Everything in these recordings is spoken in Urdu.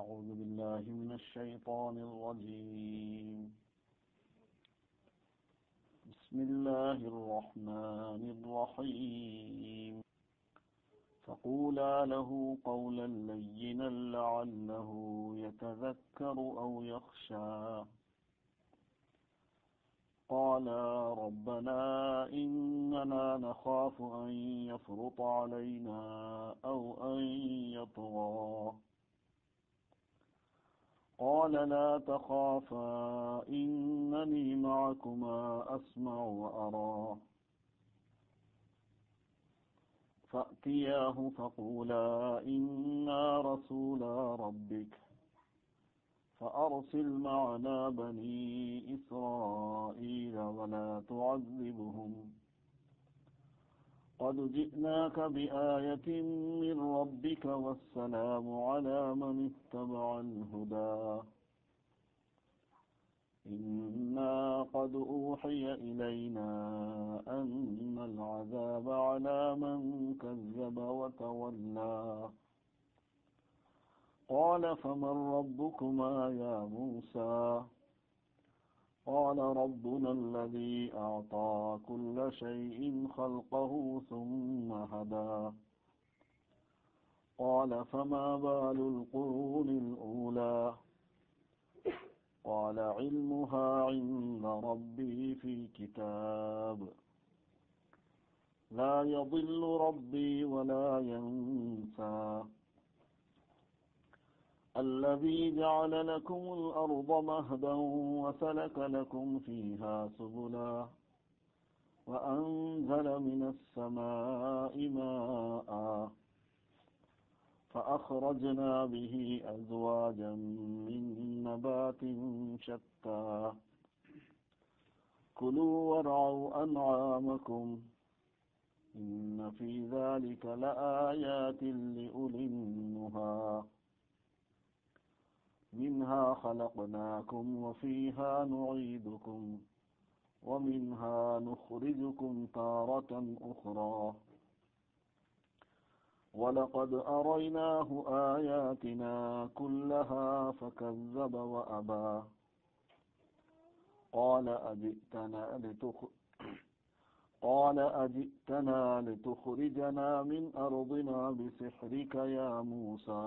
أعوذ بالله من الشيطان الرجيم. بسم الله الرحمن الرحيم. فقولا له قولا لينا لعله يتذكر أو يخشى. قالا ربنا إننا نخاف أن يفرط علينا أو أن يطغى. قال لا تخافا إنني معكما أسمع وأرى. فأتياه فقولا إنا رسولا ربك فأرسل معنا بني إسرائيل ولا تعذبهم قد جئناك بآية من ربك والسلام على من اتبع الهدى. إنا قد أوحي إلينا أن العذاب على من كذب وتولى. قال فمن ربكما يا موسى؟ قال ربنا الذي أعطى كل شيء خلقه ثم هدى. قال فما بال القرون الأولى؟ قال علمها عند ربي في كتاب لا يضل ربي ولا ينسى. الذي جعل لكم الأرض مهدا وسلك لكم فيها سبلا وأنزل من السماء ماء فأخرجنا به أزواجا من نبات شتى كلوا وارعوا أنعامكم إن في ذلك لآيات لأولي النهى. منها خلقناكم وفيها نعيدكم ومنها نخرجكم تارة أخرى. ولقد أريناه آياتنا كلها فكذب وأبى. قال أجئتنا لتخرجنا من أرضنا بسحرك يا موسى؟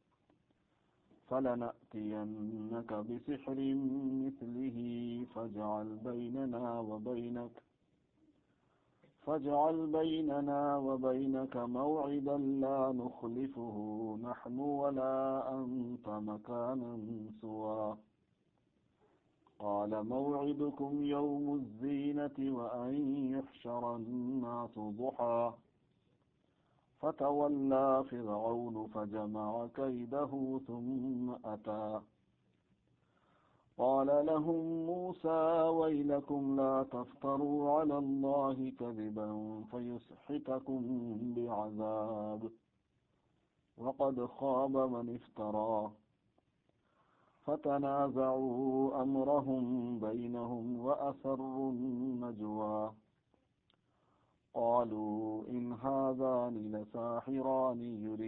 فلنأتينك بسحر مثله فاجعل بيننا وبينك موعدا لا نخلفه نحن ولا أنت مكانا سوى. قال موعدكم يوم الزينة وأن يحشر الناس ضحى. فتولى فرعون فجمع كيده ثم أتى. قال لهم موسى ويلكم لا تفتروا على الله كذبا فيسحتكم بعذاب وقد خاب من افترى. فتنازعوا أمرهم بينهم وأسروا النجوى. قالوا إن هذان لساحران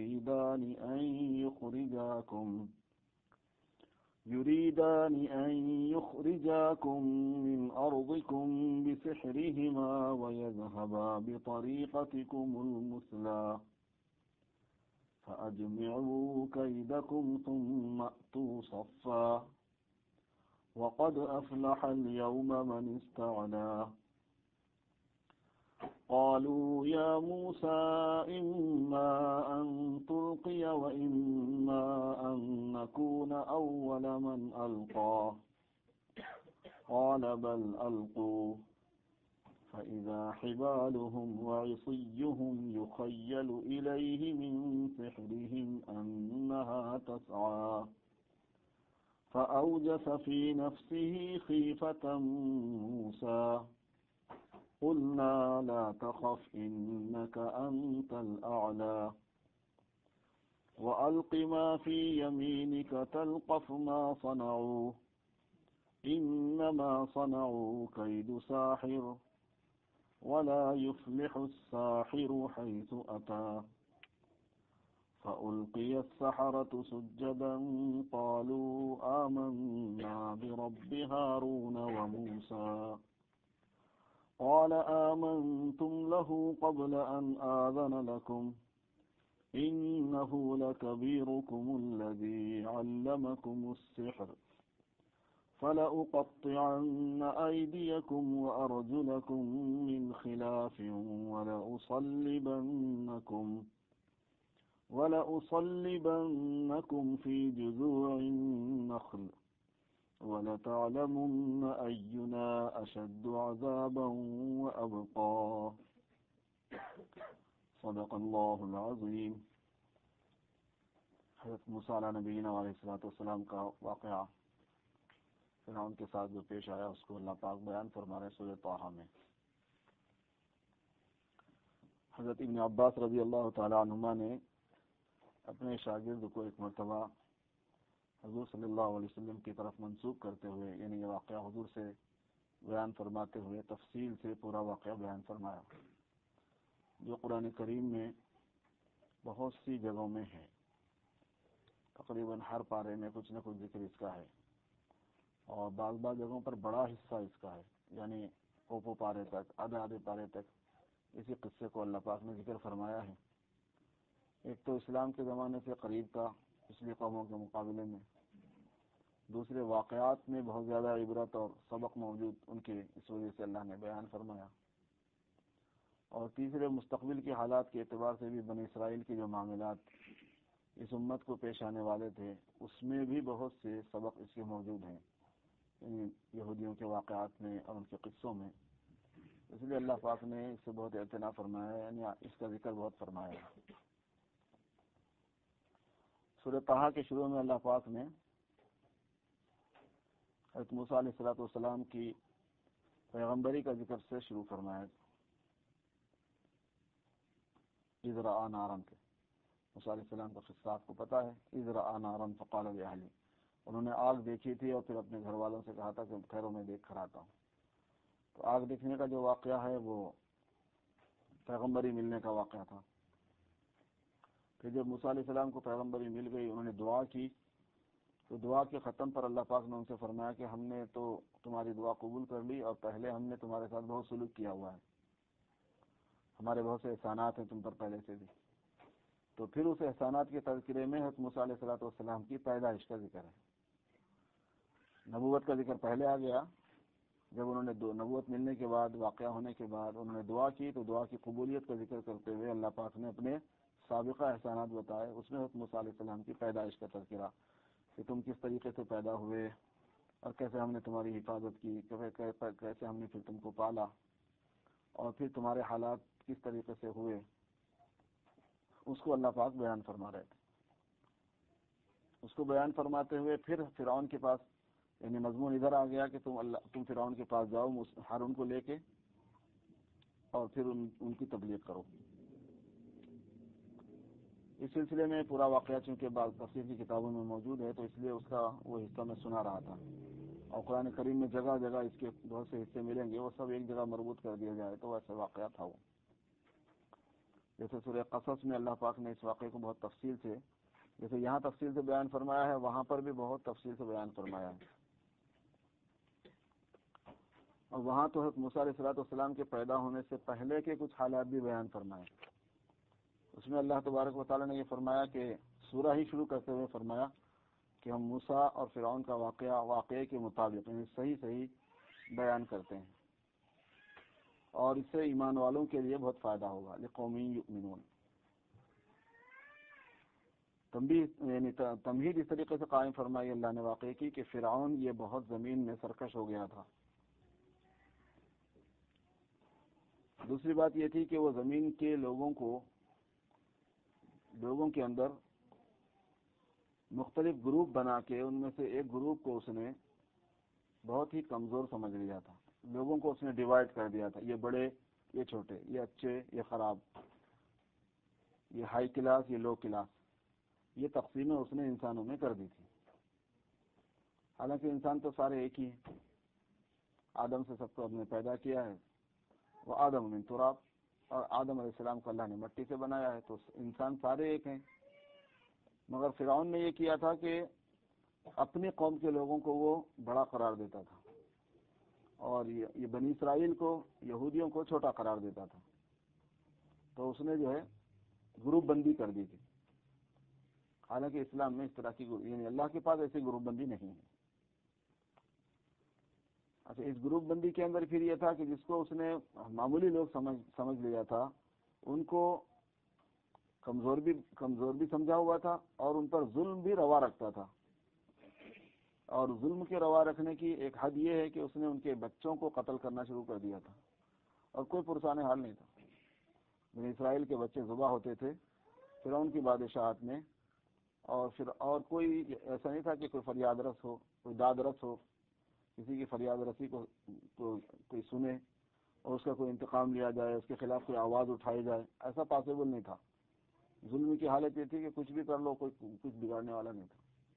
يريدان أن يخرجاكم من أرضكم بسحرهما ويذهبا بطريقتكم المثلى فأجمعوا كيدكم ثم أتوا صفا وقد أفلح اليوم من استعلى. قالوا يا موسى إما أن تلقي وإما أن نكون أول من ألقى. قال بل ألقوا فإذا حبالهم وعصيهم يخيل إليه من سحرهم أنها تسعى. فأوجس في نفسه خيفة موسى. قلنا لا تخف إنك أنت الأعلى وألق ما في يمينك تلقف ما صنعوا إنما صنعوا كيد ساحر ولا يفلح الساحر حيث أتى. فألقي السحرة سجدا قالوا آمنا برب هارون وموسى قال آمنتم له قبل أن آذن لكم إنه لكبيركم الذي علمكم السحر فلأقطعن أيديكم وأرجلكم من خلاف ولأصلبنكم في جذوع النخل وَلَتَعْلَمُنَّ أَيُّنَا أَشَدُّ عَذَابًا وَأَبْقَى صدق اللہ العظیم۔ حضرت موسیٰ علیہ نبینا علیہ السلام کا واقعہ فرعون کے ساتھ جو پیش آیا اس کو اللہ پاک بیان فرما رہے ہیں سورہ طٰہٰ میں۔ حضرت ابن عباس رضی اللہ تعالی عنہما نے اپنے شاگرد کو ایک مرتبہ حضور صلی اللہ علیہ وسلم کی طرف منسوب کرتے ہوئے، یعنی یہ واقعہ حضور سے بیان فرماتے ہوئے تفصیل سے پورا واقعہ بیان فرمایا، جو قرآن کریم میں بہت سی جگہوں میں ہے۔ تقریباً ہر پارے میں کچھ نہ کچھ ذکر اس کا ہے، اور بعض جگہوں پر بڑا حصہ اس کا ہے، یعنی اوپو پارے تک، آدھے پارے تک اسی قصے کو اللہ پاک نے ذکر فرمایا ہے۔ ایک تو اسلام کے زمانے سے قریب تھا پچھلی قوموں کے مقابلے میں، دوسرے واقعات میں بہت زیادہ عبرت اور سبق موجود ان کے، اس وجہ سے اللہ نے بیان فرمایا، اور تیسرے مستقبل کے حالات کے اعتبار سے بھی بنی اسرائیل کے جو معاملات اس امت کو پیش آنے والے تھے اس میں بھی بہت سے سبق اس کے موجود ہیں، یعنی یہودیوں کے واقعات میں اور ان کے قصوں میں، اس لیے اللہ پاک نے اس سے بہت اعتنا فرمایا ہے، یعنی اس کا ذکر بہت فرمایا ہے۔ سورہ طٰہٰ کے شروع میں اللہ پاک نے حضرت موسیٰ علیہ السلام کی پیغمبری کا ذکر سے شروع فرمایا۔ اذ رأى نارا کے موسیٰ علیہ السلام کا قصہ آپ کو پتہ ہے۔ اذ رأى نارا فقال لأهله، انہوں نے آگ دیکھی تھی اور پھر اپنے گھر والوں سے کہا تھا کہ ٹھہرو میں دیکھ کر آتا ہوں۔ تو آگ دیکھنے کا جو واقعہ ہے وہ پیغمبری ملنے کا واقعہ تھا۔ پھر جب موسیٰ علیہ السلام کو پیغمبری مل گئی، انہوں نے دعا کی، تو دعا کے ختم پر اللہ پاک نے ان سے فرمایا کہ ہم نے تو تمہاری دعا قبول کر لی، اور پہلے ہم نے تمہارے ساتھ بہت سلوک کیا ہوا ہے، ہمارے بہت سے احسانات ہیں تم پر پہلے سے بھی۔ تو پھر اس احسانات کے تذکرے میں حضرت موسیٰ علیہ السلام کی پیدائش کا ذکر ہے۔ نبوت کا ذکر پہلے آ گیا، جب انہوں نے نبوت ملنے کے بعد، واقعہ ہونے کے بعد انہوں نے دعا کی، تو دعا کی قبولیت کا ذکر کرتے ہوئے اللہ پاک نے اپنے سابقہ احسانات بتائے، اس میں حضرت موسیٰ علیہ السلام کی پیدائش کا تذکرہ، کہ تم کس طریقے سے پیدا ہوئے اور کیسے ہم نے تمہاری حفاظت کی، کیسے ہم نے پھر تم کو پالا، اور پھر تمہارے حالات کس طریقے سے ہوئے، اس کو اللہ پاک بیان فرما رہے تھے۔ اس کو بیان فرماتے ہوئے پھر فرعون کے پاس، یعنی مضمون ادھر آ گیا کہ تم فرعون کے پاس جاؤ ہارون کو لے کے، اور پھر ان کی تبلیغ کرو۔ اس سلسلے میں پورا واقعہ چونکہ بعض تفسیر کی کتابوں میں موجود ہے، تو اس لیے اس کا وہ حصہ میں سنا رہا تھا، اور قرآن کریم میں جگہ جگہ اس کے بہت سے حصے ملیں گے، وہ سب ایک جگہ مربوط کر دیا جائے تو ویسا واقعہ تھا وہ۔ جیسے سورہ قصص میں اللہ پاک نے اس واقعے کو بہت تفصیل سے، جیسے یہاں تفصیل سے بیان فرمایا ہے، وہاں پر بھی بہت تفصیل سے بیان فرمایا ہے۔ اور وہاں تو حضرت موسیٰ علیہ السلام کے پیدا ہونے سے پہلے کے کچھ حالات بھی بیان فرمائے۔ اس میں اللہ تبارک و تعالیٰ نے یہ فرمایا کہ سورہ ہی شروع کرتے ہوئے فرمایا کہ ہم موسیٰ اور فرعون کا واقعے کے مطابق، یعنی صحیح بیان کرتے ہیں، اور اس سے ایمان والوں کے لیے بہت فائدہ ہوگا، لقوم یؤمنون۔ تمہید اس طریقے سے قائم فرمائی اللہ نے واقعے کی کہ فرعون یہ بہت زمین میں سرکش ہو گیا تھا۔ دوسری بات یہ تھی کہ وہ زمین کے لوگوں کے اندر مختلف گروپ بنا کے ان میں سے ایک گروپ کو اس نے بہت ہی کمزور سمجھ لیا تھا، لوگوں کو اس نے ڈیوائڈ کر دیا تھا، یہ بڑے، یہ چھوٹے، یہ اچھے، یہ خراب، یہ ہائی کلاس، یہ لو کلاس، یہ تقسیمیں اس نے انسانوں میں کر دی تھی۔ حالانکہ انسان تو سارے ایک ہی ہیں، آدم سے سب کو ہم نے پیدا کیا ہے، وہ آدم من تراب، اور آدم علیہ السلام کو اللہ نے مٹی سے بنایا ہے، تو انسان سارے ایک ہیں، مگر فرعون نے یہ کیا تھا کہ اپنی قوم کے لوگوں کو وہ بڑا قرار دیتا تھا اور یہ بنی اسرائیل کو، یہودیوں کو چھوٹا قرار دیتا تھا. تو اس نے جو ہے گروپ بندی کر دی تھی. حالانکہ اسلام میں اس طرح کی یعنی اللہ کے پاس ایسی گروپ بندی نہیں ہے. اچھا، اس گروپ بندی کے اندر پھر یہ تھا کہ جس کو اس نے معمولی لوگ سمجھ لیا تھا، ان کو کمزور بھی سمجھا ہوا تھا اور ان پر ظلم بھی روا رکھتا تھا. اور ظلم کے روا رکھنے کی ایک حد یہ ہے کہ اس نے ان کے بچوں کو قتل کرنا شروع کر دیا تھا اور کوئی پرسان حال نہیں تھا. بنی اسرائیل کے بچے ذبح ہوتے تھے فرعون کی بادشاہت میں، اور کوئی ایسا نہیں تھا کہ کوئی فریاد رس ہو، کوئی داد رس ہو، کسی کی فریاد رسی کو کوئی سنے اور اس کا کوئی انتقام لیا جائے، اس کے خلاف کوئی آواز اٹھائی جائے. ایسا پاسبل نہیں تھا. ظلم کی حالت یہ تھی کہ کچھ بھی کر لو، کوئی کچھ بگاڑنے والا نہیں تھا.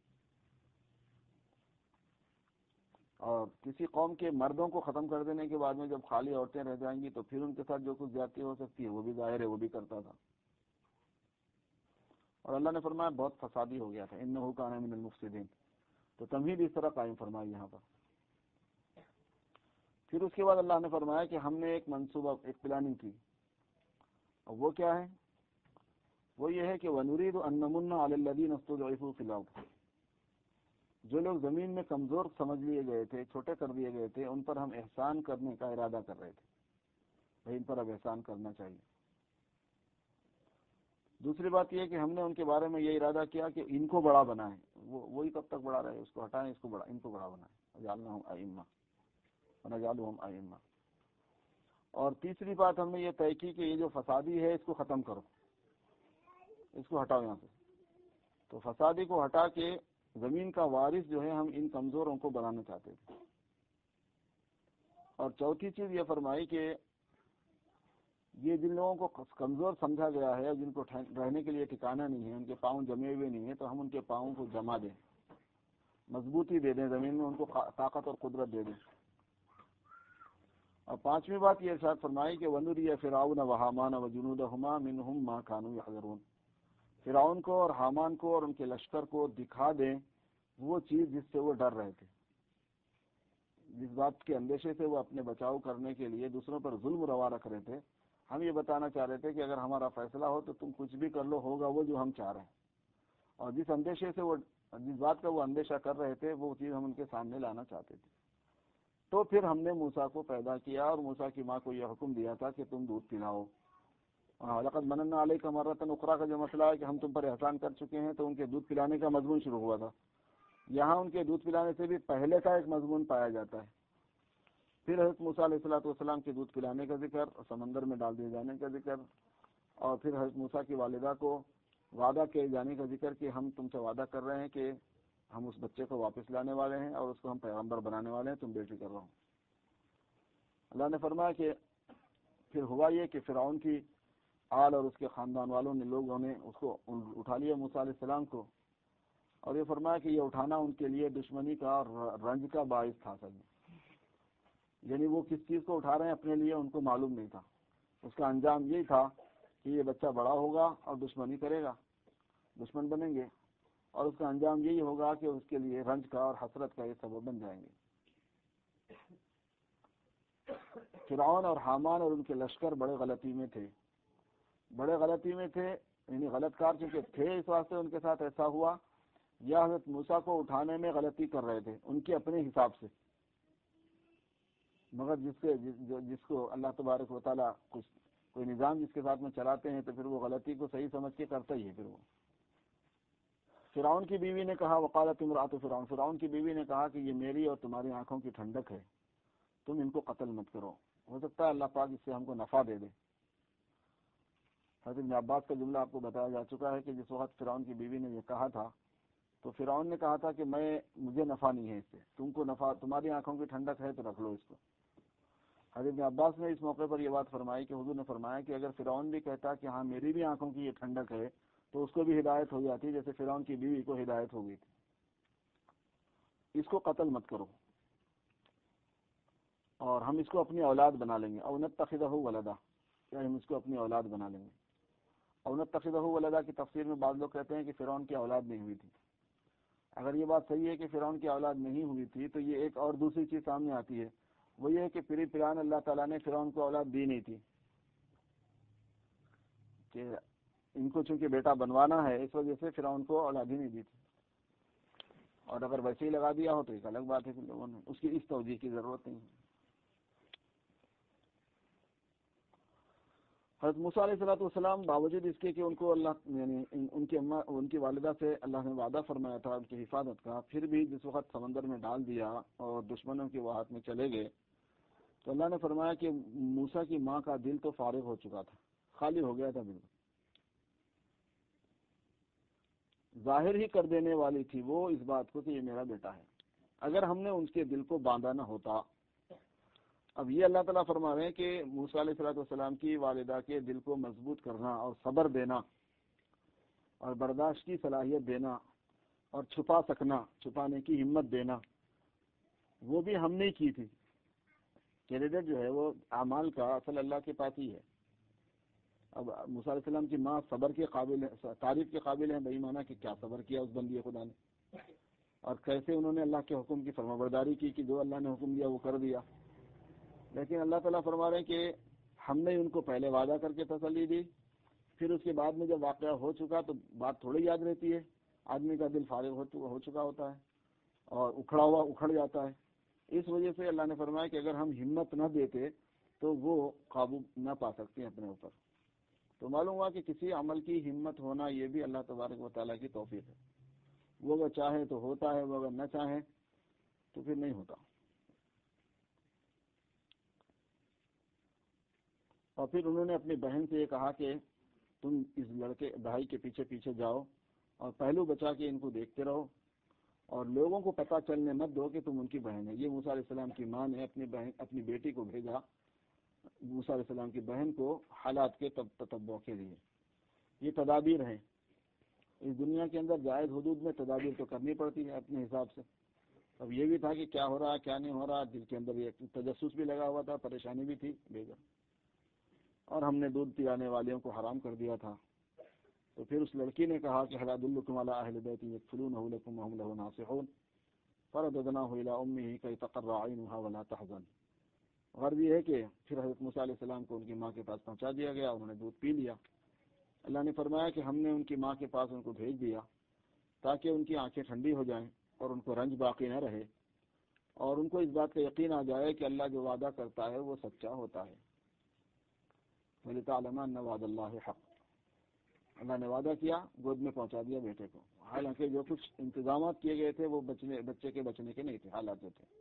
اور کسی قوم کے مردوں کو ختم کر دینے کے بعد میں جب خالی عورتیں رہ جائیں گی تو پھر ان کے ساتھ جو کچھ زیادتی ہو سکتی ہے وہ بھی ظاہر ہے، وہ بھی کرتا تھا. اور اللہ نے فرمایا بہت فسادی ہو گیا تھا، انہ کان من المفسدین. تو تمہید اس طرح قائم فرمائی یہاں پر. پھر اس کے بعد اللہ نے فرمایا کہ ہم نے ایک منصوبہ، ایک پلاننگ کی، اور وہ کیا ہے؟ وہ یہ ہے کہ وَنُرِيدُ أَن نَّمُنَّ عَلَى الَّذِينَ اسْتُضْعِفُوا فِي الْأَرْضِ. جو لوگ زمین میں کمزور سمجھ لیے گئے تھے، چھوٹے کر دیے گئے تھے، ان پر ہم احسان کرنے کا ارادہ کر رہے تھے. بھائی ان پر اب احسان کرنا چاہیے. دوسری بات یہ کہ ہم نے ان کے بارے میں یہ ارادہ کیا کہ ان کو بڑا بنائیں. وہی کب تک بڑا رہے، اس کو ہٹائیں، ان کو بڑا بنائیں. وَجَعَلْنَاهُمْ أَئِمَّةً وَنَجْعَلُهُمْ أَئِمَّةً. اور تیسری بات ہم نے یہ طے کی کہ یہ جو فسادی ہے اس کو ختم کرو، اس کو ہٹاؤ یہاں سے. تو فسادی کو ہٹا کے زمین کا وارث جو ہے ہم ان کمزوروں کو بنانا چاہتے تھے. اور چوتھی چیز یہ فرمائی کہ یہ جن لوگوں کو کمزور سمجھا گیا ہے، جن کو رہنے کے لیے ٹھکانہ نہیں ہے، ان کے پاؤں جمے ہوئے نہیں ہیں، تو ہم ان کے پاؤں کو جما دیں، مضبوطی دے دیں، زمین میں ان کو طاقت اور قدرت دے دیں. اور پانچویں بات یہ ارشاد فرمائی کہ وَنُرِيَ فِرْعَوْنَ وَحَامَانَ وَجُنُودَهُمَا مِنْهُمْ مَا كَانُوا يَحْذَرُونَ. فرعون کو اور حامان کو اور ان کے لشکر کو دکھا دیں وہ چیز جس سے وہ ڈر رہے تھے، جس بات کے اندیشے سے وہ اپنے بچاؤ کرنے کے لیے دوسروں پر ظلم روا رکھ رہے تھے. ہم یہ بتانا چاہ رہے تھے کہ اگر ہمارا فیصلہ ہو تو تم کچھ بھی کر لو، ہوگا وہ جو ہم چاہ رہے ہیں. اور جس اندیشے سے جس بات کا وہ اندیشہ کر رہے تھے وہ چیز ہم ان کے سامنے لانا چاہتے تھے. تو پھر ہم نے موسیٰ کو پیدا کیا اور موسیٰ کی ماں کو یہ حکم دیا تھا کہ تم دودھ پلاؤ. لقد مننا علیک مرۃ اخری کا جو مسئلہ ہے کہ ہم تم پر احسان کر چکے ہیں، تو ان کے دودھ پلانے کا مضمون شروع ہوا تھا. یہاں ان کے دودھ پلانے سے بھی پہلے کا ایک مضمون پایا جاتا ہے. پھر حضرت موسیٰ علیہ السلام کے دودھ پلانے کا ذکر، سمندر میں ڈال دیے جانے کا ذکر، اور پھر حضرت موسیٰ کی والدہ کو وعدہ کیے جانے کا ذکر کہ ہم تم سے وعدہ کر رہے ہیں کہ ہم اس بچے کو واپس لانے والے ہیں اور اس کو ہم پیغمبر بنانے والے ہیں، تم بے فکر رہو. اللہ نے فرمایا کہ پھر ہوا یہ کہ فرعون کی آل اور اس کے خاندان والوں نے، لوگوں نے اس کو اٹھا لیا موسیٰ علیہ السلام کو، اور یہ فرمایا کہ یہ اٹھانا ان کے لیے دشمنی کا اور رنج کا باعث تھا. اصل میں یعنی وہ کس چیز کو اٹھا رہے ہیں اپنے لیے ان کو معلوم نہیں تھا. اس کا انجام یہی تھا کہ یہ بچہ بڑا ہوگا اور دشمنی کرے گا، دشمن بنیں گے، اور اس کا انجام یہی ہوگا کہ اس کے لیے رنج کا اور حسرت کا یہ سبب بن جائیں گے. فرعون اور حامان اور ان کے لشکر بڑے غلطی میں تھے، یعنی غلط کار چونکہ تھے اس واسطے ان کے ساتھ ایسا ہوا، یا حضرت موسیٰ کو اٹھانے میں غلطی کر رہے تھے ان کے اپنے حساب سے. مگر جس کو اللہ تبارک و تعالیٰ کوئی نظام جس کے ساتھ میں چلاتے ہیں تو پھر وہ غلطی کو صحیح سمجھ کے کرتا ہی ہے. پھر وہ فرعون کی بیوی نے کہا، وقالت امرأۃ فرعون، فرعون کی بیوی نے کہا کہ یہ میری اور تمہاری آنکھوں کی ٹھنڈک ہے، تم ان کو قتل مت کرو، ہو سکتا ہے اللہ پاک اس سے ہم کو نفع دے دے. حضرت ابن عباس کا جملہ آپ کو بتایا جا چکا ہے کہ جس وقت فرعون کی بیوی نے یہ کہا تھا تو فرعون نے کہا تھا کہ مجھے نفع نہیں ہے اس سے، تم کو نفع، تمہاری آنکھوں کی ٹھنڈک ہے تو رکھ لو اس کو. حضرت ابن عباس نے اس موقع پر یہ بات فرمائی کہ حضور نے فرمایا کہ اگر فرعون بھی کہتا کہ ہاں میری بھی آنکھوں کی یہ ٹھنڈک ہے تو اس کو بھی ہدایت ہو جاتی جیسے فرعون کی بیوی کو ہدایت ہو گئی تھی. اس کو قتل مت کرو اور ہم اس کو اپنی اولاد بنا لیں گے، او نتخذہ ولدا، یا ہم اس کو اپنی اولاد بنا لیں گے. اور نتخذہ ولدا کی تفسیر میں بعض لوگ کہتے ہیں کہ فرعون کی اولاد نہیں ہوئی تھی۔ اگر یہ بات صحیح ہے کہ فرعون کی اولاد نہیں ہوئی تھی تو یہ ایک اور دوسری چیز سامنے آتی ہے، وہ یہ ہے کہ پری پیران اللہ تعالیٰ نے فرعون کو اولاد دی نہیں تھی، کہ ان کو چونکہ بیٹا بنوانا ہے اس وجہ سے فرعون کو اولاد ہی نہیں دی تھی، اور اگر ویسے ہی لگا دیا ہو تو ایک الگ بات ہے کہ لوگوں نے اس کی اس توجیہ کی ضرورت نہیں ہے۔ حضرت موسیٰ علیہ الصلوۃ والسلام باوجود اس کے کہ ان کو اللہ یعنی ان کی والدہ سے اللہ نے وعدہ فرمایا تھا ان کی حفاظت کا، پھر بھی جس وقت سمندر میں ڈال دیا اور دشمنوں کے وہ ہاتھ میں چلے گئے تو اللہ نے فرمایا کہ موسیٰ کی ماں کا دل تو فارغ ہو چکا تھا، خالی ہو گیا تھا، بالکل ظاہر ہی کر دینے والی تھی وہ اس بات کو کہ یہ میرا بیٹا ہے، اگر ہم نے ان کے دل کو باندھا نہ ہوتا۔ اب یہ اللہ تعالیٰ فرما رہے ہیں کہ موسیٰ علیہ الصلوۃ والسلام کی والدہ کے دل کو مضبوط کرنا اور صبر دینا اور برداشت کی صلاحیت دینا اور چھپا سکنا، چھپانے کی ہمت دینا، وہ بھی ہم نے کی تھی۔ کریڈٹ جو ہے وہ اعمال کا اصل اللہ کے پاس ہی ہے۔ اب موسیٰ علیہ السلام کی ماں صبر کے قابل ہے، تعریف کے قابل ہیں، بے ایمانہ کہ کیا صبر کیا اس بندی خدا نے، اور کیسے انہوں نے اللہ کے حکم کی فرمانبرداری کی کہ جو اللہ نے حکم دیا وہ کر دیا۔ لیکن اللہ تعالیٰ فرما رہے ہیں کہ ہم نے ان کو پہلے وعدہ کر کے تسلی دی، پھر اس کے بعد میں جب واقعہ ہو چکا تو بات تھوڑی یاد رہتی ہے، آدمی کا دل فارغ ہو چکا ہوتا ہے اور اکھڑا ہوا اکھڑ جاتا ہے۔ اس وجہ سے اللہ نے فرمایا کہ اگر ہم ہمت نہ دیتے تو وہ قابو نہ پا سکتے ہیں اپنے اوپر۔ تو معلوم ہوا کہ کسی عمل کی ہمت ہونا یہ بھی اللہ تبارک و تعالیٰ کی توفیق ہے، وہ اگر چاہے تو ہوتا ہے، وہ اگر نہ چاہے تو پھر نہیں ہوتا۔ اور پھر انہوں نے اپنی بہن سے یہ کہا کہ تم اس لڑکے بھائی کے پیچھے پیچھے جاؤ اور پہلو بچا کے ان کو دیکھتے رہو اور لوگوں کو پتہ چلنے مت دو کہ تم ان کی بہن ہے۔ یہ موسیٰ علیہ السلام کی ماں نے اپنی بیٹی کو بھیجا موسیٰ علیہ السلام کی بہن کو حالات کے تتبع کے لیے۔ یہ تدابیر ہیں، اس دنیا کے اندر جائز حدود میں تدابیر تو کرنی پڑتی ہے اپنے حساب سے۔ اب یہ بھی تھا کہ کیا ہو رہا کیا نہیں ہو رہا، دل کے اندر یہ تجسس بھی لگا ہوا تھا، پریشانی بھی تھی بھیجا، اور ہم نے دودھ پلانے والوں کو حرام کر دیا تھا۔ تو پھر اس لڑکی نے کہا کہ هل ادلکم علی اہل بیت یکفلونہ لکم وہم لہ ناصحون فرددناہ الی امہ کی تقر عینہا ولا تحزن۔ غرض یہ ہے کہ پھر حضرت موسیٰ علیہ السلام کو ان کی ماں کے پاس پہنچا دیا گیا، انہوں نے دودھ پی لیا۔ اللہ نے فرمایا کہ ہم نے ان کی ماں کے پاس ان کو بھیج دیا تاکہ ان کی آنکھیں ٹھنڈی ہو جائیں اور ان کو رنج باقی نہ رہے، اور ان کو اس بات کا یقین آ جائے کہ اللہ جو وعدہ کرتا ہے وہ سچا ہوتا ہے۔ وَلِتَعْلَمَ أَنَّ وَعْدَ اللَّهِ حَقٌّ، اللہ نے وعدہ کیا، گود میں پہنچا دیا بیٹے کو، حالانکہ جو کچھ انتظامات کیے گئے تھے وہ بچے کے بچنے کے نہیں تھے، حالات جو تھے۔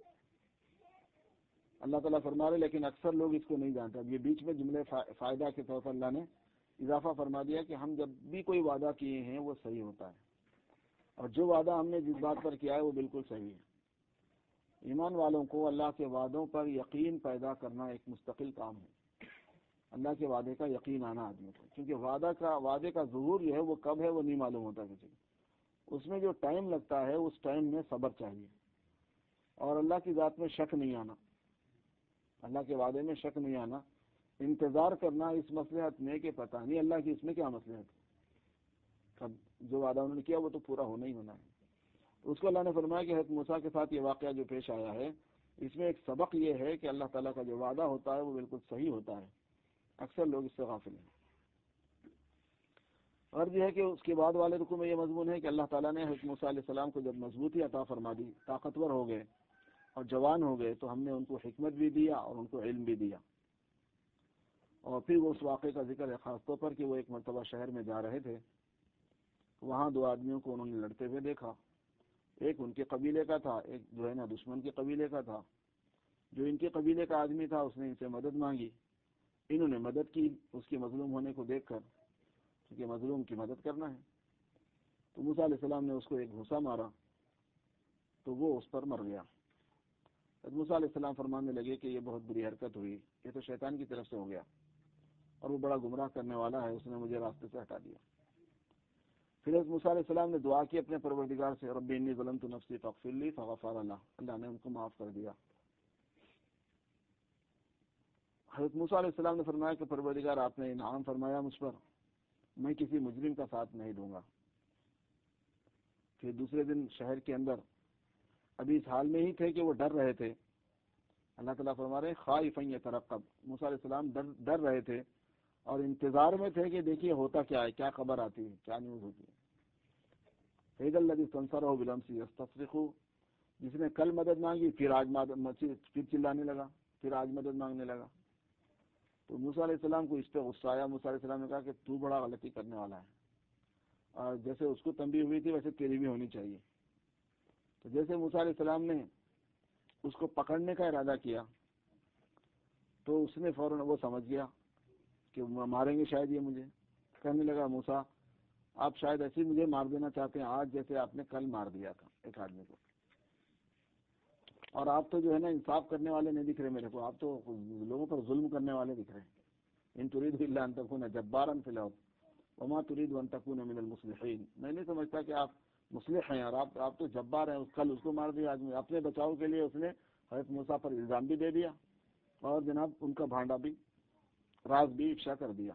اللہ تعالیٰ فرما رہے لیکن اکثر لوگ اس کو نہیں جانتے۔ اب یہ بیچ میں جملے فائدہ کے طور پر اللہ نے اضافہ فرما دیا کہ ہم جب بھی کوئی وعدہ کیے ہیں وہ صحیح ہوتا ہے، اور جو وعدہ ہم نے جس بات پر کیا ہے وہ بالکل صحیح ہے۔ ایمان والوں کو اللہ کے وعدوں پر یقین پیدا کرنا ایک مستقل کام ہے، اللہ کے وعدے کا یقین آنا آدمی کو، کیونکہ وعدے کا ظہور جو ہے وہ کب ہے وہ نہیں معلوم ہوتا کسی کو، اس میں جو ٹائم لگتا ہے اس ٹائم میں صبر چاہیے، اور اللہ کی ذات میں شک نہیں آنا، اللہ کے وعدے میں شک نہیں آنا، انتظار کرنا اس مصلحت میں کہ پتہ نہیں اللہ کی اس میں کیا مصلحت ہے، کب جو وعدہ انہوں نے کیا وہ تو پورا ہونا ہی ہونا ہے۔ تو اس کو اللہ نے فرمایا کہ حضرت موسیٰ کے ساتھ یہ واقعہ جو پیش آیا ہے اس میں ایک سبق یہ ہے کہ اللہ تعالیٰ کا جو وعدہ ہوتا ہے وہ بالکل صحیح ہوتا ہے، اکثر لوگ اس سے غافل ہیں۔ غرض یہ ہے کہ اس کے بعد والے رکوع میں یہ مضمون ہے کہ اللہ تعالیٰ نے حضرت موسیٰ علیہ السلام کو جب مضبوطی عطا فرما دی، طاقتور ہو گئے اور جوان ہو گئے، تو ہم نے ان کو حکمت بھی دیا اور ان کو علم بھی دیا۔ اور پھر وہ اس واقعے کا ذکر ہے خاص طور پر کہ وہ ایک مرتبہ شہر میں جا رہے تھے، وہاں دو آدمیوں کو انہوں نے لڑتے ہوئے دیکھا، ایک ان کے قبیلے کا تھا، ایک جو ہے نا دشمن کے قبیلے کا تھا۔ جو ان کے قبیلے کا آدمی تھا اس نے ان سے مدد مانگی، انہوں نے مدد کی اس کے مظلوم ہونے کو دیکھ کر، کیونکہ مظلوم کی مدد کرنا ہے۔ تو موسیٰ علیہ السلام نے اس کو ایک گھوسا مارا تو وہ اس پر مر گیا۔ حضرت موسیٰ علیہ السلام فرمانے لگے کہ یہ بہت بری حرکت ہوئی، یہ تو شیطان کی طرف سے ہو گیا اور وہ بڑا گمراہ کرنے والا ہے، اس نے مجھے راستے سے ہٹا دیا۔ پھر حضرت موسیٰ علیہ السلام نے دعا کی اپنے پروردگار سے، رب انی ظلمت نفسی فاغفر لی فغفر له، اللہ نے ان کو معاف کر دیا۔ حضرت موسیٰ علیہ السلام نے فرمایا کہ پروردگار آپ نے انعام فرمایا مجھ پر، میں کسی مجرم کا ساتھ نہیں دوں گا۔ پھر دوسرے دن شہر کے اندر ابھی اس حال میں ہی تھے کہ وہ ڈر رہے تھے۔ اللہ تعالیٰ فرما رہے خائفا یترقب، موسیٰ علیہ السلام ڈر رہے تھے اور انتظار میں تھے کہ دیکھیے ہوتا کیا ہے، کیا خبر آتی ہے، کیا نیوز ہوتی ہے۔ فإذا الذي استنصره بالأمس يستصرخ، جس نے کل مدد مانگی پھر چلانے لگا، پھر آج مدد مانگنے لگا۔ تو موسیٰ علیہ السلام کو اس پہ غصہ آیا۔ موسیٰ علیہ السلام نے کہا کہ تو بڑا غلطی کرنے والا ہے، اور جیسے اس کو تنبیہ ہوئی تھی ویسے تیری بھی ہونی چاہیے۔ تو جیسے موسیٰ علیہ السلام نے اس کو پکڑنے کا ارادہ کیا تو اس نے فوراً وہ سمجھ گیا کہ ماریں گے شاید یہ مجھے۔ کہنے لگا موسیٰ آپ شاید ایسے مجھے مار دینا چاہتے ہیں آج جیسے آپ نے کل مار دیا تھا ایک آدمی کو، اور آپ تو جو ہے نا انصاف کرنے والے نہیں دکھ رہے میرے کو، آپ تو لوگوں پر ظلم کرنے والے دکھ رہے ہیں۔ ان تريد الا ان تكون جبارا في الارض وما تريد ان تكون من المصلحين، میں نہیں سمجھتا کہ آپ مصلح ہیں، اور آپ تو جبار ہیں۔ کل اس کو مار دیا، آدمی اپنے بچاؤ کے لیے اس نے حضرت موسیٰ پر الزام بھی دے دیا اور جناب ان کا بھانڈا بھی، راز بھی افشا کر دیا۔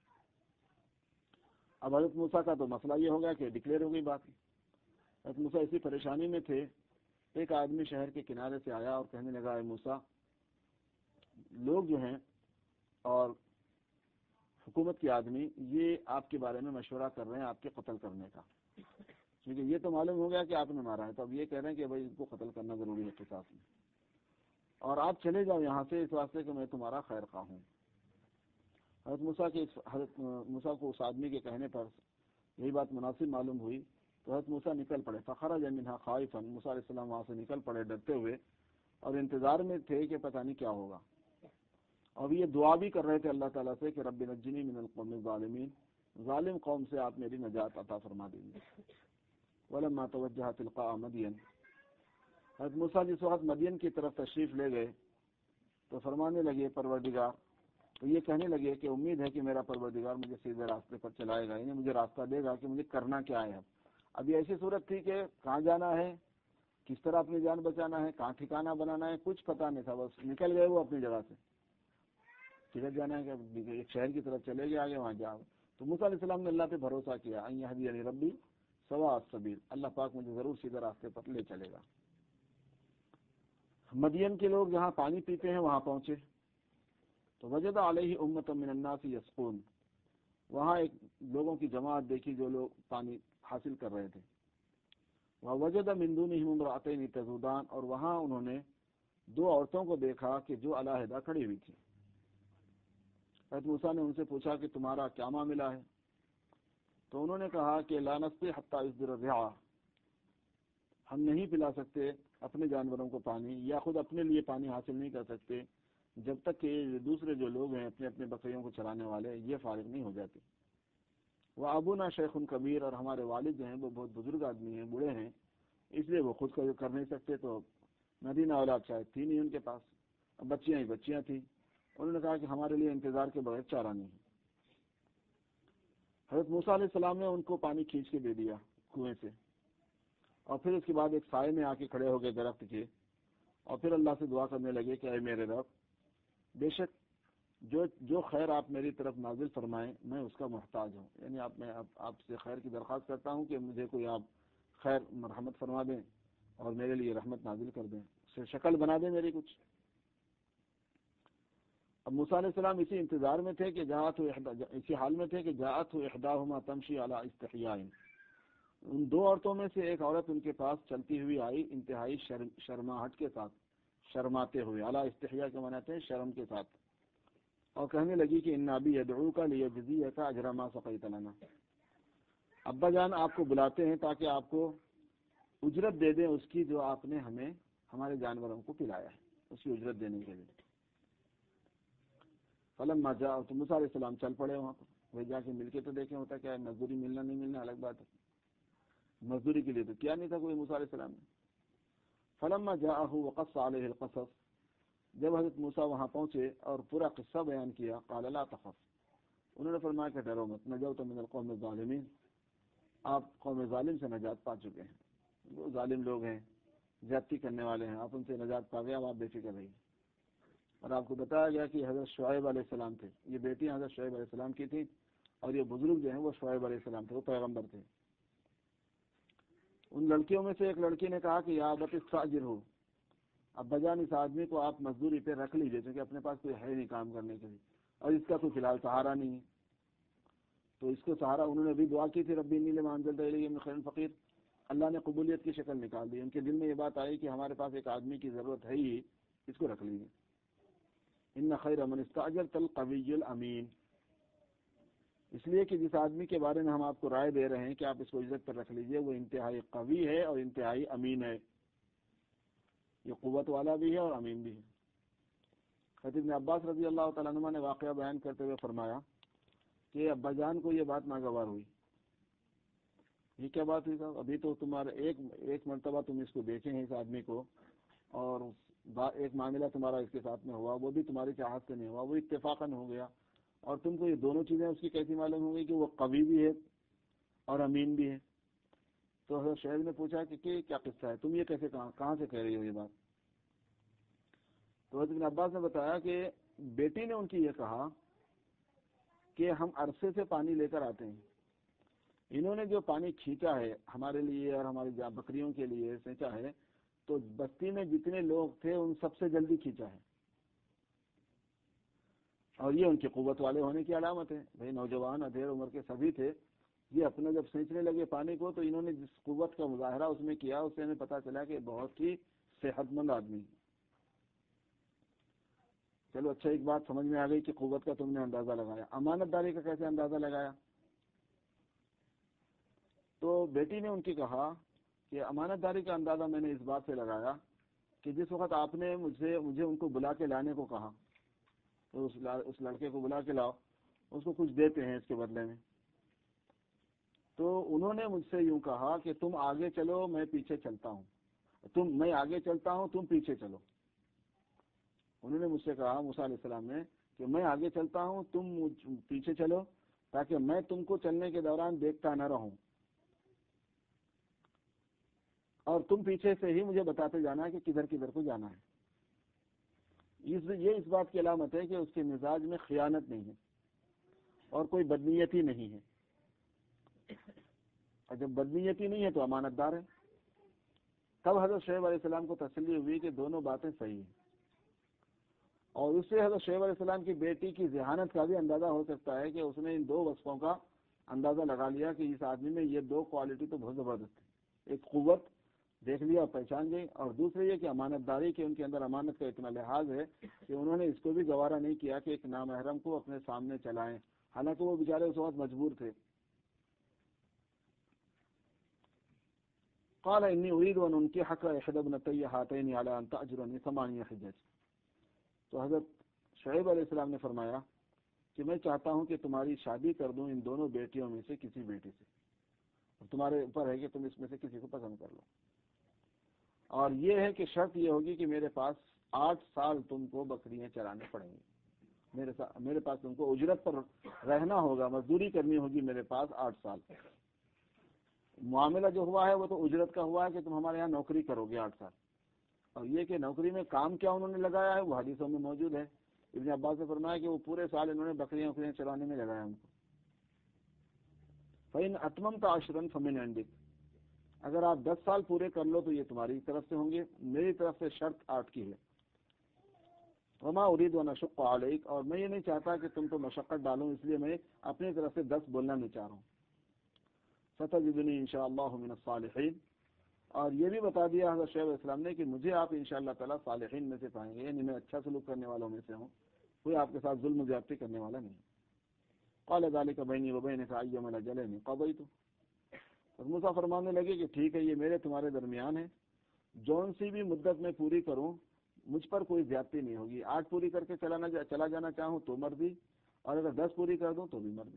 اب حضرت موسیٰ کا تو مسئلہ یہ ہو گیا کہ ڈکلیئر ہو گئی بات۔ حضرت موسیٰ اسی پریشانی میں تھے، ایک آدمی شہر کے کنارے سے آیا اور کہنے لگا اے موسیٰ، لوگ جو ہیں اور حکومت کے آدمی یہ آپ کے بارے میں مشورہ کر رہے ہیں آپ کے قتل کرنے کا، کیونکہ یہ تو معلوم ہو گیا کہ آپ نے مارا ہے، تو اب یہ کہہ رہے ہیں کہ بھائی ان کو قتل کرنا ضروری ہے قصاص میں، اور آپ چلے جاؤ یہاں سے اس واسطے کہ میں تمہارا خیر خواہ ہوں۔ حضرت موسیٰ کو اس آدمی کے کہنے پر یہی بات مناسب معلوم ہوئی تو حضرت موسیٰ نکل پڑے۔ فخرج منها خائفا، موسیٰ علیہ السلام وہاں سے نکل پڑے ڈرتے ہوئے اور انتظار میں تھے کہ پتہ نہیں کیا ہوگا، اور یہ دعا بھی کر رہے تھے اللہ تعالیٰ سے کہ رب نجنی من القوم الظالمین، ظالم قوم سے آپ میری نجات عطا فرما دیجیے۔ ولما توجہ تلقاء مدین، حضرت موسیٰ جس وقت مدین کی طرف تشریف لے گئے تو فرمانے لگے پروردگار، تو یہ کہنے لگے کہ امید ہے کہ میرا پروردگار مجھے سیدھے راستے پر چلائے گا، یعنی مجھے راستہ دے گا کہ مجھے کرنا کیا ہے۔ اب یہ ایسی صورت تھی کہ کہاں جانا ہے، کس طرح اپنی جان بچانا ہے، کہاں ٹھکانہ بنانا ہے، کچھ پتہ نہیں تھا، بس نکل گئے وہ اپنی جگہ سے، کدھر جانا ہے کہ ایک شہر کی طرف چلے گئے آگے وہاں جاؤ۔ تو موسیٰ علیہ السلام نے اللہ پہ بھروسہ کیا ان یہدینی ربی سواء السبیل، اللہ پاک مجھے ضرور سیدھے راستے پر لے چلے گا۔ مدین کے لوگ جہاں پانی پیتے ہیں وہاں پہنچے تو وجد علیہ امۃ من الناس یسقون، وہاں ایک لوگوں کی جماعت دیکھی جو لوگ پانی حاصل کر رہے تھے۔ ووجد من دونہم امرأتین تذودان، اور وہاں انہوں نے دو عورتوں کو دیکھا کہ جو علیحدہ کھڑی ہوئی تھی۔ حضرت موسیٰ نے ان سے پوچھا کہ تمہارا کیا معاملہ ہے؟ تو انہوں نے کہا کہ لا نسقی حتی یصدر الرعاء، ہم نہیں پلا سکتے اپنے جانوروں کو پانی، یا خود اپنے لیے پانی حاصل نہیں کر سکتے جب تک کہ دوسرے جو لوگ ہیں اپنے اپنے بکریوں کو چرانے والے یہ فارغ نہیں ہو جاتے۔ وہ ابونا شیخ کبیر، اور ہمارے والد جو ہیں وہ بہت بزرگ آدمی ہیں، بوڑھے ہیں، اس لیے وہ خود کر نہیں سکتے، تو مدینہ اولاد شاید تھی نہیں ان کے پاس، اب بچیاں ہی بچیاں تھیں۔ انہوں نے کہا کہ ہمارے لیے انتظار کے بغیر چارہ نہیں ہے۔ حضرت موسیٰ علیہ السلام نے ان کو پانی کھینچ کے دے دیا کنویں سے، اور پھر اس کے بعد ایک سائے میں آ کے کھڑے ہو گئے درخت کے، اور پھر اللہ سے دعا کرنے لگے کہ اے میرے رب، بے شک جو خیر آپ میری طرف نازل فرمائیں میں اس کا محتاج ہوں، یعنی میں آپ سے خیر کی درخواست کرتا ہوں کہ مجھے کوئی آپ خیر مرحمت فرما دیں اور میرے لیے رحمت نازل کر دیں، اسے شکل بنا دیں میری کچھ۔ اب موسیٰ علیہ السلام اسی انتظار میں تھے کہ اسی حال میں تھے کہ جاءت احداہما تمشی علی استحیاء، ان دو عورتوں میں سے ایک عورت ان کے پاس چلتی ہوئی آئی انتہائی شرماہٹ کے ساتھ، شرماتے ہوئے، علی استحیاء کے معنی ہے شرم کے ساتھ، اور کہنے لگی کہ ان ابی یدعوک لیجزیک اجر ما سقیت لنا، ابا جان آپ کو بلاتے ہیں تاکہ آپ کو اجرت دے دیں اس کی جو آپ نے ہمیں ہمارے جانوروں کو پلایا ہے، اس کی اجرت دینے کے لیے۔ فلما جاء، تو موسیٰ علیہ السلام چل پڑے وہاں پر، وہ جا کے مل کے تو دیکھیں ہوتا کیا ہے، مزدوری ملنا نہیں ملنا الگ بات ہے، مزدوری کے لیے تو کیا نہیں تھا کوئی موسیٰ علیہ السلام نے۔ فلما جاءه وقص عليه القصص، جب حضرت موسیٰ وہاں پہنچے اور پورا قصہ بیان کیا، قال لا تخف، انہوں نے فرمایا کہ ڈرو مت، نجوت من القوم الظالمین، آپ قوم ظالم سے نجات پا چکے ہیں، وہ ظالم لوگ ہیں، زیادتی کرنے والے ہیں، آپ ان سے نجات پا گئے، اب آپ بے فکر رہیے۔ اور آپ کو بتایا گیا کہ حضرت شعیب علیہ السلام تھے، یہ بیٹیاں حضرت شعیب علیہ السلام کی تھیں، اور یہ بزرگ جو ہیں وہ شعیب علیہ السلام تھے، وہ پیغمبر تھے۔ ان لڑکیوں میں سے ایک لڑکی نے کہا کہ یا ابت استاجر ہو، ابا جان اس آدمی کو آپ مزدوری پہ رکھ لیجیے، کیونکہ اپنے پاس کوئی ہے نہیں کام کرنے کے لیے، اور اس کا کوئی فی الحال سہارا نہیں ہے، تو اس کو سہارا انہوں نے بھی دعا کی تھی، ربی انی لما انزلت الی من خیر فقیر، اللہ نے قبولیت کی شکل نکال دی، ان کے دل میں یہ بات آئی کہ ہمارے پاس ایک آدمی کی ضرورت ہے ہی، اس کو رکھ لیجیے۔ ان خیر من استاجرت القوی الامین، اس لیے کہ جس آدمی کے بارے میں ہم آپ کو رائے دے رہے ہیں کہ آپ اس کو اجرت پر رکھ لیجئے، وہ انتہائی قوی ہے اور انتہائی امین ہے، یہ قوت والا بھی ہے اور امین بھی ہے۔ حضرت ابن عباس رضی اللہ تعالیٰ عنہ نے واقعہ بیان کرتے ہوئے فرمایا کہ ابا جان کو یہ بات ناگوار ہوئی۔ یہ کیا بات ہوئی صاحب؟ ابھی تو تمہارے ایک مرتبہ تم اس کو دیکھے ہیں اس آدمی کو، اور ایک معاملہ تمہارا اس کے ساتھ میں ہوا، وہ بھی تمہاری چاہت سے نہیں ہوا، وہ اتفاقاً ہو گیا، اور تم کو یہ دونوں چیزیں اس کی کیسی معلوم ہو گئی کہ وہ قوی بھی ہے اور امین بھی ہے؟ تو حضرت شعیب نے پوچھا کہ کیا قصہ ہے، تم یہ کیسے کہاں سے کہہ رہی ہو یہ بات؟ تو حضرت ابن عباس نے بتایا کہ بیٹی نے ان کی یہ کہا کہ ہم عرصے سے پانی لے کر آتے ہیں، انہوں نے جو پانی کھینچا ہے ہمارے لیے اور ہماری بکریوں کے لیے سینچا ہے، تو بستی میں جتنے لوگ تھے ان سب سے جلدی کھینچا ہے، اور یہ ان کی قوت والے ہونے کی علامت ہے۔ بھئی نوجوان ادھیر عمر کے سبھی تھے، یہ اپنا جب سینچنے لگے پانی کو، تو انہوں نے جس قوت کا مظاہرہ اس میں کیا، اس سے ہمیں پتہ چلا کہ بہت ہی صحت مند آدمی۔ چلو اچھا، ایک بات سمجھ میں آ گئی کہ قوت کا تم نے اندازہ لگایا، امانت داری کا کیسے اندازہ لگایا؟ تو بیٹی نے ان کی کہا کہ امانت داری کا اندازہ میں نے اس بات سے لگایا کہ جس وقت آپ نے مجھے ان کو بلا کے لانے کو کہا، تو اس لڑکے کو بلا کے لاؤ، اس کو کچھ دیتے ہیں اس کے بدلے میں، تو انہوں نے مجھ سے یوں کہا کہ تم آگے چلو میں پیچھے چلتا ہوں، میں آگے چلتا ہوں تم پیچھے چلو۔ انہوں نے مجھ سے کہا، موسیٰ علیہ السلام نے، کہ میں آگے چلتا ہوں تم پیچھے چلو، تاکہ میں تم کو چلنے کے دوران دیکھتا نہ رہوں، اور تم پیچھے سے ہی مجھے بتاتے جانا ہے کہ کدھر کدھر کو جانا ہے۔ یہ اس بات کی علامت ہے کہ اس کے مزاج میں خیانت نہیں ہے اور کوئی بدنیتی نہیں ہے، اور جب بدنیتی نہیں ہے تو امانت دار ہے۔ تب حضرت شعیب علیہ السلام کو تسلی ہوئی کہ دونوں باتیں صحیح ہیں، اور اس سے حضرت شعیب علیہ السلام کی بیٹی کی ذہانت کا بھی اندازہ ہو سکتا ہے کہ اس نے ان دو وصفوں کا اندازہ لگا لیا کہ اس آدمی میں یہ دو کوالٹی تو بہت زبردست ہے، ایک قوت دیکھ لیا اور پہچان گئی، اور دوسرے یہ کہ امانت داری کے ان کے اندر امانت کا اتنا لحاظ ہے کہ انہوں نے اس کو بھی گوارا نہیں کیا کہ ایک نامحرم کو اپنے سامنے چلائیں، حالانکہ وہ بیچارے اس وقت مجبور تھے۔ قال انی اريد ان انكحك احدى ابنتي هاتين على ان تاجرني 8 حجج، تو حضرت شعیب علیہ السلام نے فرمایا کہ میں چاہتا ہوں کہ تمہاری شادی کر دوں ان دونوں بیٹیوں میں سے کسی بیٹی سے، اور تمہارے اوپر ہے کہ تم اس میں سے کسی کو پسند کر لو، اور یہ ہے کہ شرط یہ ہوگی کہ میرے پاس 8 سال تم کو بکریاں چرانے پڑیں گی، میرے پاس تم کو اجرت پر رہنا ہوگا، مزدوری کرنی ہوگی میرے پاس 8 سال۔ معاملہ جو ہوا ہے وہ تو اجرت کا ہوا ہے کہ تم ہمارے یہاں نوکری کرو گے 8 سال، اور یہ کہ نوکری میں کام کیا انہوں نے لگایا ہے وہ حدیثوں میں موجود ہے۔ ابن عباس نے فرمایا کہ وہ پورے سال انہوں نے بکریاں چرانے میں لگایا ان کو۔ فَإِنْ أَتْمَمْتَ عَشْرًا فَمِنْ عِنْدِكَ، اگر آپ 10 سال پورے کر لو تو یہ تمہاری طرف سے ہوں گے، میری طرف سے شرط 8 کی ہے۔ وَمَا أُرِيدُ أَنْ أَشُقَّ عَلَيْكَ، اور میں یہ نہیں چاہتا کہ تم کو مشقت ڈالوں، اس لیے میں اپنی طرف سے 10 بولنا نہیں چاہ رہا ہوں۔ سَتَجِدُنِي إِنْ شَاءَ اللَّهُ مِنَ الصَّالِحِينَ، اور یہ بھی بتا دیا حضرت شعیب علیہ السلام نے کہ مجھے آپ انشاءاللہ تعالیٰ صالحین میں سے پائیں گے، یعنی میں اچھا سلوک کرنے والوں میں سے ہوں، کوئی آپ کے ساتھ ظلم و زیادتی کرنے والا نہیں۔ قال ذلك بيني وبينك أيما الأجلين قضيت، اور موسیٰ فرمانے لگے کہ ٹھیک ہے، یہ میرے تمہارے درمیان ہے، جون سی بھی مدت میں پوری کروں مجھ پر کوئی زیادتی نہیں ہوگی، 8 پوری کر کے چلا جانا چاہوں تو مرضی، اور اگر 10 پوری کر دوں تو بھی مرضی۔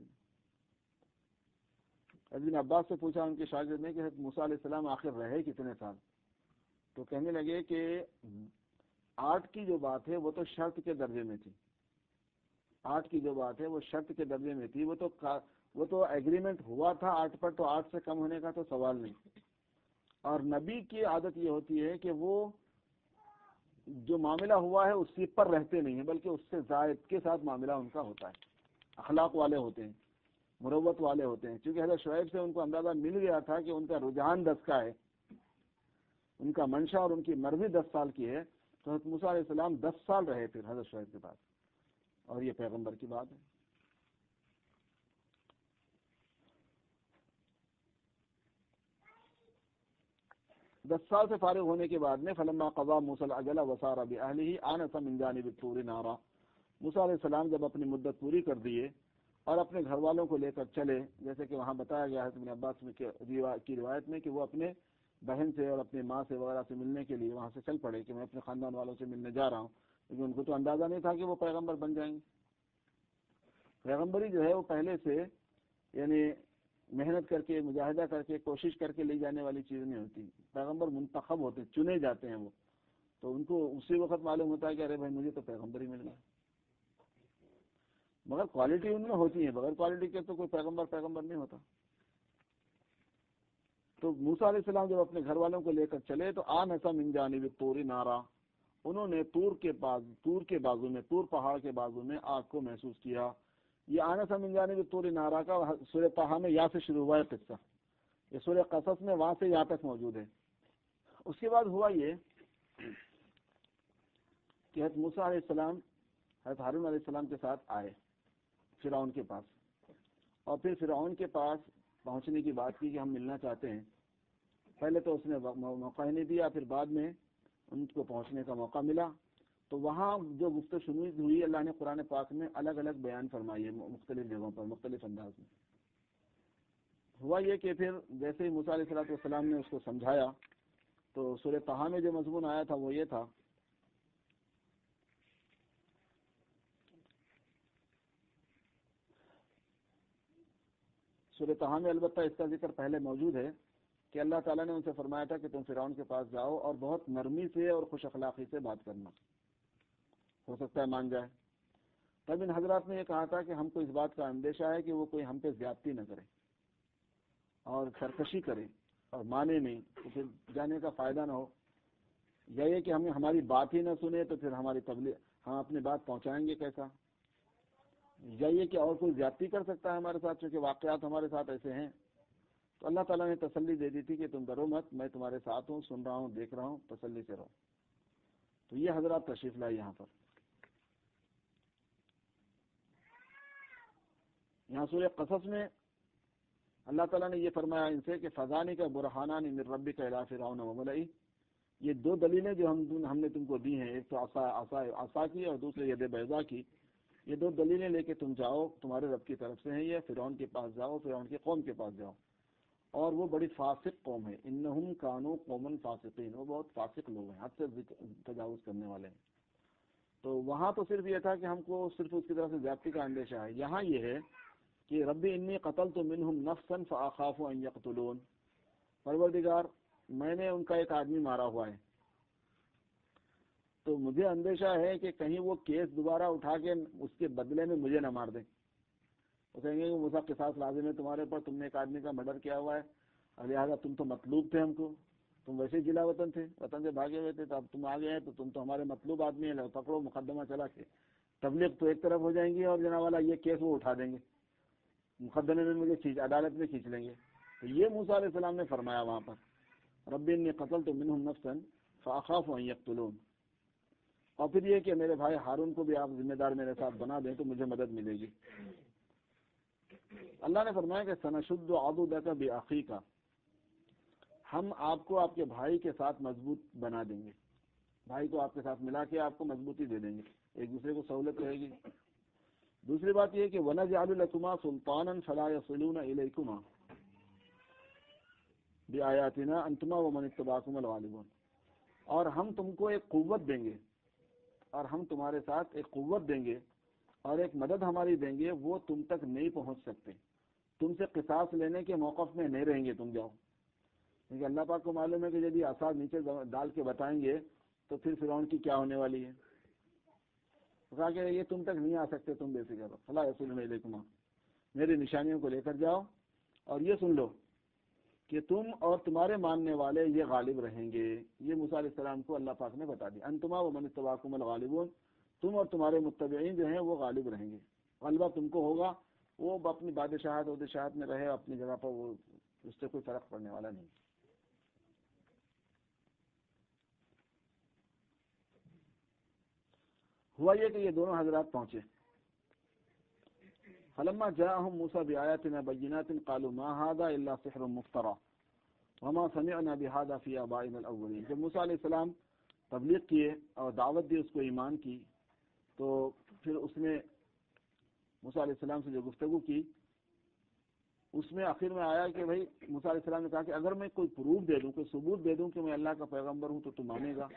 ابن عباس سے پوچھا ان کے شاگرد نے کہ موسیٰ علیہ السلام آخر رہے کتنے سال؟ تو کہنے لگے کہ 8 کی جو بات ہے وہ تو شرط کے درجے میں تھی، 8 کی جو بات ہے وہ شرط کے درجے میں تھی، وہ تو ایگریمنٹ ہوا تھا 8 پر، تو 8 سے کم ہونے کا تو سوال نہیں۔ اور نبی کی عادت یہ ہوتی ہے کہ وہ جو معاملہ ہوا ہے اسی پر رہتے نہیں ہیں، بلکہ اس سے زائد کے ساتھ معاملہ ان کا ہوتا ہے، اخلاق والے ہوتے ہیں، مروت والے ہوتے ہیں. چونکہ حضرت شعیب سے ان کو اندازہ مل گیا تھا کہ ان کا رجحان 10 کا ہے, ان کا منشا اور ان کی مرضی 10 سال کی ہے, تو حضرت موسیٰ علیہ السلام 10 سال رہے پھر حضرت شعیب کے پاس, اور یہ پیغمبر کی بات ہے. دس سال سے فارغ ہونے کے بعد میں فلما قضا موسیٰ الاجل وسار بأہلہ آنس من جانب الطور نارا, موسیٰ علیہ السلام جب اپنی مدت پوری کر دیے اور اپنے گھر والوں کو لے کر چلے, جیسے کہ وہاں بتایا گیا ہے ابن عباس کی روایت میں کہ وہ اپنے بہن سے اور اپنی ماں سے وغیرہ سے ملنے کے لیے وہاں سے چل پڑے کہ میں اپنے خاندان والوں سے ملنے جا رہا ہوں, لیکن ان کو تو اندازہ نہیں تھا کہ وہ پیغمبر بن جائیں گے. پیغمبری جو ہے وہ پہلے سے یعنی محنت کر کے, مجاہدہ کر کے, کوشش کر کے لی جانے والی چیز نہیں ہوتی. پیغمبر منتخب ہوتے, چنے جاتے ہیں وہ, تو ان کو اسی وقت معلوم ہوتا ہے کہ ارے بھائی مجھے تو پیغمبر ہی مل گیا, مگر کوالٹی ان میں ہوتی ہے, بغیر کوالٹی کے تو کوئی پیغمبر نہیں ہوتا. تو موسیٰ علیہ السلام جب اپنے گھر والوں کو لے کر چلے تو آنس من جانب الطور نارا, انہوں نے طور کے بازو میں, طور پہاڑ کے بازو میں آگ کو محسوس کیا. یہ آنس من جانب الطور نارا کا سورہ طٰہٰ میں یا سے شروع ہوا ہے قصہ, یہ سورہ قصص میں وہاں سے یہاں تک موجود ہے. اس کے بعد ہوا یہ کہ حضرت موسیٰ علیہ السلام حضرت ہارون علیہ السلام کے ساتھ آئے فرعون کے پاس, اور پھر فرعون کے پاس پہنچنے کی بات کی کہ ہم ملنا چاہتے ہیں. پہلے تو اس نے موقع ہی نہیں دیا, پھر بعد میں ان کو پہنچنے کا موقع ملا. تو وہاں جو گفتگو شنید ہوئی اللہ نے قرآن پاک میں الگ الگ بیان فرمائی ہے, مختلف جگہوں پر مختلف انداز میں. ہوا یہ کہ پھر جیسے ہی موسیٰ علیہ السلام نے اس کو سمجھایا تو سورہ طٰہٰ میں جو مضمون آیا تھا وہ یہ تھا سورہ طٰہٰ میں البتہ اس کا ذکر پہلے موجود ہے کہ اللہ تعالیٰ نے ان سے فرمایا تھا کہ تم فرعون کے پاس جاؤ اور بہت نرمی سے اور خوش اخلاقی سے بات کرنا, ہو سکتا ہے مان جائے. تب ان حضرات نے یہ کہا تھا کہ ہم کو اس بات کا اندیشہ ہے کہ وہ کوئی ہم پہ زیادتی نہ کرے اور سرکشی کرے اور مانے نہیں, تو پھر جانے کا فائدہ نہ ہو, یا یہ کہ ہماری بات ہی نہ سنے تو پھر ہماری تبلیغ ہم اپنی بات پہنچائیں گے کیسا, یا یہ کہ اور کوئی زیادتی کر سکتا ہے ہمارے ساتھ, چونکہ واقعات ہمارے ساتھ ایسے ہیں. تو اللہ تعالیٰ نے تسلی دے دی تھی کہ تم ڈرو مت, میں تمہارے ساتھ ہوں, سن رہا ہوں, دیکھ رہا ہوں, تسلی سے رہو. تو یہ حضرات تشریف لائے یہاں پر. یہاں سورہ قصص میں اللہ تعالیٰ نے یہ فرمایا ان سے کہ فضانی کا برہانان من ربک الی فرعون وملئہ, یہ دو دلیلیں جو ہم نے تم کو دی ہیں, ایک تو عصا کی اور دوسرے ید بیضا کی, یہ دو دلیلیں لے کے تم جاؤ, تمہارے رب کی طرف سے ہیں یہ, فرعون کے پاس جاؤ, فرعون کی قوم کے پاس جاؤ, اور وہ بڑی فاسق قوم ہے. انہم کانوا قوما فاسقین, وہ بہت فاسق لوگ ہیں, حد سے تجاوز کرنے والے ہیں. تو وہاں تو صرف یہ تھا کہ ہم کو صرف اس کی طرف سے زیادتی کا اندیشہ ہے. یہاں یہ ہے کہ ربی انی قتلت منہم نفسا فاخاف ان یقتلون, پروردگار میں نے ان کا ایک آدمی مارا ہوا ہے, تو مجھے اندیشہ ہے کہ کہیں وہ کیس دوبارہ اٹھا کے اس کے بدلے میں مجھے نہ مار دیں. وہ کہیں گے کہ موسیٰ قصاص لازم ہے تمہارے پر, تم نے ایک آدمی کا مرڈر کیا ہوا ہے, لہٰذا تم تو مطلوب تھے, ہم کو تم ویسے جلا وطن تھے, وطن سے بھاگے ہوئے تھے, تو اب تم آ گئے ہیں تو تم تو ہمارے مطلوب آدمی ہیں, پکڑو مقدمہ چلا کے. تبلیغ تو ایک طرف ہو جائیں گی اور جناب والا یہ کیس وہ اٹھا دیں گے, مقدمے میں مجھے عدالت میں کھینچ لیں گے. تو یہ موسیٰ علیہ السلام نے فرمایا وہاں پر ربی انی قتلت منہم نفسا فاخاف ان یقتلون. اور پھر یہ کہ میرے بھائی ہارون کو بھی آپ ذمہ دار میرے ساتھ بنا دیں تو مجھے مدد ملے گی. اللہ نے فرمایا کہ سنشد عضدک باخیک, ہم آپ کو آپ کے بھائی کے ساتھ مضبوط بنا دیں گے, بھائی کو آپ کے ساتھ ملا کے آپ کو مضبوطی دے دیں گے, ایک دوسرے کو سہولت رہے گی. دوسری بات یہ کہ وَنَجْعَلُ لَكُمَا سُلْطَانًا فَلَا يَصِلُونَ إِلَيْكُمَا بِآيَاتِنَا أَنْتُمَا وَمَنِ اتَّبَعَكُمُ الْغَالِبُونَ, اور ہم تم کو ایک قوت دیں گے, اور ہم تمہارے ساتھ ایک قوت دیں گے اور ایک مدد ہماری دیں گے, وہ تم تک نہیں پہنچ سکتے, تم سے قصاص لینے کے موقف میں نہیں رہیں گے, تم جاؤ. کیونکہ اللہ پاک کو معلوم ہے کہ یدی عصا نیچے ڈال کے بتائیں گے تو پھر فرعون کی کیا ہونے والی ہے. کہا کہ یہ تم تک نہیں آ سکتے, تم بے فکر رہو, فلا یصلون الیکما, میری نشانیوں کو لے کر جاؤ, اور یہ سن لو کہ تم اور تمہارے ماننے والے یہ غالب رہیں گے. یہ موسیٰ علیہ السلام کو اللہ پاک نے بتا دیا, انتما ومن اتبعکم الغالبون, تم اور تمہارے متبعین جو ہیں وہ غالب رہیں گے, غلبہ تم کو ہوگا, وہ اپنی بادشاہت ودشاہت میں رہے اپنی جگہ پر، وہ اس سے کوئی فرق پڑنے والا نہیں۔ ہوا یہ کہ یہ دونوں حضرات پہنچے، فلما جاءهم موسى بآياتنا بينات قالوا ما هذا الا سحر مفترى وما سمعنا بهذا في آبائنا الاولين۔ جب موسیٰ علیہ السلام تبلیغ کیے اور دعوت دی اس کو ایمان کی، تو پھر اس نے موسیٰ علیہ السلام سے جو گفتگو کی اس میں آخر میں آیا کہ بھائی موسیٰ علیہ السلام نے کہا کہ اگر میں کوئی پروف دے دوں، کوئی ثبوت دے دوں کہ میں اللہ کا پیغمبر ہوں تو تم مانے گا؟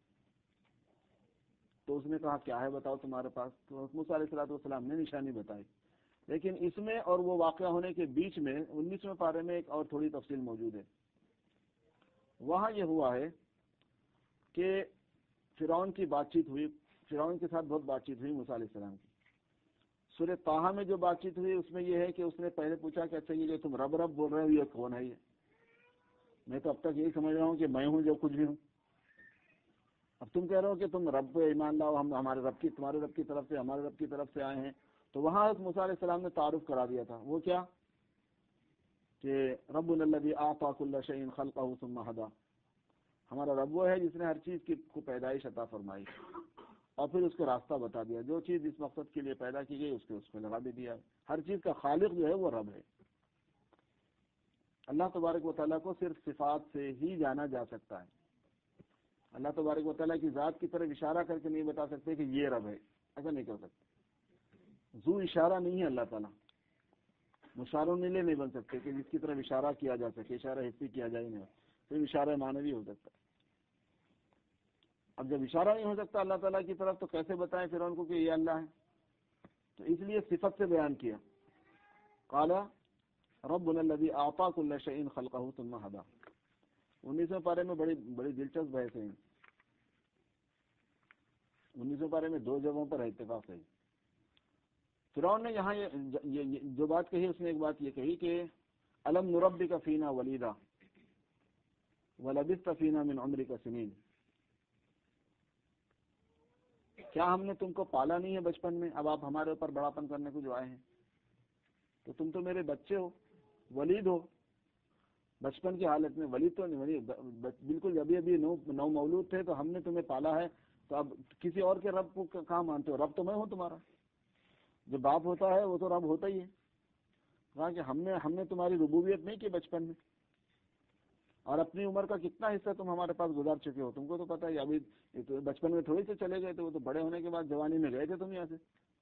تو اس نے کہا کیا ہے بتاؤ تمہارے پاس؟ تو موسیٰ علیہ السلام نے نشانی بتائی، لیکن اس میں اور وہ واقعہ ہونے کے بیچ میں 19ویں پارے میں ایک اور تھوڑی تفصیل موجود ہے۔ وہاں یہ ہوا ہے کہ فرعون کی بات چیت ہوئی، فرعون کے ساتھ بہت بات چیت ہوئی موسیٰ علیہ السلام کی۔ سورہ طٰہٰ میں جو بات چیت ہوئی اس میں یہ ہے کہ اس نے پہلے پوچھا کہ اچھا یہ جو تم رب رب بول رہے ہو یہ کون ہے؟ یہ میں تو اب تک یہی سمجھ رہا ہوں کہ میں ہوں جو کچھ بھی ہوں، اب تم کہہ رہے ہو کہ تم رب پہ ایمان لاؤ، ہم ہمارے رب کی تمہارے رب کی طرف سے ہمارے رب کی طرف سے آئے ہیں۔ تو وہاں موسیٰ علیہ السلام نے تعارف کرا دیا تھا، وہ کیا کہ ربنا الذی اعطى كل شيء خلقه ثم هدى، ہمارا رب وہ ہے جس نے ہر چیز کی کو پیدائش عطا فرمائی اور پھر اس کو راستہ بتا دیا، جو چیز جس مقصد کے لیے پیدا کی گئی اس کو لگا بھی دیا۔ ہر چیز کا خالق جو ہے وہ رب ہے۔ اللہ تبارک و تعالیٰ کو صرف صفات سے ہی جانا جا سکتا ہے، اللہ تبارک و تعالیٰ کی ذات کی طرف اشارہ کر کے نہیں بتا سکتے کہ یہ رب ہے، ایسا نہیں کر سکتے۔ ذو اشارہ نہیں ہے اللہ تعالیٰ، مشاروں نیلے نہیں بن سکتے کہ جس کی طرف اشارہ کیا جا سکے، اشارہ حسی کیا جائے نہیں، صرف اشارہ معنوی ہو سکتا ہے۔ اب جب اشارہ نہیں ہو سکتا اللہ تعالیٰ کی طرف تو کیسے بتائیں پھر ان کو کہ یہ اللہ ہے؟ تو اس لیے صفت سے بیان کیا، قال ربنا الذی اعطى كل شيء خلقه ثم هدى۔ 19ویں پارے میں بڑی دلچسپ بحث ہے۔ 19ویں پارے میں دو جگہوں پر اتفاق ہے۔ فرعون نے یہاں یہ جو بات کہی اس نے ایک بات یہ کہی کہ الم نربک فینا ولیدا ولبثت فینا من عمرک سنین، کیا ہم نے تم کو پالا نہیں ہے بچپن میں، اب آپ ہمارے اوپر بڑاپن کرنے کو جو آئے ہیں؟ تو تم تو میرے بچے ہو، ولید ہو، بچپن کی حالت میں، ولید تو نہیں، بالکل ابھی نو مولود تھے تو ہم نے تمہیں پالا ہے، تو اب کسی اور کے رب کو کہاں مانتے ہو؟ رب تو میں ہوں تمہارا، جو باپ ہوتا ہے وہ تو رب ہوتا ہی ہے۔ کہا کہ ہم نے تمہاری ربوبیت نہیں کی بچپن میں، اور اپنی عمر کا کتنا حصہ تم ہمارے پاس گزار چکے ہو، تم کو تو پتہ ہے، ابھی تو بچپن میں تھوڑی سے چلے گئے تھے، وہ تو بڑے ہونے کے بعد جوانی میں گئے تھے تم یہاں سے۔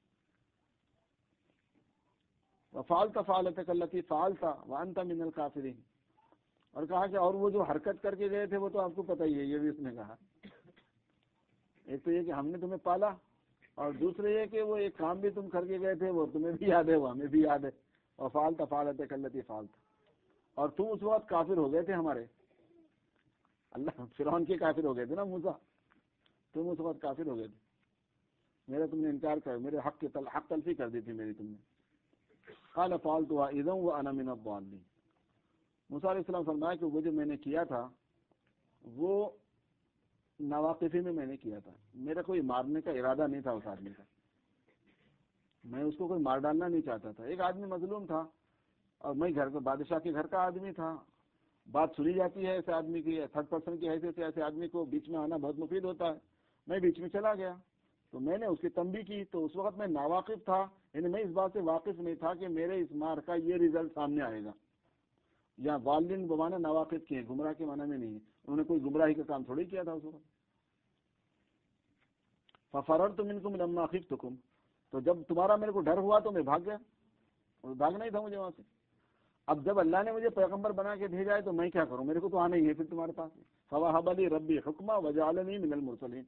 وفعلت فعلتك التي فعلت وانت من الكافرين، اور کہا کہ اور وہ جو حرکت کر کے گئے تھے وہ تو آپ کو پتہ ہی ہے، یہ بھی اس نے کہا۔ ایک تو یہ کہ ہم نے تمہیں پالا، اور دوسرے یہ کہ وہ ایک کام بھی تم کر کے گئے تھے وہ تمہیں بھی یاد ہے، وہ ہمیں بھی یاد ہے۔ وفعلت فعلتك التي فعلت، اور تم اس وقت کافر ہو گئے تھے ہمارے، اللہ فرعون کے کافر ہو گئے تھے نا موسیٰ، تم اس وقت کافر ہو گئے تھے، میرا تم نے انکار کر، میرے حق تلفی کر دی تھی میری تم نے۔ قال فعلتها اذا وانا من الضالين، موسیٰ علیہ السلام فرمایا کہ وہ جو میں نے کیا تھا وہ ناواقفی میں نے کیا تھا، میرا کوئی مارنے کا ارادہ نہیں تھا اس آدمی کا، میں اس کو کوئی مار ڈالنا نہیں چاہتا تھا۔ ایک آدمی مظلوم تھا اور میں گھر کا بادشاہ کے گھر کا آدمی تھا، بات سنی جاتی ہے ایسے آدمی کی، تھرڈ پرسن کی حیثیت سے ایسے آدمی کو بیچ میں آنا بہت مفید ہوتا ہے۔ میں بیچ میں چلا گیا تو میں نے اس کی تنبیہ کی، تو اس وقت میں ناواقف تھا، یعنی میں اس بات سے واقف نہیں تھا کہ میرے اس مار کا یہ رزلٹ سامنے آئے گا۔ یا والدین بمانا ناواقف کیے، گمراہ کے معنی میں نہیں، انہوں نے کوئی گمراہی کا کام تھوڑی کیا تھا اس وقت۔ ففررت منکم لما خفتکم، تو جب تمہارا میرے کو ڈر ہوا تو میں بھاگ گیا، اور بھاگنا ہی تھا مجھے وہاں سے۔ اب جب اللہ نے مجھے پیغمبر بنا کے بھیجا ہے تو میں کیا کروں، میرے کو تو آنا ہی ہے پھر تمہارے پاس۔ فوہب لی ربی حکما وجعلنی من المرسلین۔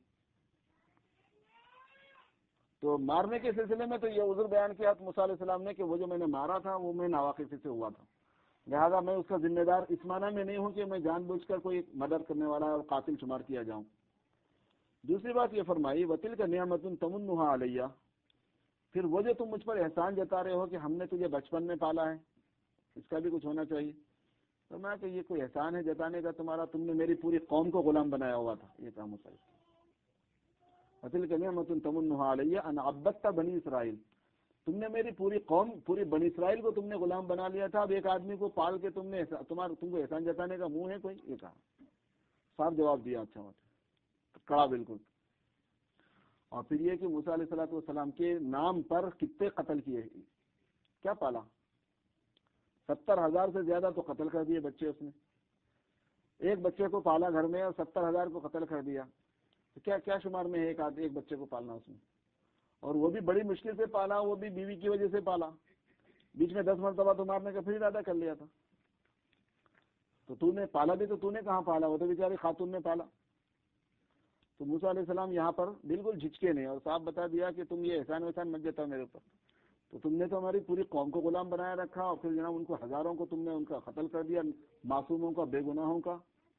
تو مارنے کے سلسلے میں تو یہ عذر بیان کیا موسیٰ علیہ السلام نے کہ وہ جو میں نے مارا تھا وہ میں ناواقفی سے ہوا تھا، لہذا میں اس کا ذمہ دار اس معنی میں نہیں ہوں کہ میں جان بوجھ کر کوئی مدد کرنے والا اور قاتل شمار کیا جاؤں۔ دوسری بات یہ فرمائی وَتِلْكَ نِعْمَةٌ تَمُنُّهَا عَلَيَّ، پھر وہ جو تم مجھ پر احسان جتا رہے ہو کہ ہم نے تجھے بچپن میں پالا ہے، اس کا بھی کچھ ہونا چاہیے۔ تو میں کہ یہ کوئی احسان ہے جتانے کا تمہارا، تم نے میری پوری قوم کو غلام بنایا ہوا تھا، یہ کام ہوتا ہے۔ وَتِلْكَ نِعْمَةٌ تَمُنُّهَا عَلَيَّ أَنْ عَبَّدْتَ بَنِي إِسرائیل، تم نے میری پوری قوم، پوری بنی اسرائیل کو تم نے غلام بنا لیا تھا، اب ایک آدمی کو پال کے تم کو احسان جتانے کا منہ ہے کوئی؟ یہ کہا، صاف جواب دیا، اچھا کڑا بالکل۔ اور پھر یہ کہ موسیٰ علیہ السلام کے نام پر کتنے قتل کیے، کیا پالا؟ 70,000 سے زیادہ تو قتل کر دیے بچے اس نے۔ ایک بچے کو پالا گھر میں اور 70,000 کو قتل کر دیا، تو کیا شمار میں ہے ایک بچے کو پالنا اس میں؟ اور وہ بھی بڑی مشکل سے پالا، وہ بھی بیوی کی وجہ سے پالا، بیچ میں 10 مرتبہ تو مارنے کا پھر ارادہ کر لیا تھا۔ تو تو نے پالا بھی تو تو نے کہاں پالا، وہ تو بیچاری خاتون نے پالا۔ تو موسیٰ علیہ السلام یہاں پر بالکل جھجکے نہیں اور صاحب بتا دیا کہ تم یہ احسان وحسان مت جتا میرے اوپر، تو تم نے تو ہماری پوری قوم کو غلام بنایا رکھا، اور پھر جناب ان کو ہزاروں کو تم نے ان کا قتل کر دیا، معصوموں کا، بے گناہوں کا۔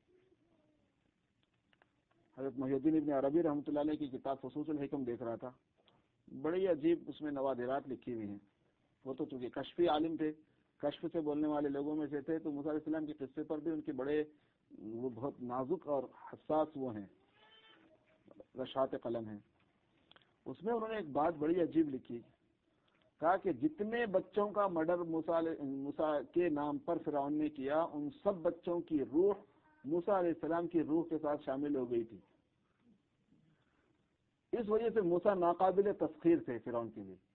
حضرت محی الدین ابن عربی رحمۃ اللہ علیہ کی کتاب فصوص الحکم دیکھ رہا تھا، بڑی عجیب اس میں نوادرات لکھی ہوئی ہیں۔ وہ تو چونکہ کشفی عالم تھے، کشف سے بولنے والے لوگوں میں سے تھے، تو موسیٰ علیہ السلام کے قصے پر بھی ان کے بڑے وہ بہت نازک اور حساس وہ ہیں، رشحات قلم ہیں۔ اس میں انہوں نے ایک بات بڑی عجیب لکھی، کہا کہ جتنے بچوں کا مرڈر موسیٰ کے نام پر فرعون نے کیا، ان سب بچوں کی روح موسیٰ علیہ السلام کی روح کے ساتھ شامل ہو گئی تھی۔ اس وجہ سے موسیٰ ناقابل تسخیر تھے فرعون کے لیے۔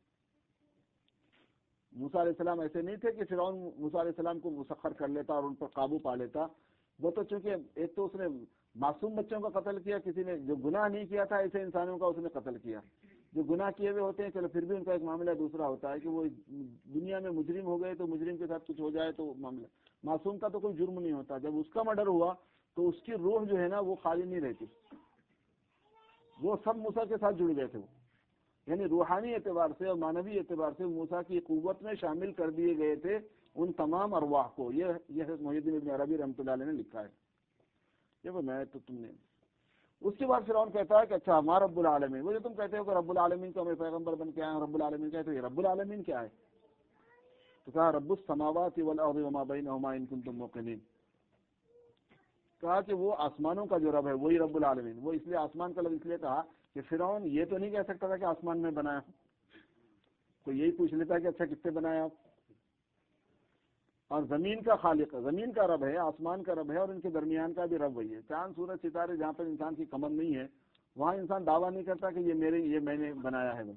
موسیٰ علیہ السلام ایسے نہیں تھے کہ فرعون موسیٰ علیہ السلام کو مسخر کر لیتا اور ان پر قابو پا لیتا۔ وہ تو چونکہ ایک تو اس نے معصوم بچوں کا قتل کیا، کسی نے جو گناہ نہیں کیا تھا ایسے انسانوں کا اس نے قتل کیا۔ جو گناہ کیے ہوئے ہوتے ہیں چلو پھر بھی ان کا ایک معاملہ دوسرا ہوتا ہے کہ وہ دنیا میں مجرم ہو گئے تو مجرم کے ساتھ کچھ ہو جائے تو معاملہ، معصوم کا تو کوئی جرم نہیں ہوتا۔ جب اس کا مرڈر ہوا تو اس کی روح جو ہے نا وہ خالی نہیں رہتی، وہ سب موسیٰ کے ساتھ جڑ گئے تھے، وہ یعنی روحانی اعتبار سے اور معنوی اعتبار سے موسیٰ کی قوت میں شامل کر دیے گئے تھے ان تمام ارواح کو۔ یہ محی الدین ابن عربی رحمۃ اللہ علیہ نے لکھا ہے۔ یہ وہ میں تو تم نے اس کے بعد فرعون کہتا ہے کہ اچھا ہمارا رب العالمین، وہ جو تم کہتے ہو کہ رب العالمین کو ہمیں پیغمبر بن کے آئے، رب العالمین کہتے ہیں، رب العالمین کیا ہے؟ تو کہا رب السماوات والارض وما بینہما ان کنتم موقنین، کہا کہ وہ آسمانوں کا جو رب ہے وہی رب العالمین۔ وہ اس لیے آسمان کا لفظ اس لیے کہا کہ فرعون یہ تو نہیں کہہ سکتا تھا کہ آسمان میں بنایا ہوں، تو یہی پوچھ لیتا کہ اچھا کتنے بنایا آپ؟ اور زمین کا خالق، زمین کا رب ہے، آسمان کا رب ہے، اور ان کے درمیان کا بھی رب وہی ہے۔ چاند سورج ستارے جہاں پر انسان کی کمر نہیں ہے وہاں انسان دعویٰ نہیں کرتا کہ یہ میں نے بنایا ہے۔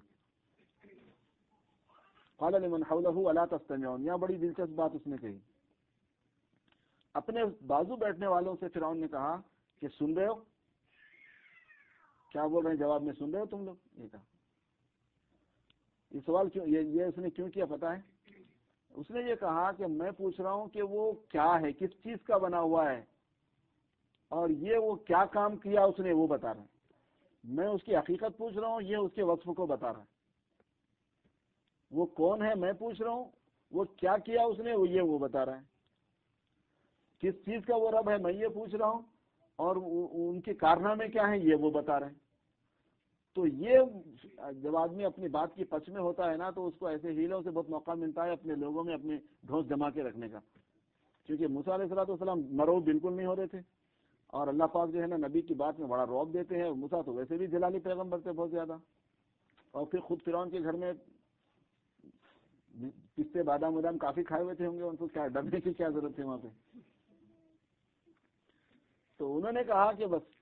قال لمن حوله الا تستمعون، یہاں بڑی دلچسپ بات اس نے کہی، اپنے بازو بیٹھنے والوں سے فرعون نے کہا کہ سن رہے ہو کیا بول رہے ہیں؟ جواب میں سن رہے ہو تم لوگ؟ یہ کہا۔ یہ سوال کیوں یہ اس نے کیوں کیا پتا ہے؟ اس نے یہ کہا کہ میں پوچھ رہا ہوں کہ وہ کیا ہے، کس چیز کا بنا ہوا ہے، اور یہ وہ کیا کام کیا اس نے وہ بتا رہا ہے۔ میں اس کی حقیقت پوچھ رہا ہوں، یہ اس کے وصف کو بتا رہا ہے۔ وہ کون ہے میں پوچھ رہا ہوں، وہ کیا کیا اس نے وہ بتا رہا ہے۔ کس چیز کا وہ رب ہے میں یہ پوچھ رہا ہوں، اور ان کے کارنامے کیا ہیں یہ وہ بتا رہے ہیں۔ تو یہ جب آدمی اپنی بات کی پچ میں ہوتا ہے نا تو اس کو ایسے ہیلوں سے بہت موقع ملتا ہے اپنے لوگوں میں اپنے ڈھونس جما کے رکھنے کا، کیونکہ موسیٰ علیہ السلام مرعوب بالکل نہیں ہو رہے تھے، اور اللہ پاک جو ہے نا نبی کی بات میں بڑا رعب دیتے ہیں۔ موسیٰ تو ویسے بھی جلالی پیغمبر تھے بہت زیادہ، اور پھر خود فرعون کے گھر میں پستے بادام وادام کافی کھائے ہوئے تھے ہوں گے، ان کو کیا ڈرنے کی کیا ضرورت تھی وہاں پہ۔ تو انہوں نے کہا کہ بس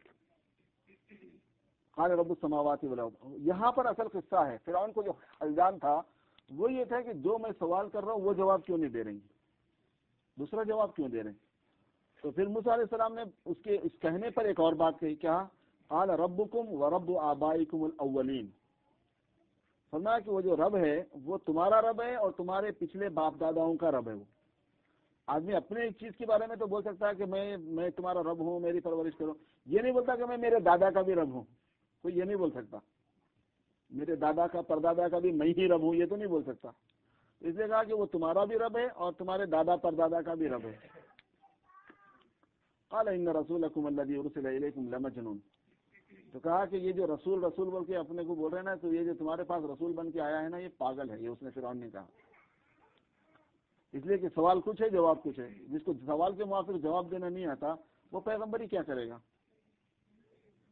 قال رب السماوات والارض، یہاں پر اصل قصہ ہے۔ فرعون کو جو الزام تھا وہ یہ تھا کہ جو میں سوال کر رہا ہوں وہ جواب کیوں نہیں دے رہی، دوسرا جواب کیوں دے رہے ہیں۔ تو پھر موسیٰ علیہ السلام نے اس کے اس کہنے پر ایک اور بات کہی، کیا قال ربکم ورب آبائکم الاولین، فرمایا کہ وہ جو رب ہے وہ تمہارا رب ہے اور تمہارے پچھلے باپ داداؤں کا رب ہے۔ وہ آدمی اپنے ایک چیز کے بارے میں تو بول سکتا ہے کہ میں تمہارا رب ہوں، میری پرورش کرو، یہ نہیں بولتا کہ میں میرے دادا کا بھی رب ہوں، کوئی یہ نہیں بول سکتا، میرے دادا کا پردادا کا بھی میں ہی رب ہوں، یہ تو نہیں بول سکتا۔ اس لیے کہا کہ وہ تمہارا بھی رب ہے اور تمہارے دادا پردادا کا بھی رب ہے۔ قال ان رسولکم الذی ارسل الیکم لمجنون، تو کہا کہ یہ جو رسول بول کے اپنے کو بول رہے ہیں نا، تو یہ جو تمہارے پاس رسول بن کے آیا ہے نا یہ پاگل ہے، یہ اس نے فرعون نے کہا۔ اس لیے کہ سوال کچھ ہے جواب کچھ ہے، جس کو سوال کے موافق جواب دینا نہیں آتا وہ پیغمبر ہی کیا کرے گا۔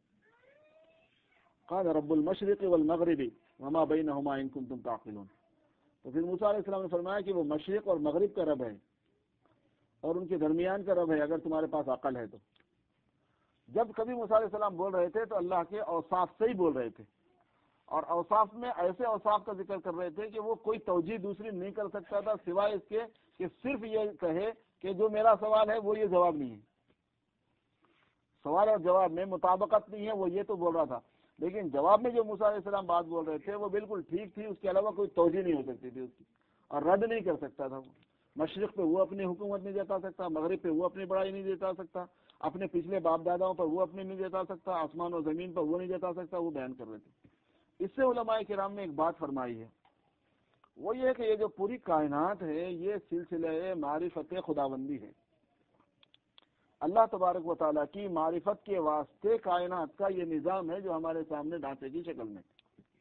قال رب المشرق والمغرب وما بینہما ان کنتم تعقلون، تو پھر موسیٰ علیہ السلام نے فرمایا کہ وہ مشرق اور مغرب کا رب ہے اور ان کے درمیان کا رب ہے، اگر تمہارے پاس عقل ہے تو۔ جب کبھی موسیٰ علیہ السلام بول رہے تھے تو اللہ کے اوصاف سے ہی بول رہے تھے، اور اوصاف میں ایسے اوصاف کا ذکر کر رہے تھے کہ وہ کوئی توجیہ دوسری نہیں کر سکتا تھا سوائے اس کے کہ صرف یہ کہے کہ جو میرا سوال ہے وہ یہ جواب نہیں ہے، سوال اور جواب میں مطابقت نہیں ہے، وہ یہ تو بول رہا تھا، لیکن جواب میں جو موسیٰ علیہ السلام بات بول رہے تھے وہ بالکل ٹھیک تھی، اس کے علاوہ کوئی توجیہ نہیں ہو سکتی تھی اس کی، اور رد نہیں کر سکتا تھا وہ۔ مشرق پہ وہ اپنی حکومت نہیں جتا سکتا، مغرب پہ وہ اپنی بڑائی نہیں جتا سکتا، اپنے پچھلے باپ داداؤں پر وہ اپنی نہیں جتا سکتا، آسمان اور زمین پر وہ نہیں جتا سکتا، وہ بیان کر رہے تھے۔ اس سے علماء کرام نے ایک بات فرمائی ہے، وہ یہ کہ یہ جو پوری کائنات ہے یہ سلسلہ معرفت خداوندی ہے، اللہ تبارک و تعالیٰ کی معرفت کے واسطے کائنات کا یہ نظام ہے جو ہمارے سامنے ڈھانچے کی شکل میں۔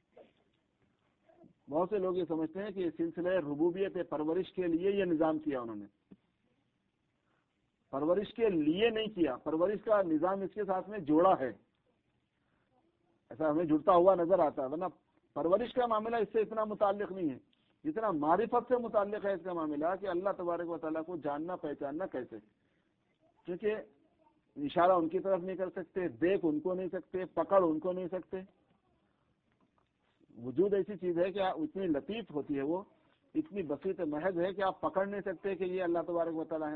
بہت سے لوگ یہ سمجھتے ہیں کہ یہ سلسلہ ربوبیت پرورش کے لیے یہ نظام کیا انہوں نے، پرورش کے لیے نہیں کیا، پرورش کا نظام اس کے ساتھ میں جوڑا ہے، ایسا ہمیں جڑتا ہوا نظر آتا ہے، ورنہ پرورش کا معاملہ اس سے اتنا متعلق نہیں ہے جتنا معرفت سے متعلق ہے اس کا معاملہ، کہ اللہ تبارک و تعالیٰ کو جاننا پہچاننا کیسے، کیونکہ اشارہ ان کی طرف نہیں کر سکتے، دیکھ ان کو نہیں سکتے، پکڑ ان کو نہیں سکتے، وجود ایسی چیز ہے کہ اتنی لطیف ہوتی ہے، وہ اتنی بسیط محض ہے کہ آپ پکڑ نہیں سکتے کہ یہ اللہ تبارک و تعالیٰ ہے،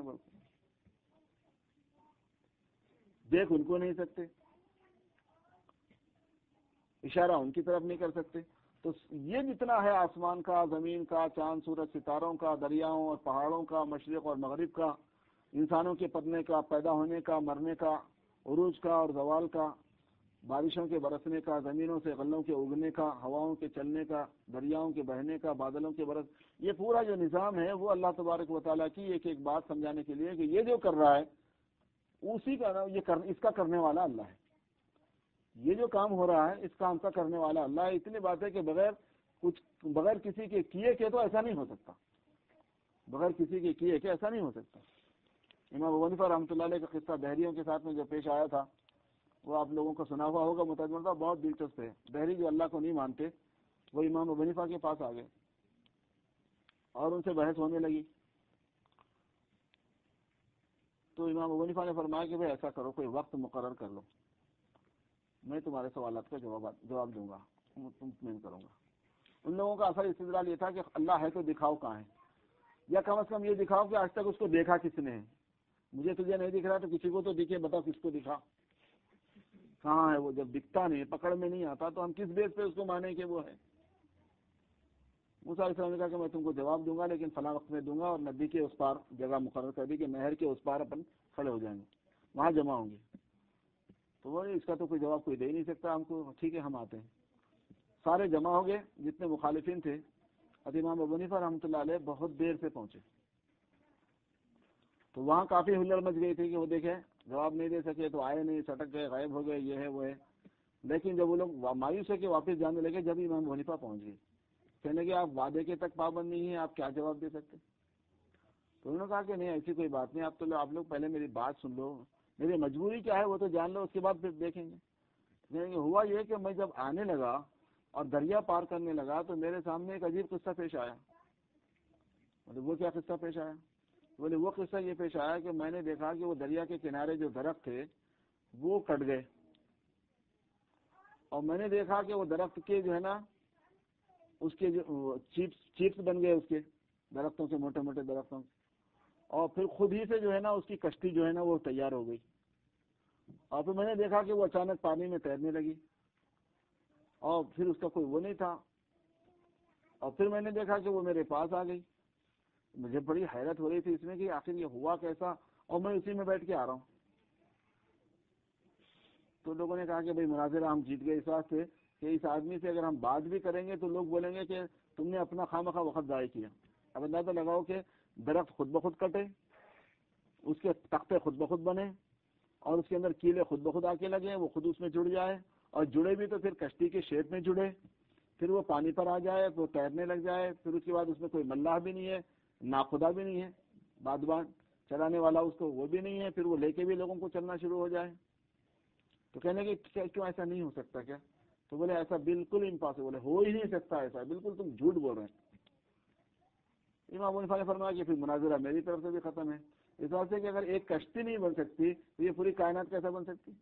دیکھ ان کو نہیں سکتے، اشارہ ان کی طرف نہیں کر سکتے۔ تو یہ جتنا ہے آسمان کا، زمین کا، چاند سورج ستاروں کا، دریاؤں اور پہاڑوں کا، مشرق اور مغرب کا، انسانوں کے پڑنے کا، پیدا ہونے کا، مرنے کا، عروج کا اور زوال کا، بارشوں کے برسنے کا، زمینوں سے غلوں کے اگنے کا، ہواؤں کے چلنے کا، دریاؤں کے بہنے کا، بادلوں کے برس، یہ پورا جو نظام ہے وہ اللہ تبارک و تعالیٰ کی ایک ایک بات سمجھانے کے لیے کہ یہ جو کر رہا ہے اسی کا اس کا کرنے والا اللہ ہے، یہ جو کام ہو رہا ہے اس کام کا کرنے والا اللہ ہے۔ اتنی بات ہے کہ بغیر کسی کے کیے کہ تو ایسا نہیں ہو سکتا، بغیر کسی کے کیے کہ ایسا نہیں ہو سکتا۔ امام ابو حنیفہ رحمۃ اللہ علیہ کا قصہ دہریوں کے ساتھ میں جو پیش آیا تھا وہ آپ لوگوں کو سنا ہوا ہوگا، مترجمہ بہت دلچسپ ہے۔ دہری جو اللہ کو نہیں مانتے وہ امام ابو حنیفہ کے پاس آ گئے اور ان سے بحث ہونے لگی، تو امام ابو حنیفہ نے فرمایا کہ بھائی ایسا کرو، کوئی وقت مقرر کر لو، میں تمہارے سوالات کا جواب دوں گا، مطمئن کروں گا۔ ان لوگوں کا اصل استدلال یہ تھا کہ اللہ ہے تو دکھاؤ کہاں ہے، یا کم از کم یہ دکھاؤ کہ آج تک اس کو دیکھا کس نے ہے، مجھے تجھے نہیں دکھ رہا تو کسی کو تو دکھے، بتاؤ کس کو دکھا، کہاں ہے وہ، جب دکھتا نہیں، پکڑ میں نہیں آتا تو ہم کس بیس پہ اس کو مانیں کہ وہ ہے۔ موسیٰ علیہ السلام نے کہا کہ میں تم کو جواب دوں گا لیکن فلاں وقت میں دوں گا، اور ندی کے اس پار جگہ مقرر کر دی کہ نہر کے اس پار اپن کھڑے ہو جائیں گے، وہاں جمع ہوں گے۔ تو وہ اس کا تو کوئی جواب کوئی دے ہی نہیں سکتا ہم کو، ٹھیک ہے ہم آتے ہیں۔ سارے جمع ہو گئے جتنے مخالفین تھے، اور امام ابو حنیفہ رحمۃ اللہ علیہ بہت دیر سے پہنچے، تو وہاں کافی ہلڑ مچ گئی تھی کہ وہ دیکھیں جواب نہیں دے سکے تو آئے نہیں، سٹک گئے، غائب ہو گئے، یہ ہے وہ ہے۔ لیکن جب وہ لوگ مایوس ہے کہ واپس جانے لگے، جب امام ابو حنیفہ پہنچ گئے، کہنے کہ آپ وعدے کے تک پابند نہیں ہیں، آپ کیا جواب دے سکتے؟ تو انہوں نے کہا کہ نہیں ایسی کوئی بات نہیں، آپ لوگ پہلے میری بات سن لو، میری مجبوری کیا ہے وہ تو جان لو، اس کے بعد پھر دیکھیں گے۔ ہوا یہ کہ میں جب آنے لگا اور دریا پار کرنے لگا تو میرے سامنے ایک عجیب قصہ پیش آیا۔ مطلب وہ کیا قصہ پیش آیا؟ بولے وہ قصہ یہ پیش آیا کہ میں نے دیکھا کہ وہ دریا کے کنارے جو درخت تھے وہ کٹ گئے، اور میں نے دیکھا کہ وہ درخت کے جو ہے نا اس کے جو چیپس بن گئے اس کے درختوں سے، موٹے موٹے درختوں سے، اور پھر خود ہی سے جو ہے نا اس کی کشتی جو ہے نا وہ تیار ہو گئی، اور پھر میں نے دیکھا کہ وہ اچانک پانی میں تیرنے لگی، اور پھر اس کا کوئی وہ نہیں تھا، اور پھر میں نے دیکھا کہ وہ میرے پاس آ گئی۔ مجھے بڑی حیرت ہو رہی تھی اس میں کہ آخر یہ ہوا کیسا، اور میں اسی میں بیٹھ کے آ رہا ہوں۔ تو لوگوں نے کہا کہ بھئی مناظرہ ہم جیت گئے اس واسطے کہ اس آدمی سے اگر ہم بات بھی کریں گے تو لوگ بولیں گے کہ تم نے اپنا خواہ وقت ضائع کیا۔ اب اندازہ لگاؤ کہ درخت خود بخود کٹے، اس کے تختے خود بخود بنے، اور اس کے اندر کیلے خود بخود آ کے لگے، وہ خود اس میں جڑ جائے، اور جڑے بھی تو پھر کشتی کے شیپ میں جڑے، پھر وہ پانی پر آ جائے، وہ تیرنے لگ جائے، پھر اس کے بعد اس میں کوئی ملاح بھی نہیں ہے، ناخدا بھی نہیں ہے، بادبان چلانے والا اس کو وہ بھی نہیں ہے، پھر وہ لے کے بھی لوگوں کو چلنا شروع ہو جائے۔ تو کہنے کہ کیوں ایسا نہیں ہو سکتا کیا؟ تو بولے ایسا بالکل امپاسبل ہے، ہو ہی نہیں سکتا ایسا، بالکل تم جھوٹ بول رہے ہیں۔ امام ابو حنیفہ نے فرمایا کہ پھر مناظرہ میری طرف سے بھی ختم ہے، اس وجہ سے کہ اگر ایک کشتی نہیں بن سکتی تو یہ پوری کائنات کیسے بن سکتی؟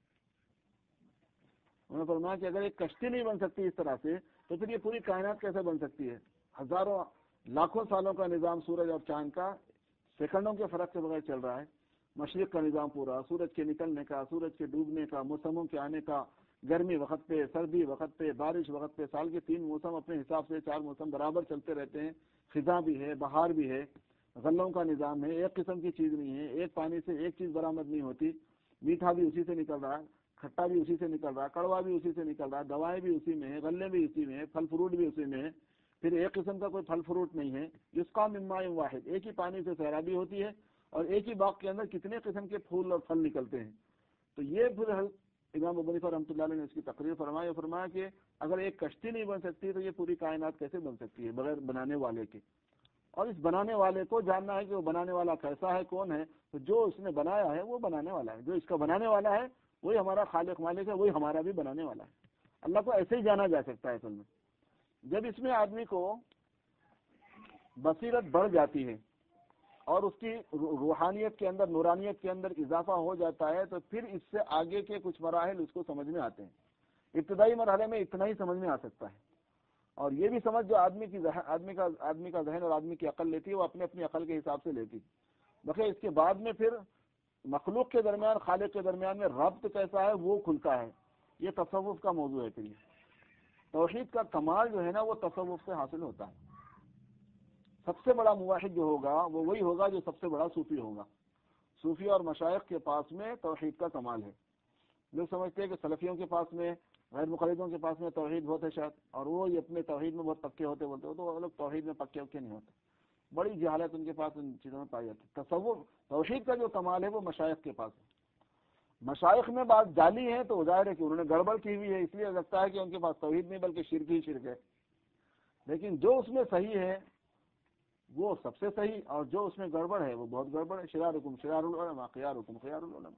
انہوں نے فرمایا کہ اگر ایک کشتی نہیں بن سکتی اس طرح سے تو پھر یہ پوری کائنات کیسے بن سکتی ہے؟ ہزاروں لاکھوں سالوں کا نظام سورج اور چاند کا سیکنڈوں کے فرق کے بغیر چل رہا ہے، مشرق کا نظام پورا، سورج کے نکلنے کا، سورج کے ڈوبنے کا، موسموں کے آنے کا، گرمی وقت پہ، سردی وقت پہ، بارش وقت پہ، سال کے 3 موسم اپنے حساب سے 4 موسم برابر چلتے رہتے ہیں، خزاں بھی ہے، بہار بھی ہے، غلوں کا نظام ہے، ایک قسم کی چیز نہیں ہے، ایک پانی سے ایک چیز برآمد نہیں ہوتی، میٹھا بھی اسی سے نکل رہا ہے، کھٹا بھی اسی سے نکل رہا ہے، کڑوا بھی اسی سے نکل رہا ہے، دوائیں بھی اسی میں ہیں، غلے بھی اسی میں ہیں، پھل فروٹ بھی اسی میں ہے، پھر ایک قسم کا کوئی پھل فروٹ نہیں ہے، جس کا من ماء واحد، ایک ہی پانی سے سیرابی ہوتی ہے اور ایک ہی باغ کے اندر کتنے قسم کے پھول اور پھل نکلتے ہیں۔ تو یہ پھر امام ابو حنیفہ رحمۃ اللہ علیہ نے اس کی تقریر فرمایا کہ اگر ایک کشتی نہیں بن سکتی تو یہ پوری کائنات کیسے بن سکتی ہے بغیر بنانے والے کے؟ اور اس بنانے والے کو جاننا ہے کہ وہ بنانے والا کیسا ہے، کون ہے، تو جو اس نے بنایا ہے وہ بنانے والا ہے، جو اس کا بنانے والا ہے وہی ہمارا خالق مالک ہے، وہی ہمارا بھی بنانے والا ہے۔ اللہ کو ایسے ہی جانا جا سکتا ہے۔ اصل میں جب اس میں آدمی کو بصیرت بڑھ جاتی ہے اور اس کی روحانیت کے اندر، نورانیت کے اندر اضافہ ہو جاتا ہے تو پھر اس سے آگے کے کچھ مراحل اس کو سمجھ میں آتے ہیں۔ ابتدائی مرحلے میں اتنا ہی سمجھ میں آ سکتا ہے، اور یہ بھی سمجھ جو آدمی کا ذہن اور آدمی کی عقل لیتی ہے وہ اپنی عقل کے حساب سے لیتی، بلکہ اس کے بعد میں پھر مخلوق کے درمیان، خالق کے درمیان میں ربط کیسا ہے وہ کھلتا ہے۔ یہ تصوف کا موضوع ہے۔ پھر یہ توحید کا کمال جو ہے نا وہ تصوف سے حاصل ہوتا ہے۔ سب سے بڑا موحد جو ہوگا وہ وہی ہوگا جو سب سے بڑا صوفی ہوگا۔ صوفی اور مشائخ کے پاس میں توحید کا کمال ہے۔ لوگ سمجھتے ہیں کہ سلفیوں کے پاس میں، غیر مقلدوں کے پاس میں توحید بہت ہے شاید، اور وہ یہ اپنے توحید میں بہت پکے ہوتے بولتے ہو، تو وہ لوگ توحید میں پکے نہیں ہوتے، بڑی جہالت ان کے پاس ان چیزوں میں پائی جاتی ہے۔ تصور توحید کا جو کمال ہے وہ مشائخ کے پاس ہے۔ مشائخ میں بات جعلی ہے تو ظاہر ہے کہ انہوں نے گڑبڑ کی ہوئی ہے، اس لیے لگتا ہے کہ ان کے پاس توحید نہیں بلکہ شرک ہی شرک ہے، لیکن جو اس میں صحیح ہے وہ سب سے صحیح، اور جو اس میں گڑبڑ ہے وہ بہت گڑبڑ ہے۔ شرارکم شرار العلماء خیارکم خیار العلماء۔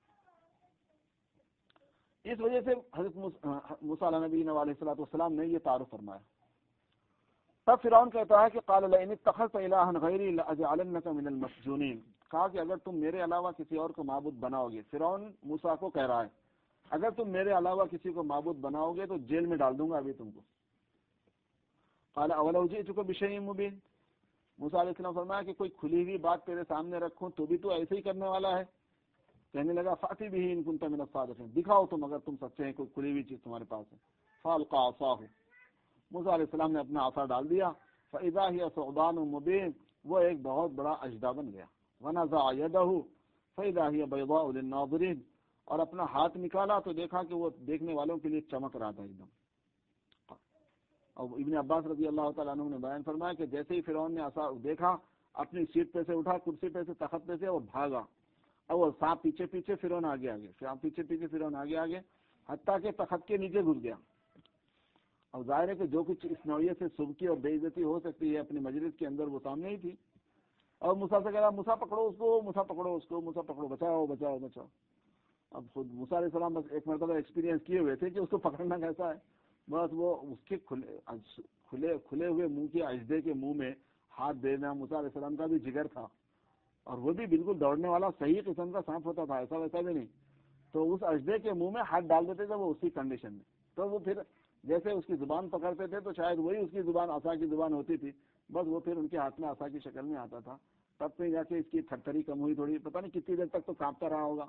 اس وجہ سے حضرت موسیٰ علیہ نبی علیہ الصلوۃ والسلام نے یہ تعارف فرمایا۔ تب فرعون کہتا ہے کہ قال لئن اتخذت الہا غیری لاجعلنک من المسجونین، کہا کہ اگر تم میرے علاوہ کسی اور کو معبود بناؤ گے، فرعون موسیٰ کو کہہ رہا ہے اگر تم میرے علاوہ کسی کو معبود بناؤ گے تو جیل میں ڈال دوں گا ابھی تم کو۔ قال اولو جئتک بشیء مبین، موسیٰ علیہ السلام فرمایا کہ کوئی کھلی ہوئی بات تیرے سامنے رکھوں تو بھی تو ایسے ہی کرنے والا ہے؟ کہنے لگا فاتی بھی ان کنت من الصادقین، دکھاؤ تم اگر تم سچے ہیں، کوئی کھلی ہوئی چیز تمہارے پاس ہے۔ فالقى عصاه، موسیٰ علیہ السلام نے اپنا عصا ڈال دیا، فاذا هي ثعبان مبین، وہ ایک بہت بڑا اژدھا بن گیا۔ ونزع يده فاذا هي بيضاء للناظرین، اور اپنا ہاتھ نکالا تو دیکھا کہ وہ دیکھنے والوں کے لیے چمک رہا تھا ایک دم۔ اور ابن عباس رضی اللہ تعالیٰ عنہ نے بیان فرمایا کہ جیسے ہی فرعون نے عصا دیکھا، اپنی سیٹ پہ سے اٹھا، کرسی پہ سے، تخت پہ سے، اور بھاگا، اور وہ سانپ پیچھے پیچھے، فرعون آگے آگے، سانپ پیچھے پیچھے، فرعون آگے آگے، حتیٰ کہ تخت کے نیچے گھس گیا۔ اور ظاہر ہے کہ جو کچھ اس نوعیت سے سبکی اور بے عزتی ہو سکتی ہے اپنی مجلس کے اندر وہ سامنے ہی تھی، اور موسیٰ سے کہہ رہا موسیٰ پکڑو اس کو، موسیٰ پکڑو اس کو، موسیٰ پکڑو، بچاؤ بچاؤ بچاؤ۔ اب خود موسیٰ علیہ السلام بس ایک مرتبہ ایکسپیرینس کیے ہوئے تھے کہ اس کو پکڑنا کیسا ہے، بس وہ اس کے کھلے ہوئے منہ کے اژدھے کے منہ میں ہاتھ دینا موسیٰ علیہ السلام کا بھی جگر تھا، اور وہ بھی بالکل دوڑنے والا صحیح قسم کا سانپ ہوتا تھا، ایسا ویسا بھی نہیں، تو اس اژدھے کے منہ میں ہاتھ ڈال دیتے تھے وہ اسی کنڈیشن میں، تو وہ پھر جیسے اس کی زبان پکڑتے تھے تو شاید وہی اس کی زبان عصا کی زبان ہوتی تھی، بس وہ پھر ان کے ہاتھ میں عصا کی شکل میں آتا تھا، تب پہ جا کے اس کی تھرتھری کم ہوئی تھوڑی، پتہ نہیں کتنی دیر تک تو کانپتا رہا ہوگا۔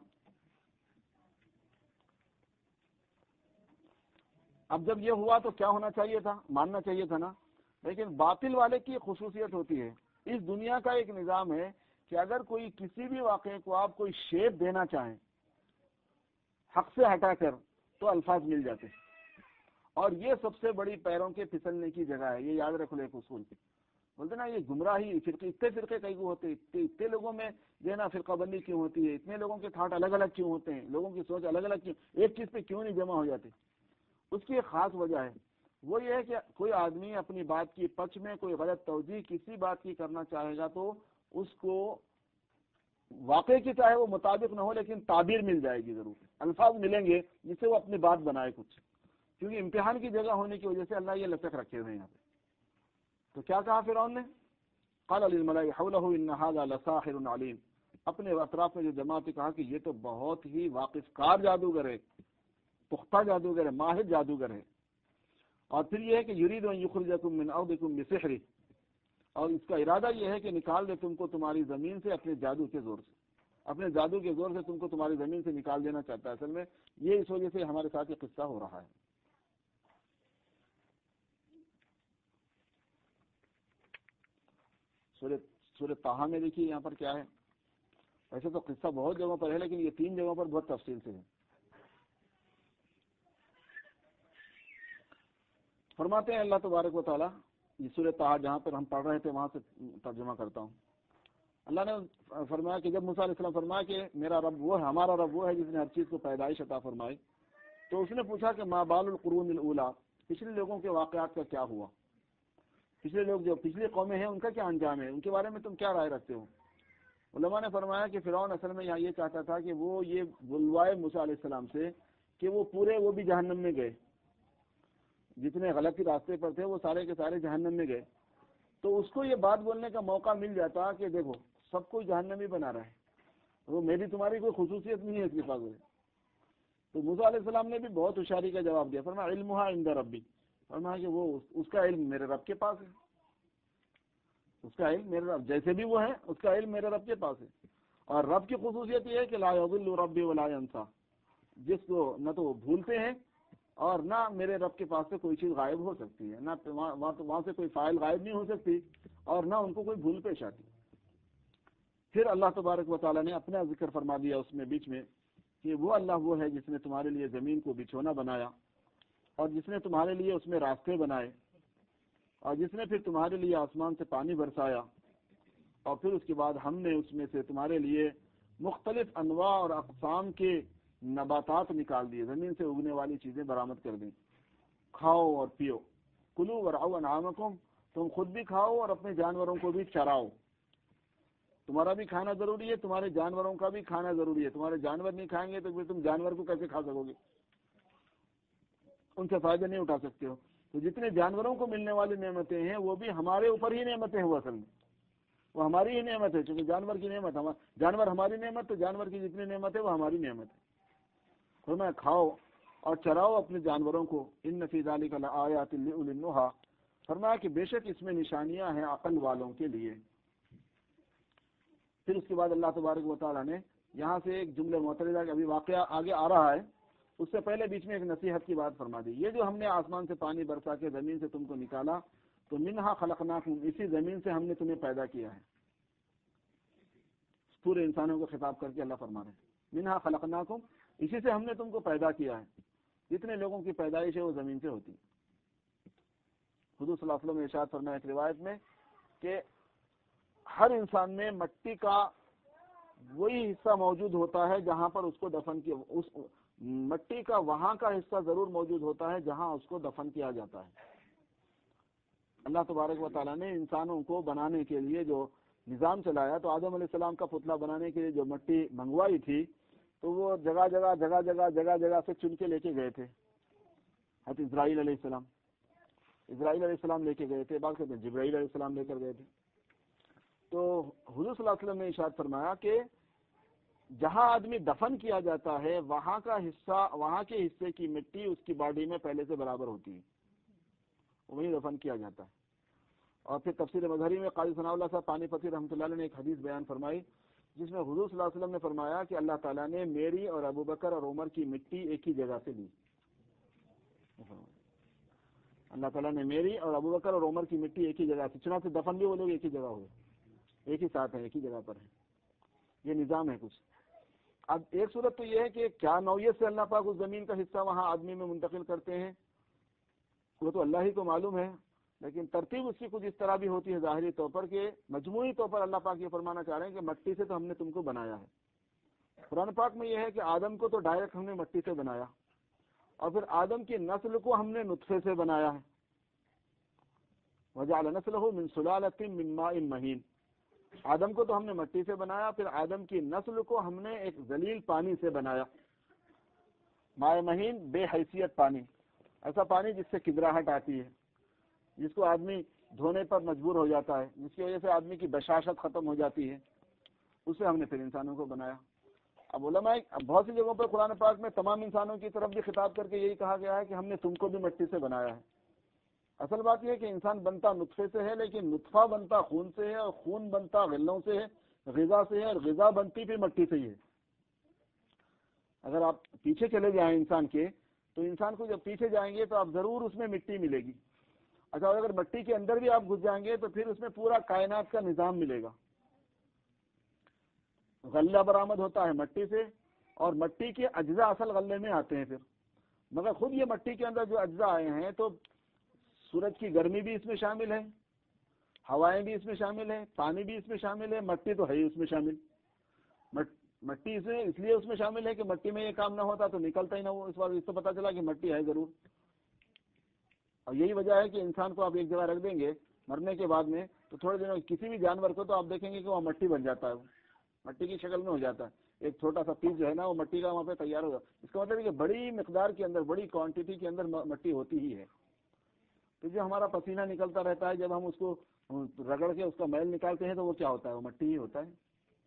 اب جب یہ ہوا تو کیا ہونا چاہیے تھا؟ ماننا چاہیے تھا نا، لیکن باطل والے کی خصوصیت ہوتی ہے، اس دنیا کا ایک نظام ہے کہ اگر کوئی کسی بھی واقعے کو آپ کوئی شیپ دینا چاہیں حق سے ہٹا کر تو الفاظ مل جاتے ہیں، اور یہ سب سے بڑی پیروں کے پھسلنے کی جگہ ہے۔ یہ یاد رکھ لو ایک اصول کی، بولتے نا یہ گمراہی، فرقے اتنے فرقے کئی کو ہوتے، اتنے لوگوں میں جو ہے نا فرقہ بندی کیوں ہوتی ہے، اتنے لوگوں کے تھاٹ الگ الگ کیوں ہوتے ہیں، لوگوں کی سوچ الگ الگ کیوں، ایک چیز پہ کیوں نہیں جمع ہو جاتی؟ اس کی ایک خاص وجہ ہے، وہ یہ ہے کہ کوئی آدمی اپنی بات کی پچ میں کوئی غلط توجیہ کسی بات کی کرنا چاہے گا تو اس کو واقعے کی چاہے وہ مطابق نہ ہو لیکن تعبیر مل جائے گی، ضرور الفاظ ملیں گے جس سے وہ اپنی بات بنائے کچھ، کیونکہ امتحان کی جگہ ہونے کی وجہ سے اللہ یہ لچک رکھے ہوئے ہیں یہاں پہ۔ تو کیا کہا فرعون نے؟ قال للملأ حوله ان هذا لساحر علیم، اپنے اطراف میں جو جماعت نے کہا کہ یہ تو بہت ہی واقف کار جادوگر ہے، پختہ جادوگر ہے، ماہر جادوگر ہے. اور پھر یہ ہے کہ یرید ان یخرجکم من ارضکم بسحرہ، اور اس کا ارادہ یہ ہے کہ نکال دے تم کو تمہاری زمین سے اپنے جادو کے زور سے، اپنے جادو کے زور سے تم کو تمہاری زمین سے نکال دینا چاہتا ہے. اصل میں یہ اس وجہ سے ہمارے ساتھ یہ قصہ ہو رہا ہے. سورہ طٰہٰ میں دیکھیے یہاں پر کیا ہے. ویسے تو قصہ بہت جگہوں پر ہے لیکن یہ 3 جگہوں پر بہت تفصیل سے ہے. فرماتے ہیں اللہ تبارک و تعالیٰ، یہ سورہ طٰہٰ جہاں پر ہم پڑھ رہے تھے وہاں سے ترجمہ کرتا ہوں. اللہ نے فرمایا کہ جب موسیٰ علیہ السلام فرمایا کہ میرا رب وہ ہے، ہمارا رب وہ ہے جس نے ہر چیز کو پیدائش عطا فرمائی، تو اس نے پوچھا کہ ما بال القرون الاولیٰ، پچھلے لوگوں کے واقعات کا کیا ہوا، پچھلے لوگ جو پچھلی قومیں ہیں ان کا کیا انجام ہے، ان کے بارے میں تم کیا رائے رکھتے ہو. علماء نے فرمایا کہ فرعون اصل میں یہاں یہ چاہتا تھا کہ وہ یہ بلوائے موسیٰ علیہ السلام سے کہ وہ بھی جہنم میں گئے، جتنے غلطی راستے پر تھے وہ سارے کے سارے جہنم میں گئے. تو اس کو یہ بات بولنے کا موقع مل جاتا کہ دیکھو سب کو جہنمی بنا رہا ہے، وہ میری تمہاری کوئی خصوصیت نہیں ہے اس کے پاس. تو موسیٰ علیہ السلام نے بھی بہت ہوشیاری کا جواب دیا. فرمایا علمھا عند ربی، فرمایا کہ وہ اس کا علم میرے رب کے پاس ہے، اس کا علم میرے رب جیسے بھی وہ ہے اس کا علم میرے رب کے پاس ہے. اور رب کی خصوصیت یہ ہے کہ لا یضل ربی ولا ینسیٰ، جس کو نہ تو وہ بھولتے ہیں اور نہ میرے رب کے پاس سے کوئی چیز غائب ہو سکتی ہے، نہ وہاں سے کوئی فائل غائب نہیں ہو سکتی اور نہ ان کو کوئی بھول پیش آتی. پھر اللہ تبارک و تعالیٰ نے اپنا ذکر فرما دیا اس میں بیچ میں کہ وہ اللہ وہ ہے جس نے تمہارے لیے زمین کو بچھونا بنایا اور جس نے تمہارے لیے اس میں راستے بنائے اور جس نے پھر تمہارے لیے آسمان سے پانی برسایا اور پھر اس کے بعد ہم نے اس میں سے تمہارے لیے مختلف انواع اور اقسام کے نباتات نکال دیے، زمین سے اگنے والی چیزیں برآمد کر دیں. کھاؤ اور پیو، کلو ورعوا انعامکم، تم خود بھی کھاؤ اور اپنے جانوروں کو بھی چراؤ. تمہارا بھی کھانا ضروری ہے، تمہارے جانوروں کا بھی کھانا ضروری ہے. تمہارے جانور نہیں کھائیں گے تو پھر تم جانور کو کیسے کھا سکو گے، ان سے فائدہ نہیں اٹھا سکتے ہو. تو جتنے جانوروں کو ملنے والی نعمتیں ہیں وہ بھی ہمارے اوپر ہی نعمتیں ہیں، وہ اصل میں وہ ہماری ہی نعمت ہے، چونکہ جانور کی نعمت جانور ہماری نعمت، تو جانور کی جتنی نعمت ہے وہ ہماری نعمت ہے. فرمایا کھاؤ اور چراؤ اپنے جانوروں کو. ان فی ذلک لآیات لأولی النہی، فرمایا کہ بے شک اس میں نشانیاں ہیں عقل والوں کے لیے. پھر اس کے بعد اللہ تبارک و تعالیٰ نے یہاں سے ایک جملہ معترضہ کا ابھی واقعہ آگے آ رہا ہے، اس سے پہلے بیچ میں ایک نصیحت کی بات فرما دی. یہ جو ہم نے آسمان سے پانی برسا کے زمین سے تم کو نکالا، تو منہا خلقناکم، اسی زمین سے ہم نے تمہیں پیدا کیا ہے. پورے انسانوں کو خطاب کر کے اللہ فرما رہے ہیں منہا خلقناکم، اسی سے ہم نے تم کو پیدا کیا ہے. جتنے لوگوں کی پیدائش ہے وہ زمین سے ہوتی. حضور صلی اللہ علیہ وسلم نے ارشاد فرمایا ایک روایت میں کہ ہر انسان میں مٹی کا وہی حصہ موجود ہوتا ہے جہاں پر اس کو دفن کیا، اس مٹی کا وہاں کا حصہ ضرور موجود ہوتا ہے جہاں اس کو دفن کیا جاتا ہے. اللہ تبارک و تعالیٰ نے انسانوں کو بنانے کے لیے جو نظام چلایا، تو آدم علیہ السلام کا پتلا بنانے کے لیے جو مٹی منگوائی تھی تو وہ جگہ جگہ سے چن کے لے کے گئے تھے. حضرت اسرائیل علیہ السلام لے کے گئے تھے، بعض کہتے ہیں جبرائیل علیہ السلام لے کر گئے تھے. تو حضور صلی اللہ علیہ وسلم نے ارشاد فرمایا کہ جہاں آدمی دفن کیا جاتا ہے وہاں کا حصہ، وہاں کے حصے کی مٹی اس کی باڈی میں پہلے سے برابر ہوتی ہے، وہیں دفن کیا جاتا ہے. اور پھر تفسیر مظہری میں قاضی ثناء اللہ صاحب پانی پتی رحمۃ اللہ علیہ نے ایک حدیث بیان فرمائی جس میں حضور صلی اللہ علیہ وسلم نے فرمایا کہ اللہ تعالیٰ نے میری اور ابو بکر اور عمر کی مٹی ایک ہی جگہ سے لی. اللہ تعالیٰ نے میری اور ابو بکر اور عمر کی مٹی ایک ہی جگہ سے، چنانچہ دفن بھی وہ لوگ ایک ہی جگہ ہوئے، ایک ہی ساتھ ہیں، ایک ہی جگہ پر ہیں. یہ نظام ہے کچھ. اب ایک صورت تو یہ ہے کہ کیا نوعیت سے اللہ پاک اس زمین کا حصہ وہاں آدمی میں منتقل کرتے ہیں وہ تو اللہ ہی کو معلوم ہے، لیکن ترتیب اس کی کچھ اس طرح بھی ہوتی ہے ظاہری طور پر کہ مجموعی طور پر اللہ پاک یہ فرمانا چاہ رہے ہیں کہ مٹی سے تو ہم نے تم کو بنایا ہے. قرآن پاک میں یہ ہے کہ آدم کو تو ڈائریکٹ ہم نے مٹی سے بنایا اور پھر آدم کی نسل کو ہم نے نطفے سے بنایا ہے. وجعل نسلہ من سلالۃ من ماء مہین، آدم کو تو ہم نے مٹی سے بنایا، پھر آدم کی نسل کو ہم نے ایک ذلیل پانی سے بنایا. ماء مہین بے حیثیت پانی، ایسا پانی جس سے کدراہٹ آتی ہے، جس کو آدمی دھونے پر مجبور ہو جاتا ہے، جس کی وجہ سے آدمی کی بشاشت ختم ہو جاتی ہے، اسے ہم نے پھر انسانوں کو بنایا۔ اب علماء بہت سی جگہوں پر قرآن پاک میں تمام انسانوں کی طرف بھی خطاب کر کے یہی کہا گیا ہے کہ ہم نے تم کو بھی مٹی سے بنایا ہے۔ اصل بات یہ ہے کہ انسان بنتا نطفے سے ہے، لیکن نطفہ بنتا خون سے ہے، اور خون بنتا غلوں سے ہے، غذا سے ہے، اور غذا بنتی بھی مٹی سے ہی ہے۔ اگر آپ پیچھے چلے جائیں انسان کے، تو انسان کو جب پیچھے جائیں گے تو آپ ضرور اس میں مٹی ملے گی۔ اچھا، اگر مٹی کے اندر بھی آپ گھس جائیں گے تو پھر اس میں پورا کائنات کا نظام ملے گا۔ غلہ برآمد ہوتا ہے مٹی سے، اور مٹی کے اجزاء اصل غلے میں آتے ہیں پھر، مگر خود یہ مٹی کے اندر جو اجزاء آئے ہیں تو سورج کی گرمی بھی اس میں شامل ہے، ہوائیں بھی اس میں شامل ہیں، پانی بھی اس میں شامل ہے، مٹی تو ہے ہی اس میں شامل۔ مٹی اس لیے اس میں شامل ہے کہ مٹی میں یہ کام نہ ہوتا تو نکلتا ہی نہ وہ، اس بات اس سے پتہ چلا کہ مٹی ہے ضرور۔ اور یہی وجہ ہے کہ انسان کو آپ ایک جگہ رکھ دیں گے مرنے کے بعد میں، تو تھوڑے دنوں کسی بھی جانور کو تو آپ دیکھیں گے کہ وہ مٹی بن جاتا ہے، وہ مٹی کی شکل میں ہو جاتا ہے، ایک چھوٹا سا پیس جو ہے نا وہ مٹی کا وہاں پہ تیار ہوگا۔ اس کا مطلب ہے کہ بڑی مقدار کے اندر، بڑی کوانٹٹی کے اندر مٹی ہوتی ہی ہے۔ تو جو ہمارا پسینہ نکلتا رہتا ہے، جب ہم اس کو رگڑ کے اس کا میل نکالتے ہیں تو وہ کیا ہوتا ہے؟ وہ مٹی ہی ہوتا ہے۔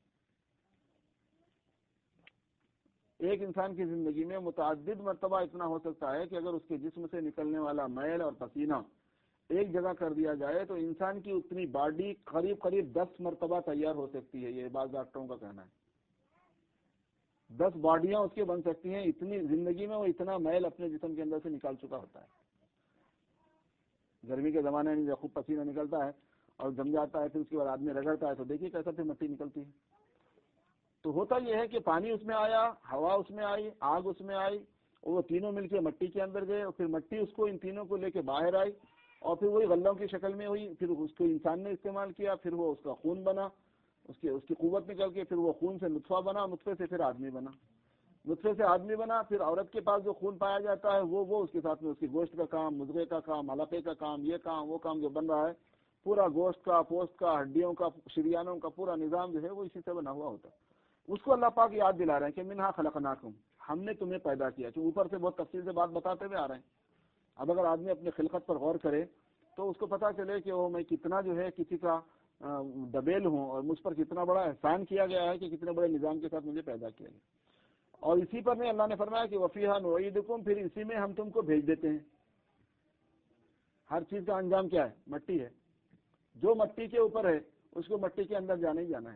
ایک انسان کی زندگی میں متعدد مرتبہ اتنا ہو سکتا ہے کہ اگر اس کے جسم سے نکلنے والا میل اور پسینہ ایک جگہ کر دیا جائے تو انسان کی اتنی باڈی قریب 10 مرتبہ تیار ہو سکتی ہے، یہ بعض ڈاکٹروں کا کہنا ہے۔ 10 باڈیاں اس کے بن سکتی ہیں، اتنی زندگی میں وہ اتنا میل اپنے جسم کے اندر سے نکال چکا ہوتا ہے۔ گرمی کے زمانے میں جب خوب پسینہ نکلتا ہے اور جم جاتا ہے، پھر اس کے بعد آدمی رگڑتا ہے تو دیکھیے کیسا پھر مٹی نکلتی ہے۔ تو ہوتا یہ ہے کہ پانی اس میں آیا، ہوا اس میں آئی، آگ اس میں آئی، وہ تینوں مل کے مٹی کے اندر گئے، اور پھر مٹی اس کو ان تینوں کو لے کے باہر آئی، اور پھر وہی غلوں کی شکل میں ہوئی، پھر اس کو انسان نے استعمال کیا، پھر وہ اس کا خون بنا، اس کی قوت نکل کے پھر وہ خون سے نطفہ بنا، نطفے سے پھر آدمی بنا، نطفے سے آدمی بنا، پھر عورت کے پاس جو خون پایا جاتا ہے وہ اس کے ساتھ میں اس کی گوشت کا کام، مضغے کا کام، حلقے کا کام، یہ کام وہ کام جو بن رہا ہے، پورا گوشت کا، پوست کا، ہڈیوں کا، شریانوں کا پورا نظام جو ہے وہ اسی سے بنا ہوا ہوتا ہے۔ اس کو اللہ پاک یاد دلا رہے ہیں کہ منہا خلقناکم، ہم نے تمہیں پیدا کیا، جو اوپر سے بہت تفصیل سے بات بتاتے ہوئے آ رہے ہیں۔ اب اگر آدمی اپنی خلقت پر غور کرے تو اس کو پتہ چلے کہ وہ میں کتنا جو ہے کسی کا دبیل ہوں، اور مجھ پر کتنا بڑا احسان کیا گیا ہے کہ کتنے بڑے نظام کے ساتھ مجھے پیدا کیا گیا۔ اور اسی پر میں اللہ نے فرمایا کہ وفیہا نعیدکم، پھر اسی میں ہم تم کو بھیج دیتے ہیں۔ ہر چیز کا انجام کیا ہے؟ مٹی ہے۔ جو مٹی کے اوپر ہے اس کو مٹی کے اندر جانا ہی جانا ہے۔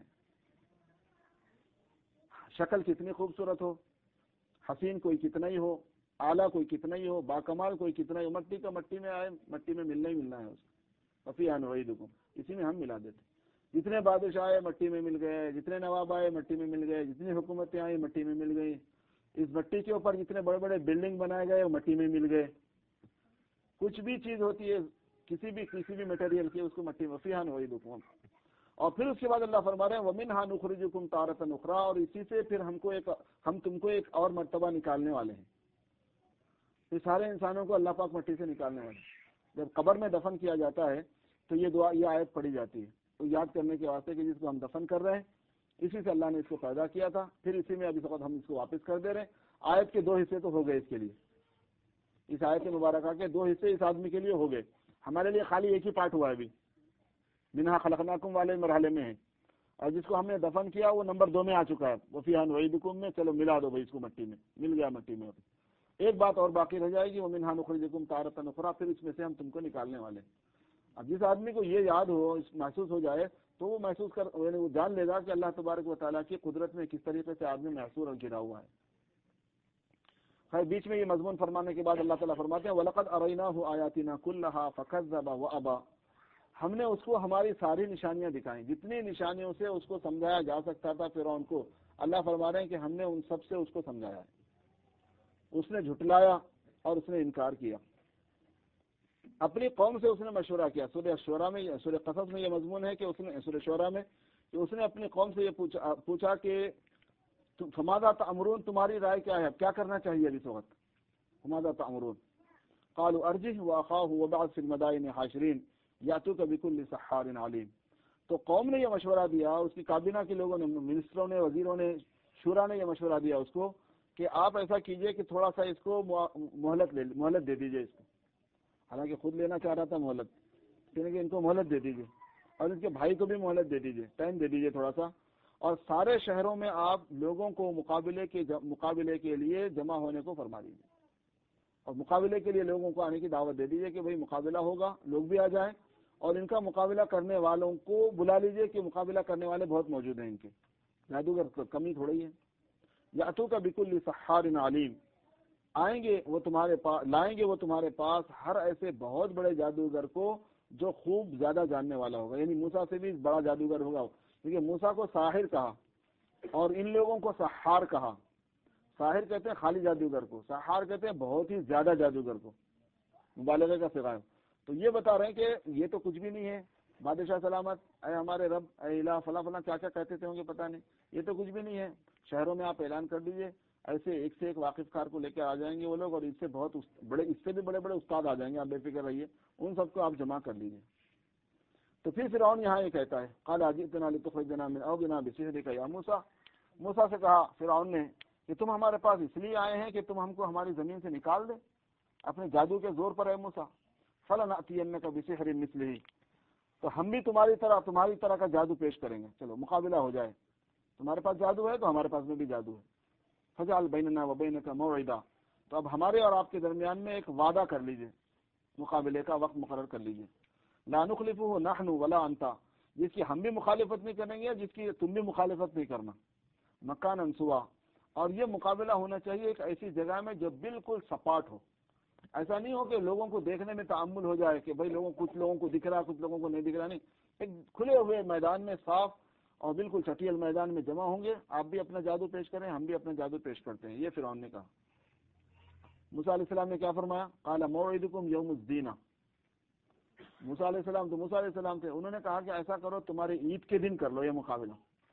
شکل کتنی خوبصورت ہو، حسین کوئی کتنا ہی ہو، اعلیٰ کوئی کتنا ہی ہو، باکمال کوئی کتنا ہی ہو، مٹی کا مٹی میں آئے، مٹی میں ملنا ہی ملنا ہے اس کو۔ وفیہا نعیدکم، اسی میں ہم ملا دیتے۔ جتنے بادشاہ آئے مٹی میں مل گئے، جتنے نواب آئے مٹی میں مل گئے، جتنی حکومتیں آئیں مٹی میں مل گئی، اس مٹی کے اوپر جتنے بڑے بڑے بلڈنگ بنائے گئے وہ مٹی میں مل گئے۔ کچھ بھی چیز ہوتی ہے کسی بھی میٹیریل کی، اس کو مٹی میں وفیہا نعیدکم۔ اور پھر اس کے بعد اللہ فرما رہے ہیں وَمِنْهَا نُخْرِجُكُمْ تَارَةً أُخْرَىٰ، اور اسی سے پھر ہم تم کو ایک اور مرتبہ نکالنے والے ہیں۔ یہ سارے انسانوں کو اللہ پاک مٹی سے نکالنے والے ہیں۔ جب قبر میں دفن کیا جاتا ہے تو یہ آیت پڑھی جاتی ہے، تو یاد کرنے کے واسطے کہ جس کو ہم دفن کر رہے ہیں اسی سے اللہ نے اس کو پیدا کیا تھا، پھر اسی میں ابھی وقت ہم اس کو واپس کر دے رہے ہیں۔ آیت کے 2 حصے تو ہو گئے اس کے لیے، اس آیت مبارکہ کے 2 حصے اس آدمی کے لیے ہو گئے، ہمارے لیے خالی ایک ہی پارٹ ہوا ہے ابھی، منہا خلقناکم والے مرحلے میں ہے، اور جس کو ہم نے دفن کیا وہ نمبر 2 میں آ چکا ہے، وفیہا نعیدکم میں۔ چلو ملا دو بھائی اس کو مٹی میں، مل گیا مٹی میں۔ ایک بات اور باقی رہ جائے گی، ومنہا نخرجکم تارۃ اخری، پھر اس میں سے ہم تم کو نکالنے والے ہیں۔ اب جس آدمی کو یہ یاد ہو، محسوس ہو جائے، تو وہ وہ جان لے گا کہ اللہ تبارک و تعالیٰ کی قدرت میں کس طریقے سے آدمی محصور اور گرا ہوا ہے۔ خیر، بیچ میں یہ مضمون فرمانے کے بعد اللہ تعالیٰ فرماتے ہیں وَلَقَدْ أَرَيْنَاهُ آيَاتِنَا كُلَّهَا فَكَذَّبَ وَأَبَى، ہم نے اس کو ہماری ساری نشانیاں دکھائیں، جتنی نشانیوں سے اس کو سمجھایا جا سکتا تھا فرعون کو، اللہ فرما رہے ہیں کہ ہم نے ان سب سے اس کو سمجھایا ہے۔ اس نے جھٹلایا اور اس نے انکار کیا، اپنی قوم سے اس نے مشورہ کیا۔ سورہ شعراء میں، سورہ قصص میں یہ مضمون ہے کہ سورہ شعراء میں کہ اس نے اپنی قوم سے یہ پوچھا کہ فماذا تأمرون، تمہاری رائے کیا ہے، اب کیا کرنا چاہیے ابھی اس وقت؟ فماذا تأمرون قالوا ارجه واخاه وبعث في المدائن حاشرين یاتوک بكل سحار علیم۔ تو قوم نے یہ مشورہ دیا، اس کی کابینہ کے لوگوں نے، منسٹروں نے، وزیروں نے، شورا نے یہ مشورہ دیا اس کو کہ آپ ایسا کیجئے کہ تھوڑا سا اس کو مہلت دے دیجئے اس کو، حالانکہ خود لینا چاہ رہا تھا مہلت، کہنے کہ ان کو مہلت دے دیجیے اور ان کے بھائی کو بھی مہلت دے دیجیے، ٹائم دے دیجیے تھوڑا سا، اور سارے شہروں میں آپ لوگوں کو مقابلے کے لیے جمع ہونے کو فرما دیجیے، اور مقابلے کے لیے لوگوں کو آنے کی دعوت دے دیجیے کہ بھئی مقابلہ ہوگا، لوگ بھی آ جائیں، اور ان کا مقابلہ کرنے والوں کو بلا لیجیے کہ مقابلہ کرنے والے بہت موجود ہیں، ان کے جادوگر کمی تھوڑی ہے۔ یاتو کا بکل سحار علیم، آئیں گے وہ تمہارے پاس، لائیں گے وہ تمہارے پاس ہر ایسے بہت بڑے جادوگر کو جو خوب زیادہ جاننے والا ہوگا، یعنی موسیٰ سے بھی بڑا جادوگر ہوگا، کیونکہ موسیٰ کو ساحر کہا اور ان لوگوں کو سحار کہا۔ ساحر کہتے ہیں خالی جادوگر کو، سحار کہتے ہیں بہت ہی زیادہ جادوگر کو، مبالغے کا صیغہ ہے۔ تو یہ بتا رہے ہیں کہ یہ تو کچھ بھی نہیں ہے، بادشاہ سلامت، اے ہمارے رب، اے الہ، فلاں فلاں کیا کیا کہتے تھے ہوں گے پتہ نہیں، یہ تو کچھ بھی نہیں ہے، شہروں میں آپ اعلان کر دیجئے، ایسے ایک سے ایک واقف کار کو لے کے آ جائیں گے وہ لوگ، اور اس سے بہت بڑے، اس سے بھی بڑے بڑے استاد آ جائیں گے، آپ بے فکر رہیے، ان سب کو آپ جمع کر لیجیے۔ تو پھر فرعون یہاں یہ کہتا ہے قال اجئتنا لتخرجنا من ارضنا بسحرک یا موسیٰ، موسیٰ سے کہا فرعون نے کہ تم ہمارے پاس اس لیے آئے ہیں کہ تم ہم کو ہماری زمین سے نکال دے اپنے جادو کے زور پر، اے موسیٰ، فلنأتینک بسحر مثلہ، تو ہم بھی تمہاری طرح کا جادو پیش کریں گے، چلو مقابلہ ہو جائے، تمہارے پاس جادو ہے تو ہمارے پاس میں بھی جادو ہے، فجعل بیننا وبینک موعدا، تو اب ہمارے اور آپ کے درمیان میں ایک وعدہ کر لیجئے، مقابلے کا وقت مقرر کر لیجئے، لا نخلفہ نحن ولا انت، جس کی ہم بھی مخالفت نہیں کریں گے، جس کی تم بھی مخالفت نہیں کرنا، مکانا سوا، اور یہ مقابلہ ہونا چاہیے ایک ایسی جگہ میں جو بالکل سپاٹ ہو، ایسا نہیں ہو کہ لوگوں کو دیکھنے میں تعامل ہو جائے کہ بھائی کچھ لوگوں کو دکھ رہا، کچھ لوگوں کو نہیں دکھ رہا، نہیں، ایک کھلے ہوئے میدان میں صاف اور بالکل چٹیل میدان میں جمع ہوں گے، آپ بھی اپنا جادو پیش کریں، ہم بھی اپنا جادو پیش کرتے ہیں، یہ فرعون نے کہا۔ موسیٰ علیہ السلام نے کیا فرمایا؟ قال موعدکم یوم الزینہ، موسیٰ علیہ السلام تو موسیٰ علیہ السلام تھے، انہوں نے کہا کہ ایسا کرو تمہارے عید کے دن کر لو یہ مقابلہ،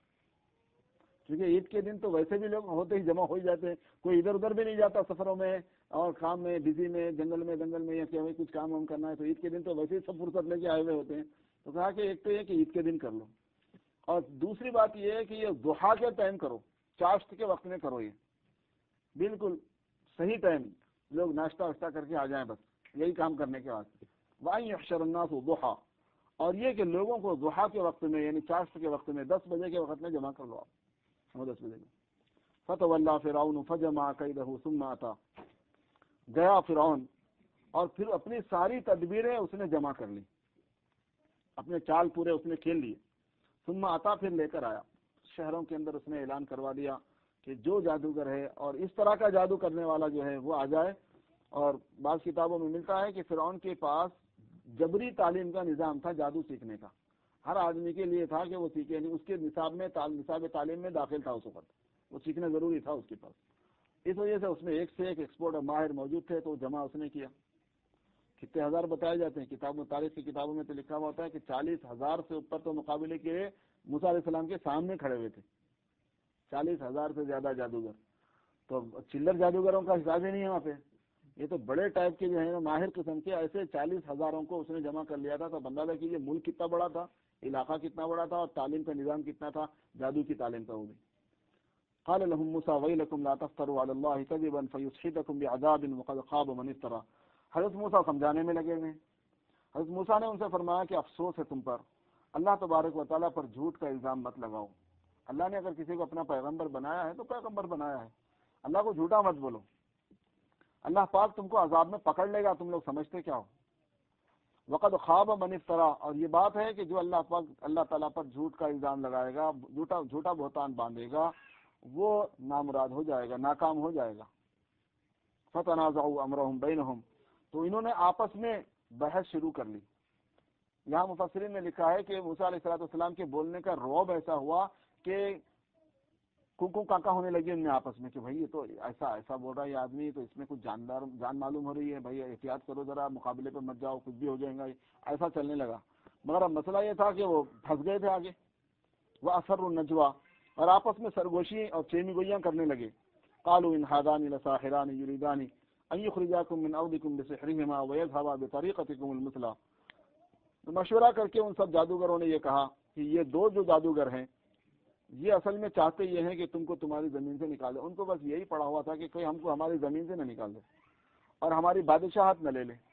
کیونکہ عید کے دن تو ویسے بھی لوگ ہوتے ہی جمع ہو ہی جاتے ہیں، کوئی ادھر ادھر بھی نہیں جاتا سفروں میں اور کام میں بزی میں جنگل میں یا کہ کچھ کام وام کرنا ہے، تو عید کے دن تو ویسے ہی سب فرصت لے کے آئے ہوئے ہوتے ہیں، تو کہا کہ ایک تو یہ کہ عید کے دن کر لو، اور دوسری بات یہ ہے کہ یہ ضحیٰ کے ٹائم کرو، چاشت کے وقت میں کرو، یہ بالکل صحیح ٹائم، لوگ ناشتہ واشتہ کر کے آ جائیں، بس یہی کام کرنے کے بعد وَأَن يُحْشَرَ النَّاسُ ضُحًى، اور یہ کہ لوگوں کو ضحیٰ کے وقت میں یعنی چاشت کے وقت میں 10 بجے کے وقت میں جمع کر لو، آپ 10 بجے میں۔ فَتَوَلَّىٰ فِرْعَوْنُ فَجَمَعَ كَيْدَهُ ثُمَّ أَتَىٰ، گیا فرعون اور پھر اپنی ساری تدبیریں اس نے جمع کر لی، اپنے چال پورے اس نے کھیل لیے، ثم آتا، پھر لے کر آیا، شہروں کے اندر اس نے اعلان کروا دیا کہ جو جادوگر ہے اور اس طرح کا جادو کرنے والا جو ہے وہ آ جائے، اور بعض کتابوں میں ملتا ہے کہ فرعون کے پاس جبری تعلیم کا نظام تھا جادو سیکھنے کا، ہر آدمی کے لیے تھا کہ وہ سیکھے، نہیں اس کے نصاب تعلیم میں داخل تھا، اس وقت وہ سیکھنا ضروری تھا اس کے پاس، اس وجہ سے اس میں ایک سے ایک ایکسپرٹ اور ماہر موجود تھے، تو جمع اس نے کیا۔ کتنے ہزار بتائے جاتے ہیں کتابوں، تاریخ کی کتابوں میں تو لکھا ہوا ہوتا ہے کہ 40,000 سے اوپر تو مقابلے کے موسیٰ علیہ السلام کے سامنے کھڑے ہوئے تھے، 40,000 سے زیادہ جادوگر، تو چلر جادوگروں کا حساب ہی نہیں ہے وہاں پہ، یہ تو بڑے ٹائپ کے جو ہے ماہر قسم کے ایسے 40,000 کو اس نے جمع کر لیا تھا، تو اندازہ کیجیے ملک کتنا بڑا تھا، علاقہ کتنا بڑا تھا، اور تعلیم کا نظام کتنا تھا، جادو کی تعلیم کا وہ بھی۔ قال لهم موسى ويلكم لا تفتروا على الله كذبا فيسحتكم بعذاب وقد خاب من افترى، حضرت موسیٰ سمجھانے میں لگے ہوئے، حضرت موسیٰ نے ان سے فرمایا کہ افسوس ہے تم پر، اللہ تبارک و تعالیٰ پر جھوٹ کا الزام مت لگاؤ، اللہ نے اگر کسی کو اپنا پیغمبر بنایا ہے تو پیغمبر بنایا ہے، اللہ کو جھوٹا مت بولو، اللہ پاک تم کو عذاب میں پکڑ لے گا، تم لوگ سمجھتے کیا ہو، وقد خواب من افترا، اور یہ بات ہے کہ جو اللہ تعالیٰ پر جھوٹ کا الزام لگائے گا، جھوٹا بہتان باندھے گا، وہ نامراد ہو جائے گا، ناکام ہو جائے گا۔ فتنازعوا امرهم بینہم، تو انہوں نے آپس میں بحث شروع کر لی۔ یہاں مفسرین نے لکھا ہے کہ موسیٰ علیہ السلام کے بولنے کا رعب ایسا ہوا کہ کوکو کاکا ہونے لگی ان میں آپس میں کہ بھائی یہ تو ایسا بول رہا ہے یہ آدمی، تو اس میں کچھ جان معلوم ہو رہی ہے، بھائی احتیاط کرو ذرا، مقابلے پہ مت جاؤ، کچھ بھی ہو جائے گا، ایسا چلنے لگا۔ مگر اب مسئلہ یہ تھا کہ وہ پھنس گئے تھے آگے، وہ اثر النجوا، اور آپس میں سرگوشی اور چینی گوئیاں کرنے لگے۔ قالوا ان هذان لساحران يريدان ان يخرجاكم من ارضكم بسحرهما ويذهبا بطريقتكم المثلى، تو مشورہ کر کے ان سب جادوگروں نے یہ کہا کہ یہ دو جو جادوگر ہیں یہ اصل میں چاہتے یہ ہیں کہ تم کو تمہاری زمین سے نکالے، ان کو بس یہی پڑا ہوا تھا کہ کوئی ہم کو ہماری زمین سے نہ نکال دے اور ہماری بادشاہت نہ لے لے،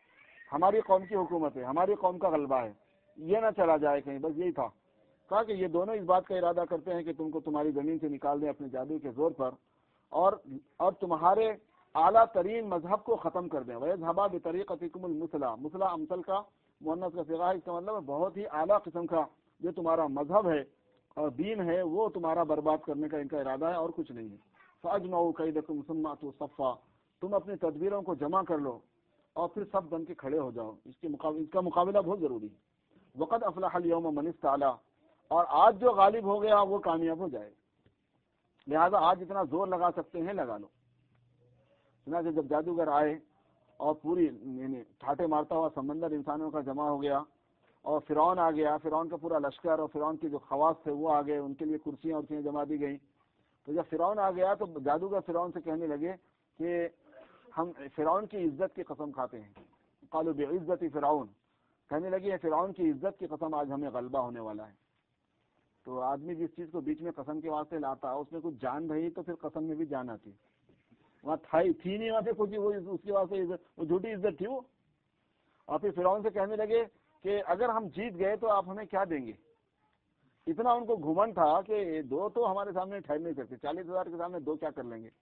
ہماری قوم کی حکومت ہے، ہماری قوم کا غلبہ ہے، یہ نہ چلا جائے کہیں، بس یہی تھا۔ کہا کہ یہ دونوں اس بات کا ارادہ کرتے ہیں کہ تم کو تمہاری زمین سے نکال دیں اپنے جادو کے زور پر، اور تمہارے اعلیٰ ترین مذہب کو ختم کر دیں۔ وَيَذْهَبَا بِطَرِيقَتِكُمُ الْمُثْلَىٰ، مثلا امثل کا مؤنث کا صیغہ ہے، اس کا مطلب ہے بہت ہی اعلیٰ قسم کا جو تمہارا مذہب ہے اور دین ہے وہ تمہارا برباد کرنے کا ان کا ارادہ ہے اور کچھ نہیں ہے۔ فَأَجْمَعُوا كَيْدَكُمْ ثُمَّ أَتُوا صَفًّا، تم اپنی تدبیروں کو جمع کر لو اور پھر سب بن کے کھڑے ہو جاؤ، اس کا مقابلہ بہت ضروری ہے۔ وَقَدْ أَفْلَحَ الْيَوْمَ مَنِ اسْتَعْلَىٰ، اور آج جو غالب ہو گیا وہ کامیاب ہو جائے، لہذا آج اتنا زور لگا سکتے ہیں لگا لو۔ چنانچہ جب جادوگر آئے اور پوری ٹھاٹے مارتا ہوا سمندر انسانوں کا جمع ہو گیا اور فرعون آ گیا، فرعون کا پورا لشکر اور فرعون کے جو خواص تھے وہ آ گئے، ان کے لیے کرسیاں جمع دی گئیں، تو جب فرعون آ گیا تو جادوگر فرعون سے کہنے لگے کہ ہم فرعون کی عزت کی قسم کھاتے ہیں، قالوا بعزت فرعون، کہنے لگے فرعون کی عزت کی قسم آج ہمیں غلبہ ہونے والا ہے۔ تو آدمی جس چیز کو بیچ میں قسم کے واسطے لاتا اس میں کچھ جان رہی تو پھر قسم میں بھی جان آتی، وہاں تھی نہیں وہاں پہ کچھ، وہ اس کے واسطے وہ جھوٹی عزت تھی وہ۔ اور پھر فرعون سے کہنے لگے کہ اگر ہم جیت گئے تو آپ ہمیں کیا دیں گے؟ اتنا ان کو گھمنڈ تھا کہ دو تو ہمارے سامنے ٹھہر نہیں سکتے، 40,000 کے سامنے دو کیا کر لیں گے؟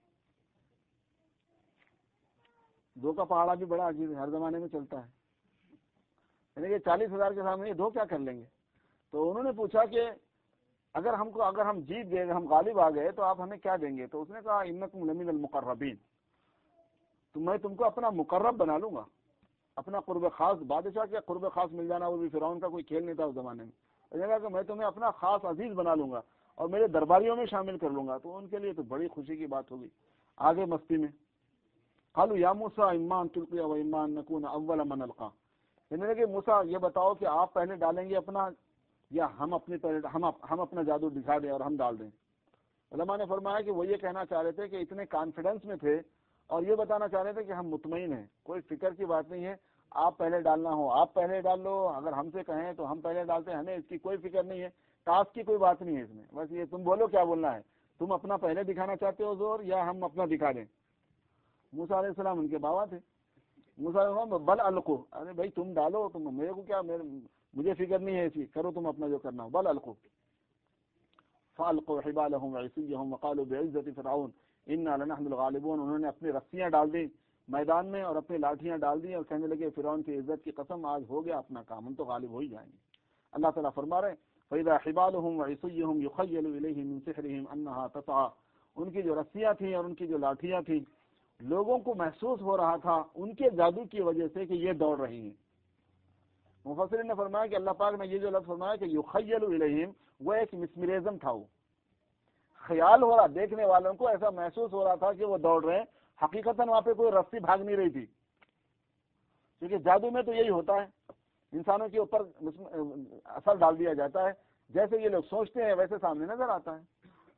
دو کا پہاڑا بھی بڑا عجیب ہے، ہر زمانے میں چلتا ہے، یعنی کہ 40,000 کے سامنے دو کیا کر لیں گے؟ تو انہوں نے پوچھا کہ اگر ہم جیت گئے، ہم غالب آ گئے تو آپ ہمیں کیا دیں گے؟ تو اس نے کہا انکم لمن المقربین، تو میں تم کو اپنا مقرب بنا لوں گا، اپنا قرب خاص۔ بادشاہ کے قرب خاص مل جانا وہ بھی فرعون کا کوئی کھیل نہیں تھا اس زمانے میں، اس نے کہا کہ میں تمہیں اپنا خاص عزیز بنا لوں گا اور میرے درباریوں میں شامل کر لوں گا۔ تو ان کے لیے تو بڑی خوشی کی بات ہوگی۔ آگے مستی میں قالوا یا موسیٰ اما ان تلقی و اما ان نکون اول من القا، کہنے لگے موسیٰ یہ بتاؤ کہ آپ پہلے ڈالیں گے اپنا یا ہم اپنا جادو دکھا دیں اور ہم ڈال دیں؟ علماء نے فرمایا کہ وہ یہ کہنا چاہ رہے تھے کہ اتنے کانفیڈنس میں تھے اور یہ بتانا چاہ رہے تھے کہ ہم مطمئن ہیں، کوئی فکر کی بات نہیں ہے، آپ پہلے ڈالنا ہو آپ پہلے ڈال لو، اگر ہم سے کہیں تو ہم پہلے ڈالتے ہیں، ہمیں اس کی کوئی فکر نہیں ہے، ٹاسک کی کوئی بات نہیں ہے اس میں، بس یہ تم بولو کیا بولنا ہے، تم اپنا پہلے دکھانا چاہتے ہو زور یا ہم اپنا دکھا دیں؟ موسیٰ علیہ السلام ان کے باوا تھے، موسیٰ علیہ السلام بل القو، ارے بھائی تم ڈالو، تم میرے کو کیا، مجھے فکر نہیں ہے ایسی، کرو تم اپنا جو کرنا ہو، بل القو فالقوا حبالهم وعصيهم وقالوا بعزت فرعون انا لنحن الغالبون، انہوں نے اپنی رسیاں ڈال دی میدان میں اور اپنی لاٹیاں ڈال دی اور کہنے لگے فرعون کی عزت کی قسم آج ہو گیا اپنا کام، ہم تو غالب ہو ہی جائیں گے۔ اللہ تعالیٰ فرما رہے فَإِذَا حِبَالُهُمْ وَعِصِيُّهُمْ يُخَيَّلُ إِلَيْهِ مِنْ سِحْرِهِمْ أَنَّهَا تَسْعَىٰ، ان کی جو رسیاں تھیں اور ان کی جو لاٹیاں تھیں لوگوں کو محسوس ہو رہا تھا ان کے جادو کی وجہ سے کہ یہ دوڑ رہی ہیں۔ مفسرین نے فرمایا کہ اللہ پاک نے یہ جو لفظ فرمایا کہ یخیل الیہم، وہ ایک مسمریزم تھا، وہ خیال ہو رہا، دیکھنے والوں کو ایسا محسوس ہو رہا تھا کہ وہ دوڑ رہے ہیں، حقیقتاً وہاں پہ کوئی رسی بھاگ نہیں رہی تھی، کیونکہ جادو میں تو یہی ہوتا ہے، انسانوں کے اوپر اثر ڈال دیا جاتا ہے، جیسے یہ لوگ سوچتے ہیں ویسے سامنے نظر آتا ہے۔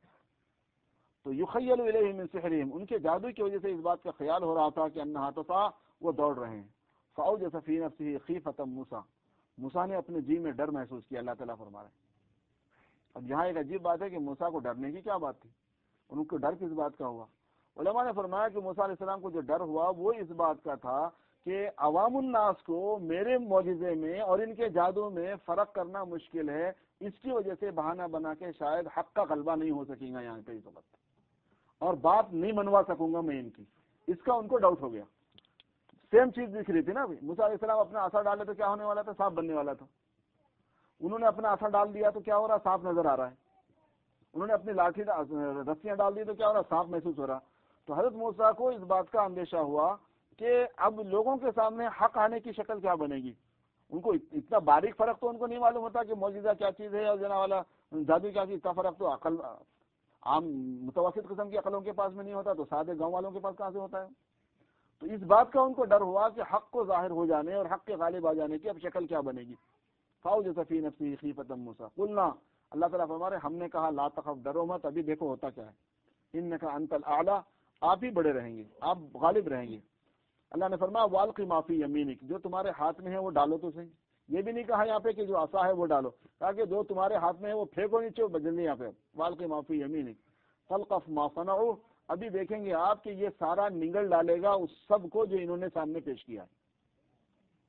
تو یخیل الیہم من سحرہم، ان کے جادو کی وجہ سے اس بات کا خیال ہو رہا تھا کہ انہا تسعیٰ، وہ دوڑ رہے ہیں۔ فاوجس فی نفسہ خیفۃ موسیٰ، موسیٰ نے اپنے جی میں ڈر محسوس کیا، اللہ تعالیٰ فرما رہے ہیں۔ اب یہاں ایک عجیب بات ہے کہ موسیٰ کو ڈرنے کی کیا بات تھی، ان کو ڈر کس بات کا ہوا؟ علماء نے فرمایا کہ موسیٰ علیہ السلام کو جو ڈر ہوا وہ اس بات کا تھا کہ عوام الناس کو میرے معجزے میں اور ان کے جادو میں فرق کرنا مشکل ہے، اس کی وجہ سے بہانہ بنا کے شاید حق کا غلبہ نہیں ہو سکے گا یہاں پہ اس وقت، اور بات نہیں منوا سکوں گا میں ان کی، اس کا ان کو ڈاؤٹ ہو گیا۔ سیم چیز دکھ رہی تھی نا، موسیٰ علیہ السلام اپنا اثر ڈالے تو کیا ہونے والا تھا، سانپ بننے والا تھا، انہوں نے اپنا اثر ڈال دیا تو کیا ہو رہا، سانپ نظر آ رہا ہے، انہوں نے اپنی لاٹھی رسیاں ڈال دی تو کیا ہو رہا، سانپ محسوس ہو رہا۔ تو حضرت موسیٰ کو اس بات کا اندیشہ ہوا کہ اب لوگوں کے سامنے حق آنے کی شکل کیا بنے گی، ان کو اتنا باریک فرق تو ان کو نہیں معلوم ہوتا کہ معجزہ کیا چیز ہے اور جنا والا جادو کیا چیز، اتنا فرق تو عقل عام متوسط قسم کی عقلوں کے پاس میں نہیں ہوتا، تو سادے گاؤں والوں کے پاس کہاں سے ہوتا ہے؟ تو اس بات کا ان کو ڈر ہوا کہ حق کو ظاہر ہو جانے اور حق کے غالب آ جانے کی اب شکل کیا بنے گی۔ فاوجس فی نفسہ خیفۃ موسیٰ قلنا، اللہ تعالیٰ فرما رہے ہم نے کہا لا تخف، ڈرو مت، ابھی دیکھو ہوتا کیا ہے، انک انت الاعلی، آپ ہی بڑے رہیں گے، آپ غالب رہیں گے۔ اللہ نے فرمایا والقی ما فی یمینک، جو تمہارے ہاتھ میں ہے وہ ڈالو تو صحیح، یہ بھی نہیں کہا یہاں پہ کہ جو عصا ہے وہ ڈالو، کہا کہ جو تمہارے ہاتھ میں ہے وہ پھینکو نیچے جلدی یہاں پہ، والقی ما فی یمینک تلقف ما صنعوا، ابھی دیکھیں گے آپ کہ یہ سارا نگل ڈالے گا اس سب کو جو انہوں نے سامنے پیش کیا ہے۔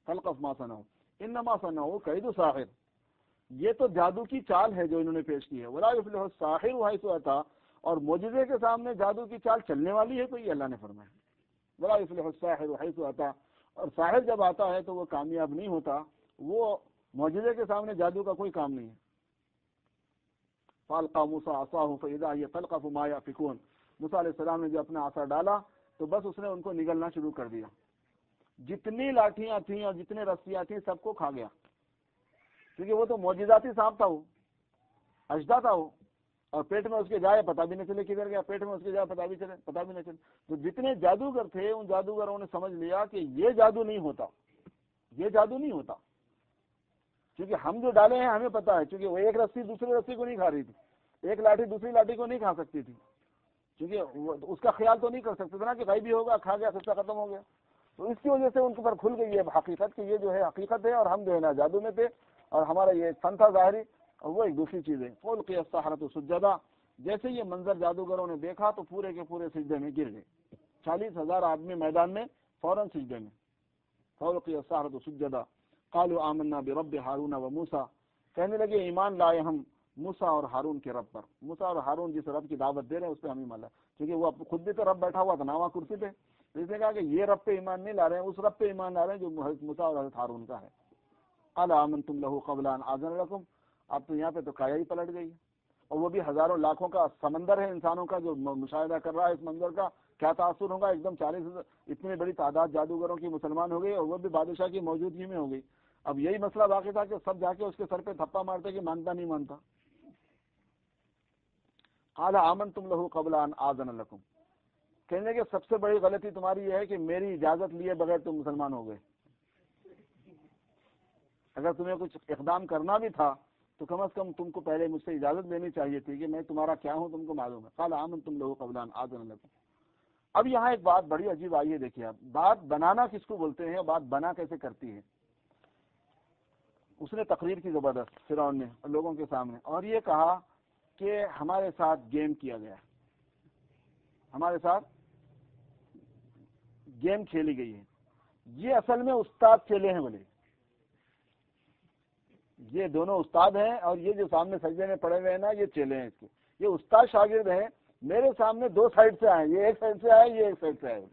فلقف ما صنعوا انما صنعوا کید ساحر، یہ تو جادو کی چال ہے جو انہوں نے پیش کی ہے. ولا یفلح الساحر حیث اتی، اور معجزے کے سامنے جادو کی چال چلنے والی ہے کوئی؟ اللہ نے فرمایا ولا یفلح الساحر حیث اتی، اور ساحر جب آتا ہے تو وہ کامیاب نہیں ہوتا، وہ معجزے کے سامنے جادو کا کوئی کام نہیں ہے. فالقى موسى عصاه فاذا هي تلقف ما يافكون، موسیٰ علیہ السلام نے جو اپنا عصا ڈالا تو بس اس نے ان کو نگلنا شروع کر دیا. جتنی لاٹھیاں تھیں اور جتنے رسیاں تھیں سب کو کھا گیا، کیونکہ وہ تو معجزاتی سانپ تھا، وہ اژدھا تھا وہ، اور پیٹ میں اس کے جائے پتہ بھی نہ چلے کدھر گیا، پیٹ میں اس کے جائے پتہ بھی نہ چلے. تو جتنے جادوگر تھے ان جادوگروں نے سمجھ لیا کہ یہ جادو نہیں ہوتا، یہ جادو نہیں ہوتا، کیونکہ ہم جو ڈالے ہیں ہمیں پتہ ہے، کیونکہ وہ ایک رسی دوسری رسی کو نہیں کھا رہی تھی، ایک لاٹھی دوسری لاٹھی کو نہیں کھا سکتی تھی، کیونکہ اس کا خیال تو نہیں کر سکتے تھے نا کہ غیبی ہوگا، کھا گیا قصہ ختم ہو گیا. تو اس کی وجہ سے ان کے اوپر کھل گئی ہے حقیقت کہ یہ جو ہے حقیقت ہے، اور ہم جو ہے نا جادو میں تھے، اور ہمارا یہ فن تھا ظاہری، اور وہ ایک دوسری چیز ہے. فَأُلْقِيَ السَّحَرَةُ سُجَّدًا، جیسے یہ منظر جادوگروں نے دیکھا تو پورے کے پورے سجدے میں گر گئے. 40,000 آدمی میدان میں فوراً سجدے میں. فَأُلْقِيَ السَّحَرَةُ سُجَّدًا قَالُوا آمَنَّا بِرَبِّ هَارُونَ وَمُوسَىٰ، کہنے لگے ایمان لائے ہم موسیٰ اور ہارون کے رب پر. موسیٰ اور ہارون جس رب کی دعوت دے رہے ہیں اس پہ ہم ایمان لائے، کیونکہ وہ خود بھی تو رب بیٹھا ہوا تھا نا وہاں کرسی پہ. اس نے کہا کہ یہ رب پہ ایمان نہیں لا رہے ہیں، اس رب پہ ایمان لا رہے ہیں جو موسیٰ اور حضرت ہارون کا ہے. قال آمنتم له قبل ان آذن لكم، اب تو یہاں پہ تو کایا ہی پلٹ گئی، اور وہ بھی ہزاروں لاکھوں کا سمندر ہے انسانوں کا جو مشاہدہ کر رہا ہے اس منظر کا. کیا تاثر ہوگا، ایک دم 40,000 اتنی بڑی تعداد جادوگروں کی مسلمان ہو گئی، اور وہ بھی بادشاہ کی موجودگی میں ہو گئی. اب یہی مسئلہ باقی تھا کہ سب جا کے اس کے سر پہ تھپا مارتے کہ مانتا نہیں مانتا. قال آمنتم له قبل ان آذن لكم، کہنے کہ سب سے بڑی غلطی تمہاری یہ ہے کہ میری اجازت لیے بغیر تم مسلمان ہو گئے. اگر تمہیں کچھ اقدام کرنا بھی تھا تو کم از کم تم کو پہلے مجھ سے اجازت لینی چاہیے تھی کہ میں تمہارا کیا ہوں تم کو معلوم ہے. قال آمنتم له قبل ان آذن لكم. اب یہاں ایک بات بڑی عجیب آئی ہے، دیکھیے آپ، بات بنانا کس کو بولتے ہیں، بات بنا کیسے کرتی ہے. اس نے تقریر کی زبردست فرعون نے لوگوں کے سامنے، اور یہ کہا کہ ہمارے ساتھ گیم کیا گیا، ہمارے ساتھ گیم کھیلی گئی ہے. یہ اصل میں استاد چیلے ہیں، بولے یہ دونوں استاد ہیں، اور یہ جو سامنے سجدے میں پڑے ہوئے ہیں نا یہ چیلے ہیں اس کے. یہ استاد شاگرد ہیں، میرے سامنے دو سائڈ سے آئے، یہ ایک سائڈ سے آئے، یہ ایک سائڈ سے آئے.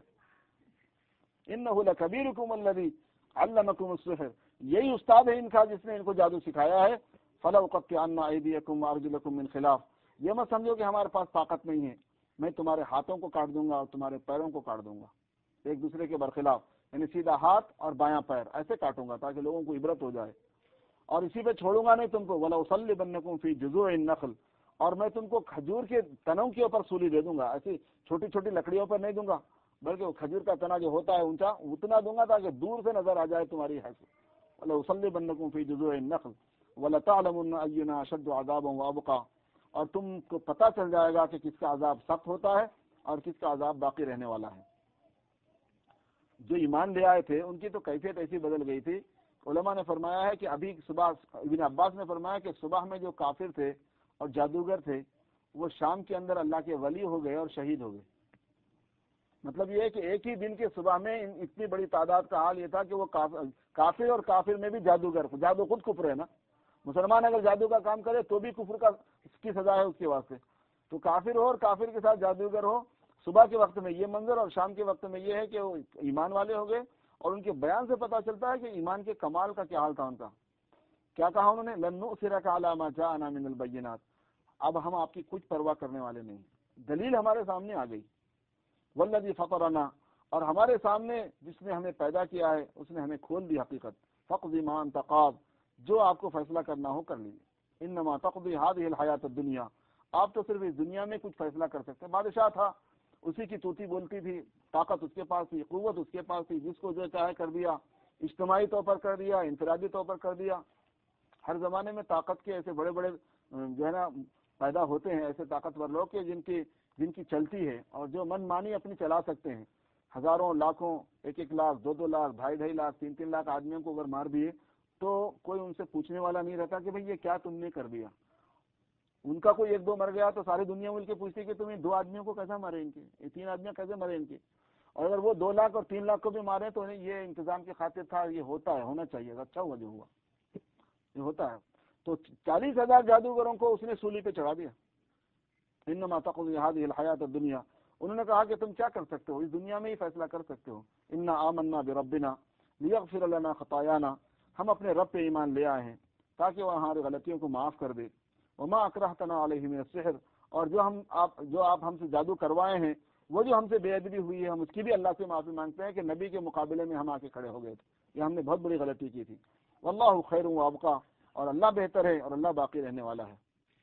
انہ لکبیرکم الذی علمکم السحر، یہی استاد ہے ان کا جس نے ان کو جادو سکھایا ہے. فلأقطعن ایدیکم وارجلکم من خلاف، یہ مت سمجھو کہ ہمارے پاس طاقت نہیں ہے، میں تمہارے ہاتھوں کو کاٹ دوں گا اور تمہارے پیروں کو کاٹ دوں گا ایک دوسرے کے برخلاف، یعنی سیدھا ہاتھ اور بایاں پیر ایسے کاٹوں گا تاکہ لوگوں کو عبرت ہو جائے. اور اسی پہ چھوڑوں گا نہیں تم کو. وَلَأُصَلِّبَنَّكُمْ فِي جُذُوعِ النَّخْلِ، اور میں تم کو کھجور کے تنوں کے اوپر سولی دے دوں گا، ایسی چھوٹی چھوٹی لکڑیوں پر نہیں دوں گا، بلکہ وہ کھجور کا تنا جو ہوتا ہے اونچا اتنا دوں گا تاکہ دور سے نظر آ جائے تمہاری حیثیت. وَلَأُصَلِّبَنَّكُمْ فِي جُذُوعِ النَّخْلِ وَلَتَعْلَمُنَّ أَيُّنَا أَشَدُّ عَذَابًا وَأَبْقَىٰ، اور تم کو پتہ چل جائے گا کہ کس کا عذاب سخت ہوتا ہے اور کس کا عذاب باقی رہنے والا ہے. جو ایمان لے آئے تھے ان کی تو کیفیت ایسی بدل گئی تھی. علماء نے فرمایا ہے کہ ابھی صبح، ابن عباس نے فرمایا کہ صبح میں جو کافر تھے اور جادوگر تھے وہ شام کے اندر اللہ کے ولی ہو گئے اور شہید ہو گئے. مطلب یہ ہے کہ ایک ہی دن کے صبح میں اتنی بڑی تعداد کا حال یہ تھا کہ وہ کافر، اور کافر میں بھی جادوگر، جادو خود کفر ہے نا، مسلمان اگر جادو کا کام کرے تو بھی کفر کی سزا ہے اس کے واسطے. تو کافر ہو اور کافر کے ساتھ جادوگر ہو، صبح کے وقت میں یہ منظر اور شام کے وقت میں یہ ہے کہ وہ ایمان والے ہو گئے. اور ان کے بیان سے پتہ چلتا ہے کہ ایمان کے کمال کا کیا حال تھا ان کا. کیا کہا انہوں نے، لن نؤثرک علی ما جاءنا من البینات، اب ہم آپ کی کچھ پرواہ کرنے والے نہیں، دلیل ہمارے سامنے آ گئی. والذی فطرنا، اور ہمارے سامنے جس نے ہمیں پیدا کیا ہے اس نے ہمیں کھول دی حقیقت. فاقض ما انت قاض، جو آپ کو فیصلہ کرنا ہو کر لیجیے. انما تقضی هذه الحیات الدنیا، آپ تو صرف اس دنیا میں کچھ فیصلہ کر سکتے ہیں. بادشاہ تھا، اسی کی توتی بولتی تھی، طاقت اس کے پاس تھی، قوت اس کے پاس تھی، جس کو جو چاہے کر دیا، اجتماعی طور پر کر دیا، انفرادی طور پر کر دیا. ہر زمانے میں طاقت کے ایسے بڑے بڑے جو ہے نا پیدا ہوتے ہیں، ایسے طاقتور لوگ کہ جن کی چلتی ہے اور جو من مانی اپنی چلا سکتے ہیں. ہزاروں، لاکھوں، 1-1 لاکھ، 2-2 لاکھ، 2.5 لاکھ، 3-3 لاکھ آدمیوں کو اگر مار دیے تو کوئی ان سے پوچھنے والا نہیں رہتا کہ بھئی یہ کیا تم نے کر دیا. ان کا کوئی 1-2 مر گیا تو ساری دنیا مل کے پوچھتی کہ تم 2 آدمیوں کو کیسا مرے، ان کے 3 آدمیاں کیسے مرے ان کے. اور اگر وہ 2 لاکھ اور 3 لاکھ کو بھی مارے تو یہ انتظام کی خاطر تھا، یہ ہوتا ہے، ہونا چاہیے، اچھا ہوا جو ہوا، یہ ہوتا ہے۔ تو 40,000 جادوگروں کو اس نے سولی پہ چڑھا دیا۔ انما تقضی هذه الحیات الدنیا، انہوں نے کہا کہ تم کیا کر سکتے ہو، اس دنیا میں ہی فیصلہ کر سکتے ہو۔ انا آمنا بربنا لیغفر لنا خطایانا، ہم اپنے رب پہ ایمان لے آئے ہیں تاکہ وہ ہماری غلطیوں کو معاف کر دے۔ وما اکرہتنا علیہ من السحر، اور جو آپ ہم سے جادو کروائے ہیں، وہ جو ہم سے بے ادبی ہوئی ہے، ہم اس کی بھی اللہ سے معافی مانگتے ہیں کہ نبی کے مقابلے میں ہم آ کے کھڑے ہو گئے تھے، یہ ہم نے بہت بڑی غلطی کی تھی۔ واللہ خیر و ابقا، اور اللہ بہتر ہے اور اللہ باقی رہنے والا ہے۔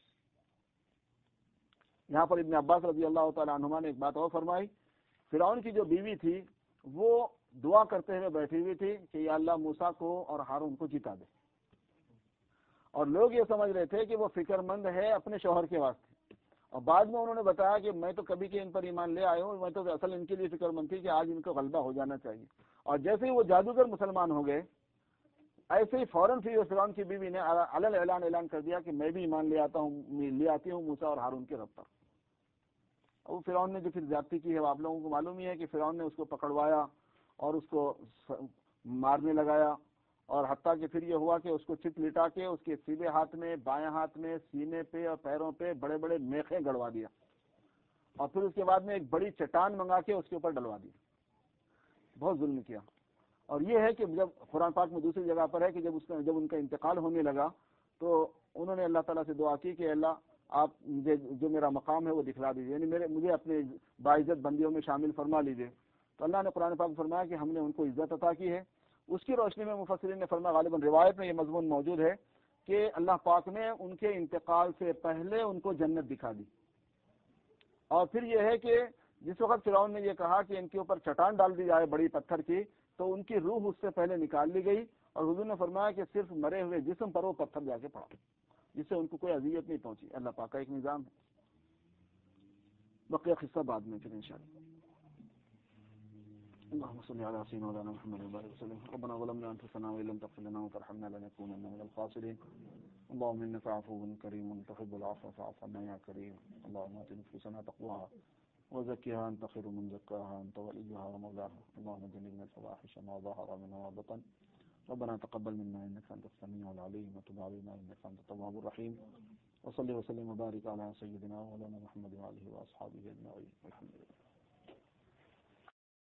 یہاں پر ابن عباس رضی اللہ تعالیٰ عنہما نے ایک بات اور فرمائی، فرعون کی جو بیوی تھی وہ دعا کرتے ہوئے بیٹھی ہوئی تھی کہ یا اللہ موسیٰ کو اور ہارون کو جتا دے، اور لوگ یہ سمجھ رہے تھے کہ وہ فکر مند ہے اپنے شوہر کے واسطے، اور بعد میں انہوں نے بتایا کہ میں تو کبھی کہ ان پر ایمان لے آئے ہوں، میں تو اصل ان کے لیے فکر مند تھی کہ آج ان کو غلبہ ہو جانا چاہیے۔ اور جیسے ہی وہ جادوگر مسلمان ہو گئے، ایسے ہی فوراً پھر فرعون کی بیوی نے علل اعلان کر دیا کہ میں بھی ایمان لے آتی ہوں موسیٰ اور ہارون کے رب پر۔ وہ فرعون نے جو پھر زیادتی کی ہے، آپ لوگوں کو معلوم ہی ہے کہ فرعون نے اس کو پکڑوایا اور اس کو مارنے لگایا، اور حتیٰ کہ پھر یہ ہوا کہ اس کو چت لٹا کے اس کے سیدھے ہاتھ میں، بائیں ہاتھ میں، سینے پہ اور پیروں پہ بڑے بڑے میخیں گڑوا دیا، اور پھر اس کے بعد میں ایک بڑی چٹان منگا کے اس کے اوپر ڈلوا دی۔ بہت ظلم کیا۔ اور یہ ہے کہ جب قرآن پاک میں دوسری جگہ پر ہے کہ جب ان کا انتقال ہونے لگا تو انہوں نے اللہ تعالیٰ سے دعا کی کہ اللہ آپ مجھے جو میرا مقام ہے وہ دکھلا دیجیے، یعنی مجھے اپنے باعزت بندیوں میں شامل فرما لیجیے۔ تو اللہ نے قرآن پاک میں فرمایا کہ ہم نے ان کو عزت عطا کی ہے۔ اس کی روشنی میں مفسرین نے فرمایا، غالباً روایت میں یہ مضمون موجود ہے کہ اللہ پاک نے ان کے انتقال سے پہلے ان کو جنت دکھا دی۔ اور پھر یہ ہے کہ جس وقت فرعون نے یہ کہا کہ ان کے اوپر چٹان ڈال دی جائے بڑی پتھر کی، تو ان کی روح اس سے پہلے نکال لی گئی، اور حضور نے فرمایا کہ صرف مرے ہوئے جسم پر وہ پتھر جا کے پڑا، جس سے ان کو کوئی اذیت نہیں پہنچی۔ اللہ پاک کا ایک نظام ہے، بقیہ قصہ بعد میں پھر انشاءاللہ۔ اللهم صل على سيدنا مولانا محمد وعلى اله وسلم. ربنا ظلمنا انفسنا وان لم تغفر لنا وترحمنا لنكونن من الخاسرين. اللهم انك عفو كريم تحب العفو فاعف عنا يا كريم. اللهم ات نفوسنا تقواها وزكها انت خير من زكاها انت وليها ومولاها. اللهم جنبنا الفواحش ما ظهر منها وبطن. ربنا تقبل منا انك انت السميع العليم وتب علينا انك انت التواب الرحيم. وصلي وسلم وبارك على سيدنا مولانا محمد وعلى اله واصحابه اجمعين. الحمد لله.